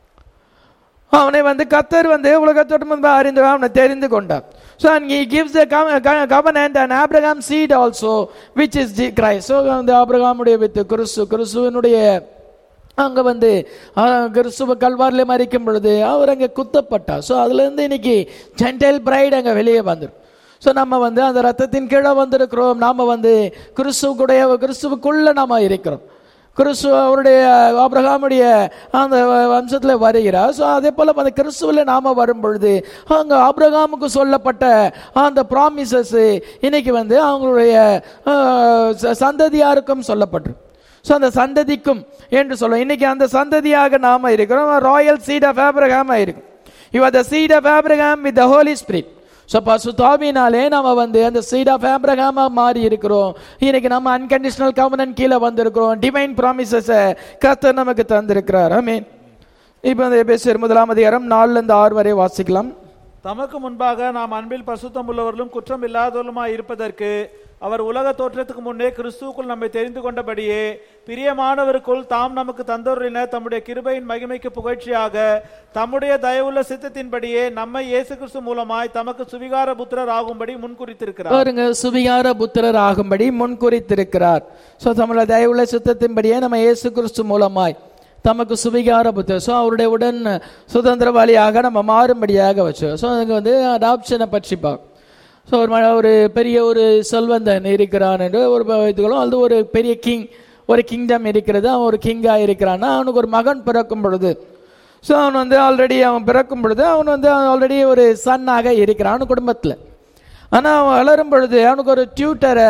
அவனை வந்து கர்த்தர் வந்து உலகத்தோடு முன்பு அறிந்து அவனை தெரிந்து கொண்டார். So and he gives the covenant and Abraham's seed also which is Christ. So அந்த ஆபிரகாமுடைய வித்து கிறிஸ்துவினுடைய அங்கே வந்து கிறிஸ்துவ கல்வாரில் மறிக்கும் பொழுது அவர் அங்கே குத்தப்பட்டார். ஸோ அதுலேருந்து இன்னைக்கு ஜென்டைல் பிரைட் அங்கே வெளியே வந்துடும். ஸோ நம்ம வந்து அந்த ரத்தத்தின் கீழே வந்திருக்கிறோம், நாம் வந்து கிறிஸ்துவுக்குள்ளே நாம் இருக்கிறோம். கிறிஸ்து அவருடைய ஆபிரகாமுடைய அந்த வம்சத்தில் வருகிறார். ஸோ அதே போல் அந்த கிறிஸ்துவில் நாம் வரும் பொழுது அங்கே ஆபிரகாமுக்கு சொல்லப்பட்ட அந்த ப்ராமிசஸ் இன்னைக்கு வந்து அவங்களுடைய சந்ததியாருக்கும் சொல்லப்பட்டிருக்கு. ஸோ அந்த சந்ததிக்கும் என்று சொல்ல இன்னைக்கு அந்த சந்ததியாக நாம இருக்கிறோம். ராயல் சீட் ஆஃப் ஆபிரகாம் இருக்கும். You are the seed of Abraham with the holy spirit. So பரிசுத்த ஆவியினாலே நம்ம வந்து அந்த சீட் ஆஃப் ஆபிரகாமா மாறி இருக்கிறோம். இன்னைக்கு நம்ம அன்கண்டிஷனல் கவனன்ட் கீழே வந்திருக்கிறோம். டிவைன் ப்ராமிசஸை கர்த்தர் நமக்கு தந்திருக்கிறார். ஆமென். இப்போ அந்த எபேசியர் 1:4-6 வரை வாசிக்கலாம். தமக்கு முன்பாக நாம் அன்பில் பரிசுத்தம் உள்ளவர்களும் குற்றம் இல்லாதவர்களுமாய் இருப்பதற்கு அவர் உலக தோற்றத்துக்கு முன்னே கிறிஸ்துவுக்குள் நம்மை தெரிந்து கொண்டபடியே பிரியமானவருக்குள் தாம் நமக்கு தந்தருளின தம்முடைய கிருபையின் மகிமைக்கு புகழ்ச்சியாக தம்முடைய தயவுள்ள சித்தத்தின்படியே நம்மை இயேசு கிறிஸ்து மூலமாய் தமக்கு சுவிகார புத்திரர் ஆகும்படி முன்குறித்திருக்கிறார். பாருங்க, சுவிகார புத்திரர் ஆகும்படி முன்குறித்திருக்கிறார். ஸோ தம்முடைய தயவுள்ள சித்தத்தின்படியே நம்ம இயேசு கிறிஸ்து மூலமாய் தமக்கு சுவிகார புத்திரர், ஸோ அவருடைய உடன் சுதந்திரவாளியாக நம்ம மாறும்படியாக வச்சு. ஸோ அதுக்கு வந்து அடாப்ஷனை பற்றி பார்க்கும். ஸோ ஒரு பெரிய ஒரு செல்வந்தன் இருக்கிறான் என்று ஒரு வைத்துக்கொள்ளும். அது ஒரு பெரிய கிங், ஒரு கிங்டம் இருக்கிறது. அவன் ஒரு கிங்காக இருக்கிறான்னா அவனுக்கு ஒரு மகன் பிறக்கும் பொழுது ஸோ அவன் வந்து ஆல்ரெடி அவன் பிறக்கும் பொழுது அவன் வந்து ஆல்ரெடி ஒரு சன்னாக இருக்கிறான் அவன் குடும்பத்தில். ஆனால் அவன் வளரும் பொழுது அவனுக்கு ஒரு டியூட்டரை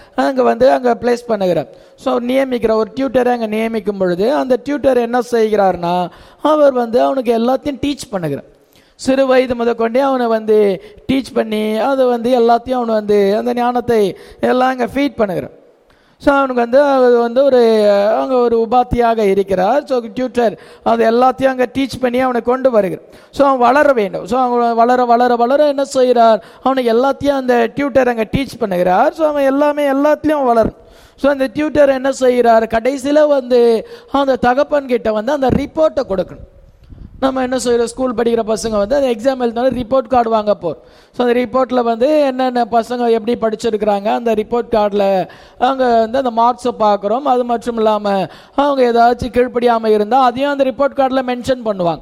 அங்கே பிளேஸ் பண்ணுகிறார். ஸோ நியமிக்கிற ஒரு டியூட்டரை அங்கே நியமிக்கும் பொழுது அந்த டியூட்டர் என்ன செய்கிறார்னா அவர் வந்து அவனுக்கு எல்லாத்தையும் டீச் பண்ணுகிறார். சிறு வயது முதற்கொண்டே அவனை வந்து டீச் பண்ணி அதை வந்து எல்லாத்தையும் அவனை வந்து அந்த ஞானத்தை எல்லாம் அங்கே ஃபீட் பண்ணுகிறான். ஸோ அவனுக்கு வந்து அவர் வந்து அங்கே ஒரு உபாத்தியாக இருக்கிறார். ஸோ டியூட்டர் அது எல்லாத்தையும் அங்கே டீச் பண்ணி அவனை கொண்டு வருகிறார். ஸோ அவன் வளர வேண்டும். ஸோ அவன் வளர வளர வளர என்ன செய்கிறார், அவனுக்கு எல்லாத்தையும் அந்த டியூட்டர் அங்கே டீச் பண்ணுகிறார். ஸோ அவன் எல்லாத்துலேயும் வளரும். ஸோ அந்த டியூட்டர் என்ன செய்கிறார், கடைசியில் வந்து அந்த தகப்பன் கிட்ட வந்து அந்த ரிப்போர்ட்டை கொடுக்கணும். நம்ம என்ன செய்கிறோம், ஸ்கூல் படிக்கிற பசங்க வந்து அந்த எக்ஸாம் எழுதினாலும் ரிப்போர்ட் கார்டு வாங்க போகிறோம். ஸோ அந்த ரிப்போர்ட்டில் வந்து என்னென்ன பசங்க எப்படி படிச்சிருக்கிறாங்க அந்த ரிப்போர்ட் கார்டில் அங்கே வந்து அந்த மார்க்ஸை பார்க்குறோம். அது மட்டும் இல்லாமல் அவங்க ஏதாச்சும் கீழ்ப்படியாமல் இருந்தால் அதையும் அந்த ரிப்போர்ட் கார்டில் மென்ஷன் பண்ணுவாங்க.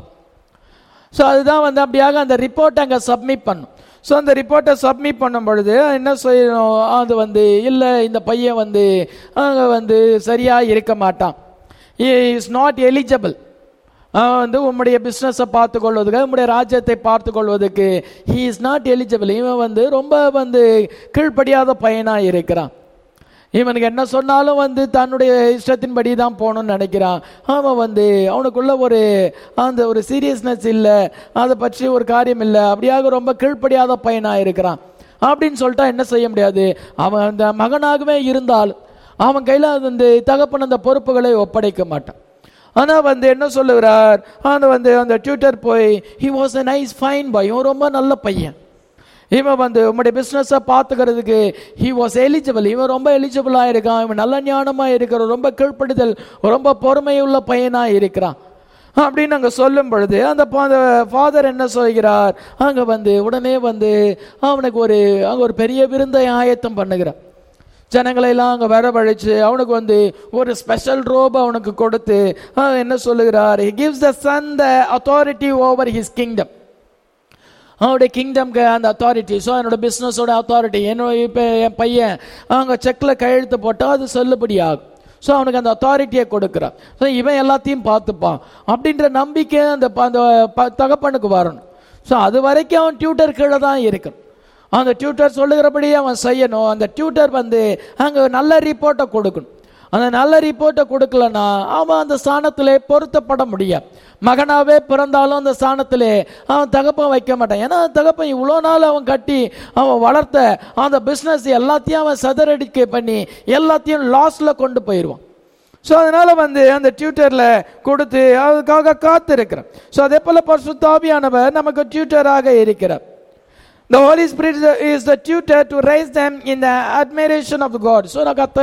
ஸோ அதுதான் வந்து அப்படியாக அந்த ரிப்போர்ட்டை அங்கே சப்மிட் பண்ணும். ஸோ அந்த ரிப்போர்ட்டை சப்மிட் பண்ணும் பொழுது என்ன செய்யணும், அது வந்து இல்லை இந்த பையன் வந்து அங்கே வந்து சரியாக இருக்க மாட்டான், இஸ் நாட் எலிஜிபிள், வந்து உம்முடைய பிஸ்னஸை பார்த்து கொள்வதுக்கு உம்முடைய ராஜ்யத்தை பார்த்து கொள்வதற்கு ஹீ இஸ் நாட் எலிஜிபிள், இவன் வந்து ரொம்ப வந்து கீழ்ப்படியாத பையனாக இருக்கிறான், இவனுக்கு என்ன சொன்னாலும் வந்து தன்னுடைய இஷ்டத்தின்படி தான் போகணும்னு நினைக்கிறான், அவன் வந்து அவனுக்குள்ள ஒரு சீரியஸ்னஸ் இல்லை, அதை பற்றி ஒரு காரியம் இல்லை, அப்படியாக ரொம்ப கீழ்ப்படியாத பையனாக இருக்கிறான் அப்படின்னு சொல்லிட்டா என்ன செய்ய முடியாது. அவன் அந்த மகனாகவே இருந்தால் அவன் கையில் வந்து தகப்பன் அந்த பொறுப்புகளை ஒப்படைக்க மாட்டான். ஆனால் வந்து என்ன சொல்லுகிறார், அந்த டியூட்டர் போய் he was a nice fine boy, இவன் ரொம்ப நல்ல பையன், இவன் வந்து உங்களுடைய பிஸ்னஸை பார்த்துக்கிறதுக்கு ஹி வாஸ் எலிஜிபிள், இவன் ரொம்ப எலிஜிபிளாக இருக்கான், இவன் நல்ல ஞானமாக இருக்கிற ரொம்ப கீழ்ப்படுதல் ரொம்ப பொறுமையுள்ள பையனாக இருக்கிறான் அப்படின்னு அங்கே சொல்லும் பொழுது அந்த ஃபாதர் என்ன சொல்கிறார், அங்கே வந்து உடனே வந்து அவனுக்கு அங்கே ஒரு பெரிய விருந்தை ஆயத்தம் பண்ணுகிறார். ஜனங்களையெல்லாம் அங்கே வரவழைச்சு அவனுக்கு வந்து ஒரு ஸ்பெஷல் ரோப் அவனுக்கு கொடுத்து என்ன சொல்லுகிறார், he gives the son the authority over his kingdom, அவனுடைய கிங்டம்க்கு அந்த அத்தாரிட்டி. ஸோ என்னோட பிஸ்னஸோட அத்தாரிட்டி, இப்போ என் பையன் அவங்க செக்கில் கையெழுத்து போட்டால் அது செல்லுபடி ஆகும். ஸோ அவனுக்கு அந்த அத்தாரிட்டியை கொடுக்குறான். ஸோ இவன் எல்லாத்தையும் பார்த்துப்பான் அப்படின்ற நம்பிக்கை அந்த தகப்பனுக்கு வரணும். ஸோ அது வரைக்கும் அவன் டியூட்டர் கீழே தான் இருக்கணும். அந்த டியூட்டர் சொல்லுகிறபடி அவன் செய்யணும். அந்த டியூட்டர் வந்து அங்கே நல்ல ரிப்போர்ட்டை கொடுக்கணும். அந்த நல்ல ரிப்போர்ட்டை கொடுக்கலன்னா அவன் அந்த ஸ்தானத்திலே பொருத்தப்பட முடியாது. மகனாவே பிறந்தாலும் அந்த ஸ்தானத்திலே அவன் தகப்பன் வைக்க மாட்டான். ஏன்னா தகப்பன் இவ்வளோ நாள் அவன் கட்டி அவன் வளர்த்த அந்த பிஸ்னஸ் எல்லாத்தையும் அவன் சதறடிக்க பண்ணி எல்லாத்தையும் லாஸில் கொண்டு போயிடுவான். ஸோ அதனால வந்து அந்த டியூட்டரில் கொடுத்து அதுக்காக காத்து இருக்கிறான். ஸோ அதே போல் பரிசுத்த ஆவியானவர் நமக்கு டியூட்டராக இருக்கிறார். The Holy Spirit is the tutor to raise them in the admiration of God. So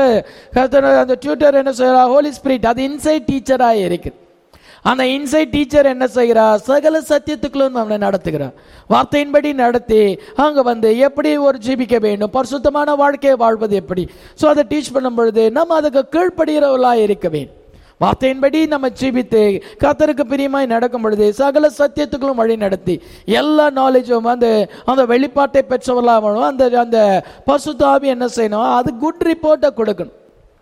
அந்த டியூட்டர் என்ன செய்யறா, ஹோலி ஸ்பிரிட் அது இன்சைட் டீச்சராக இருக்குது. அந்த இன்சைட் டீச்சர் என்ன செய்கிறார், சகல சத்தியத்துக்குள்ளும் அவனை நடத்துகிறார். வார்த்தையின்படி நடத்தி அங்கே வந்து எப்படி ஒரு ஜீவிக்க வேண்டும், பரிசுத்தமான வாழ்க்கையை வாழ்வது எப்படி, ஸோ அதை டீச் பண்ணும் பொழுது நம்ம அதுக்கு கீழ்ப்படுகிறவர்களாக இருக்க வேண்டும். வார்த்தையின்படி நம்ம ஜீவித்து கர்த்தருக்கு பிரியமாய் நடக்கும் பொழுது சகல சத்தியத்துக்களும் வழி நடத்தி எல்லா நாலேஜும் அந்த வெளிப்பாட்டை பெற்றவர்களாக அந்த பரிசுத்த ஆவி என்ன செய்யணும், அது குட் ரிப்போர்ட்டை கொடுக்கணும்,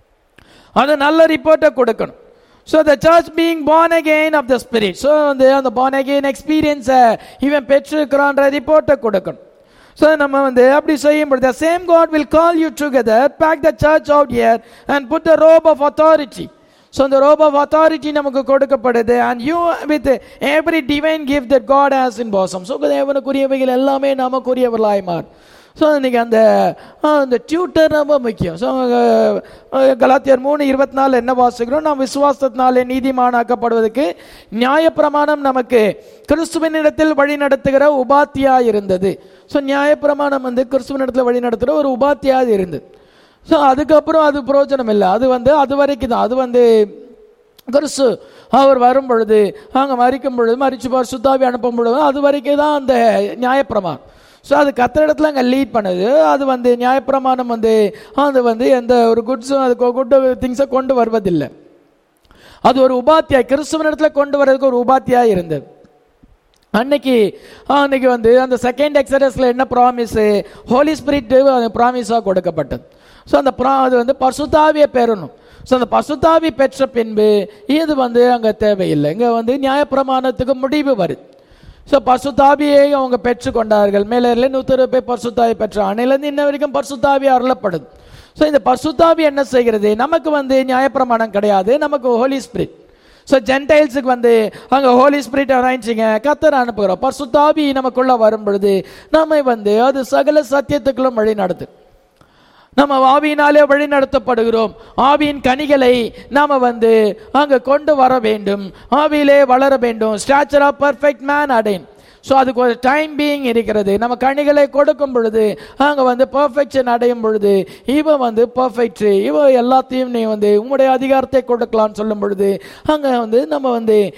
அது நல்ல ரிப்போர்ட்டை கொடுக்கணும். So the church being born again of the spirit. So அந்த born again experience இவன் பெற்றிருக்கிறான்ற ரிப்போர்ட்டை கொடுக்கணும். So நம்ம அப்படி செய்யும் பொழுது the same God will call you together, pack the church out here and put the robe of authority. So the robe of authority நமக்கு கொடுக்கப்படுது, and you with every divine gift that God has in bosom. So தேவனுக்குரியவைகள் எல்லாமே நமக்குரியவர்களாய் மாறும். ஸோ இன்னைக்கு அந்த டியூட்டர் ரொம்ப முக்கியம். ஸோ கலாத்தியர் 3:24 என்ன வாசிக்கிறோம், நாம் விசுவாசத்தினாலே நீதிமானாக்கப்படுவதற்கு நியாயப்பிரமாணம் நமக்கு கிறிஸ்துவின் இடத்தில் வழி நடத்துகிற உபாத்தியாக இருந்தது. ஸோ நியாயப்பிரமாணம் கிறிஸ்துவின் இடத்துல வழி நடத்துகிற ஒரு உபாத்தியாக இருந்தது. ஸோ அதுக்கப்புறம் அது பிரயோஜனம் இல்லை, அது வரைக்கும் தான். அது கிறிஸ்து அவர் வரும் பொழுது அங்கே மறிக்கும் பொழுது மறிச்சு சுத்தாவி அனுப்பும் பொழுது அது வரைக்கும் தான் அந்த நியாயப்பிரமாணம். ஸோ அது கர்த்தர் இடத்துல அங்கே லீட் பண்ணுது. அது நியாயப்பிரமாணம் அது எந்த ஒரு குட்ஸும் அது குட் திங்ஸை கொண்டு வருவதில்லை. அது ஒரு உபாத்தியாய் கிறிஸ்துவின் இடத்துல கொண்டு வர்றதுக்கு ஒரு உபாத்தியாய் இருந்தது. அன்னைக்கு அந்த செகண்ட் எக்ஸடஸ்ல என்ன ப்ராமிஸ், ஹோலி ஸ்பிரிட் ப்ராமிஸாக கொடுக்கப்பட்டது. ஸோ அந்த அது பரிசுத்த ஆவியை பெறணும். ஸோ அந்த பசுத்தாவி பெற்ற பின்பு இது அங்கே தேவையில்லை. இங்கே நியாயப்பிரமாணத்துக்கு முடிவு வருது. ஸோ பசுத்தாவியை அவங்க பெற்றுக்கொண்டார்கள். மேலே 120 பேர் பசுத்தாவி பெற்ற அன்னையிலேருந்து இன்ன வரைக்கும் பசுத்தாவி அருளப்படுது. ஸோ இந்த பசுத்தாவி என்ன செய்கிறது? நமக்கு நியாயப்பிரமாணம் கிடையாது, நமக்கு ஹோலி ஸ்பிரிட். ஸோ ஜென்டைல்ஸுக்கு அங்கே ஹோலி ஸ்பிரிட் அரைஞ்சிங்க கர்த்தர் அனுப்புகிறோம். பசுத்தாவி நமக்குள்ள வரும் பொழுது நம்மை அது சகல சத்தியத்துக்குள்ளும் வழி நடத்து. நம்ம ஆவியினாலே வழி நடத்தப்படுகிறோம். ஆவியின் கனிகளை நாம அங்க கொண்டு வர வேண்டும். ஆவியிலே வளர வேண்டும். ஸ்டாச்சர் ஆஃப் பெர்ஃபெக்ட் மேன் அடைன். ஸோ அதுக்கு ஒரு டைம் பீயிங் இருக்கிறது. நம்ம கனிகளை கொடுக்கும் பொழுது அங்கே பர்ஃபெக்ஷன் அடையும் பொழுது இவன் பர்ஃபெக்ட், இவன் எல்லாத்தையும் நீ உங்களுடைய அதிகாரத்தை கொடுக்கலான்னு சொல்லும் பொழுது அங்கே நம்ம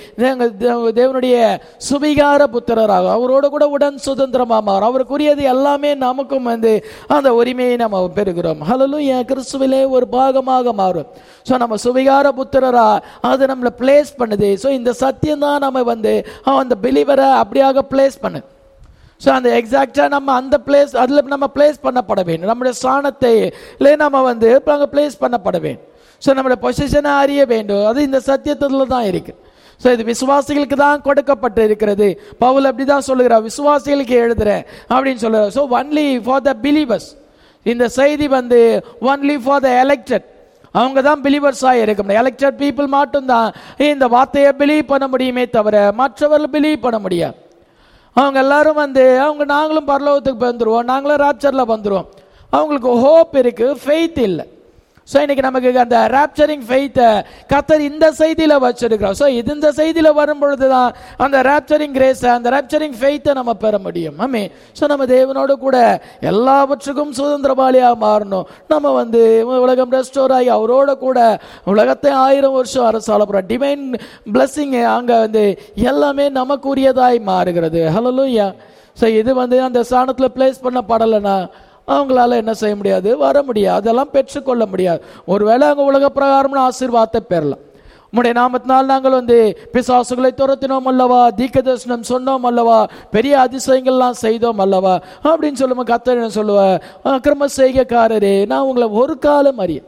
தேவனுடைய சுவிகார புத்திரராக அவரோட கூட உடன் சுதந்திரமாக மாறும். அவருக்குரியது எல்லாமே நமக்கும் அந்த உரிமையை நம்ம பெறுகிறோம். ஹல்லேலூயா. கிறிஸ்துவிலே ஒரு பாகமாக மாறும். ஸோ நம்ம சுவிகார புத்திரரா அது நம்மளை பிளேஸ் பண்ணுது. ஸோ இந்த சத்தியம் தான் நம்ம அந்த பிலீவரை அப்படியாக பிளேஸ் பண்ணு. ஸோ அந்த எக்ஸாக்டா நம்ம அந்த பிளேஸ் அதில் நம்ம பிளேஸ் பண்ணப்பட வேண்டும். நம்முடைய ஸ்தானத்தை நம்ம அங்கே பிளேஸ் பண்ணப்பட வேண்டும். ஸோ நம்முடைய பொசிஷனை அறிய வேண்டும். அது இந்த சத்தியத்தில் தான் இருக்கு. ஸோ இது விசுவாசிகளுக்கு தான் கொடுக்கப்பட்டு இருக்கிறது. பவுல் அப்படிதான் சொல்லுகிறார், விசுவாசிகளுக்கு எழுதுறேன் அப்படின்னு சொல்லுறார். So only for the believers. இந்த செய்தி ஒன்லி ஃபார் த எலெக்டட். அவங்க தான் பிலீவர்ஸாக இருக்க முடியும். எலெக்டட் பீப்புள் மட்டும்தான் இந்த வார்த்தையை பிலீவ் பண்ண முடியுமே தவிர மற்றவர்கள் பிலீவ் பண்ண முடியாது. அவங்க எல்லாரும் அவங்க நாங்களும் பரலோகத்துக்கு வந்துடுவோம், நாங்களும் ராப்சர்ல வந்துடுவோம். அவங்களுக்கு ஹோப் இருக்கு, ஃபெய்த் இல்லை. ஸோ இன்னைக்கு நமக்கு அந்த ராப்சரிங் ஃபெய்த்தை கர்த்தர் இந்த செய்தியில வச்சிருக்கிறோம். ஸோ இது இந்த செய்தியில வரும் பொழுதுதான் அந்த ராப்சரிங் கிரேஸ், அந்த ராப்சரிங் ஃபெய்த்தை நம்ம பெற முடியும். ஆமே. ஸோ நம்ம தேவனோடு கூட எல்லாவற்றுக்கும் சுதந்திரவாளியாக மாறணும். நம்ம உலகம் ரெஸ்டோர் ஆகி அவரோட கூட உலகத்தை 1000 வருஷம் அரசாள போகிறோம். டிவைன் பிளஸ்ஸிங் அங்கே எல்லாமே நமக்குரியதாய் மாறுகிறது. ஹல்லேலூயா. ஸோ இது அந்த ஸ்தானத்தில் பிளேஸ் பண்ணப்படலைன்னா அவங்களால என்ன செய்ய முடியாது? வர முடியாது, அதெல்லாம் பெற்றுக்கொள்ள முடியாது. ஒருவேளை அங்கே உலக பிரகாரம்னு ஆசீர்வாதத்தை பெறலாம். உம்முடைய நாமத்தினால் நாங்கள் பிசாசுகளை துரத்தினோம் அல்லவா, தீர்க்கதரிசனம் சொன்னோம் அல்லவா, பெரிய அதிசயங்கள்லாம் செய்தோம் அல்லவா அப்படின்னு சொல்லுவோம். கர்த்தர் சொல்லுவா, அக்கிரம செய்கைக்காரரே நான் உங்களை ஒரு காலம் அறிய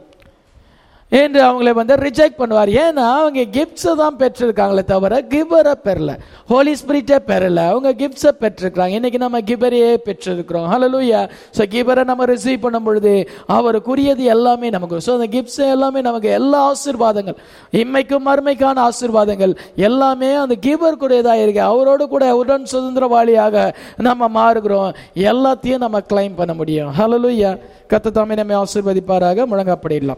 என்று அவங்களை ரிஜெக்ட் பண்ணுவார். ஏன்னா அவங்க கிஃப்ட்ஸை தான் பெற்றிருக்காங்களே தவிர கிவரை பெறல, ஹோலி ஸ்பிரிட்டை பெறல. அவங்க கிஃப்ட்ஸை பெற்றிருக்கிறாங்க. இன்னைக்கு நம்ம கிபரையே பெற்றிருக்கிறோம். ஹல்லேலூயா. ஸோ கிபரை நம்ம ரிசீவ் பண்ணும் பொழுது அவருக்குரியது எல்லாமே நமக்கு. ஸோ அந்த கிஃப்ட்ஸ் எல்லாமே நமக்கு எல்லா ஆசீர்வாதங்கள், இம்மைக்கும் மறுமைக்கான ஆசீர்வாதங்கள் எல்லாமே அந்த கிபருக்குரியதாக இருக்கு. அவரோடு கூட உடன் சுதந்திரவாளியாக நம்ம மாறுகிறோம். எல்லாத்தையும் நம்ம கிளைம் பண்ண முடியும். ஹல்லேலூயா. கர்த்தர் தாமே நம்மை ஆசீர்வதிப்பாராக. முழங்கப்படிடலாம்.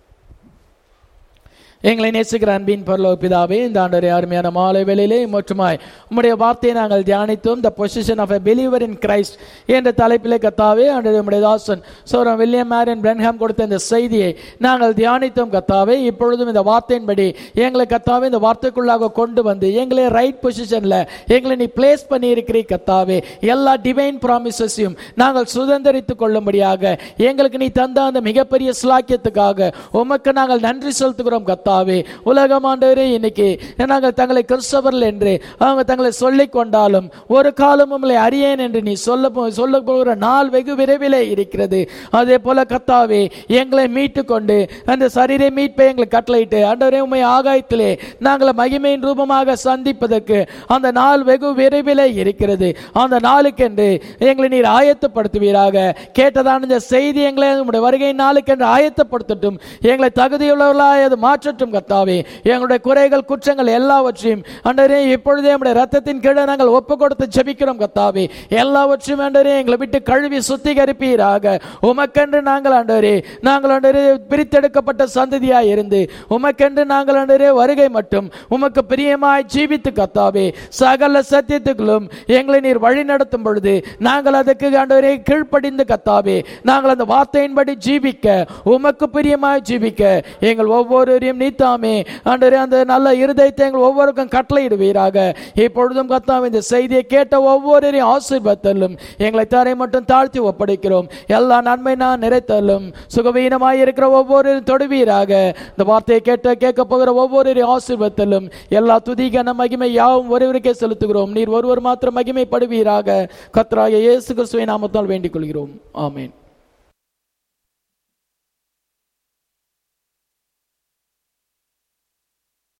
எங்களை நேசிக்கிற அன்பின் பரலோக பிதாவே, இந்த ஆண்டவரே அருமையான மாலை வேளையிலே மொற்றமாய் உம்முடைய வார்த்தையை நாங்கள் தியானித்தோம். The position of a believer in Christ என்ற தலைப்பிலே கர்த்தாவே ஆண்டவரே உம்முடைய தாசன் சோரம் வில்லியம் மேரியன் பிரன்ஹாம் கொடுத்த இந்த செய்தியை நாங்கள் தியானித்தோம் கர்த்தாவே. இப்பொழுதும் இந்த வார்த்தையின்படி எங்களை கர்த்தாவே இந்த வார்த்தைக்குள்ளாக கொண்டு எங்களை ரைட் பொசிஷன்ல எங்களை நீ பிளேஸ் பண்ணி இருக்கிறீ கர்த்தாவே. எல்லா டிவைன் ப்ராமிசஸையும் நாங்கள் சுதந்திரித்துக் கொள்ளும்படியாக எங்களுக்கு நீ தந்த அந்த மிகப்பெரிய ஸ்லாக்கியத்துக்காக உமக்கு நாங்கள் நன்றி செலுத்துகிறோம் கர்த்தாவே. உலகம் ஆண்டவரே இன்னைக்கு நாங்கள் தங்களை கிறிஸ்தவர்கள் என்று அவங்க தங்களை சொல்லிக் கொண்டாலும் ஒரு காலம் உங்களை அறியேன் என்று நீ சொல்ல போகிற நாள் வெகு விரைவிலே இருக்கிறது. அதே போல கர்த்தாவே எங்களை மீட்டு கொண்டு அந்த சரீரை மீட்பை எங்களுக்கு கட்டளையிட்டு ஆண்டவரே உம்மை ஆகாயத்திலே நாங்கள் மகிமையின் ரூபமாக சந்திப்பதற்கு அந்த நாள் வெகு விரைவிலே இருக்கிறது. அந்த நாளுக்கென்று எங்களை நீர் ஆயத்தப்படுத்துவீராக. கேட்டதான இந்த செய்தி எங்களை உம்முடைய வருகை நாளுக்கென்று ஆயத்தப்படுத்தட்டும். எங்களை தகுதியுள்ளவர்களாய் அது மாற்ற கர்த்தாவே. எங்களுடைய குறைகள் குற்றங்கள் எல்லாவற்றையும் ஆண்டவரே இப்பொழுதே நம்முடைய ரத்தத்தின் கீழே நாங்கள் ஒப்பு கொடுத்து ஜெபிக்கிறோம் கர்த்தாவே. எல்லாவற்றையும் ஆண்டவரே எங்களை விட்டு கழுவி சுத்திகரிப்பீராக. உமக்கென்று நாங்கள் ஆண்டவரே பிரித்தெடுக்கப்பட்ட சந்ததியாய் இருந்து உமக்கென்று நாங்கள் ஆண்டவரே வருகை மட்டும் உமக்கு பிரியமாய் ஜீவித்து கர்த்தாவே சகல சத்தியத்துக்களும் எங்களை நீர் வழி நடத்தும் பொழுது நாங்கள் அதுக்கு ஆண்டவரே கீழ்ப்படிந்து கர்த்தாவே நாங்கள் அந்த வார்த்தையின்படி ஜீவிக்க உமக்கு பிரியமாய் ஜீவிக்க எங்கள் ஒவ்வொருவரையும் நீத்தாமே ஆண்டவரே அந்த நல்ல இருதயத்தை எங்கள் ஒவ்வொருக்கும் கட்டளையிடுவீராக. இப்பொழுதும் கர்த்தாவே இந்த செய்தியை கேட்ட ஒவ்வொருவரையும் ஆசீர்வதித்தலும் எங்களை தரை மட்டும் தாழ்த்தி ஒப்படைக்கிறோம். எல்லா நன்மை நான் நிறைத்தலும் சுகவீனமாய் இருக்கிற ஒவ்வொருவரையும் தொடுவீராக. இந்த வார்த்தையை கேட்க போகிற ஒவ்வொருவரையும் ஆசீர்வதித்தலும் எல்லா துதிக்கான மகிமை யாவும் ஒருவருக்கே செலுத்துகிறோம். நீர் ஒருவர் மாத்திரம் மகிமைப்படுவீராக. கர்த்தராகிய இயேசு கிறிஸ்துவின் நாமத்தால் வேண்டிக் கொள்கிறோம். ஆமென்.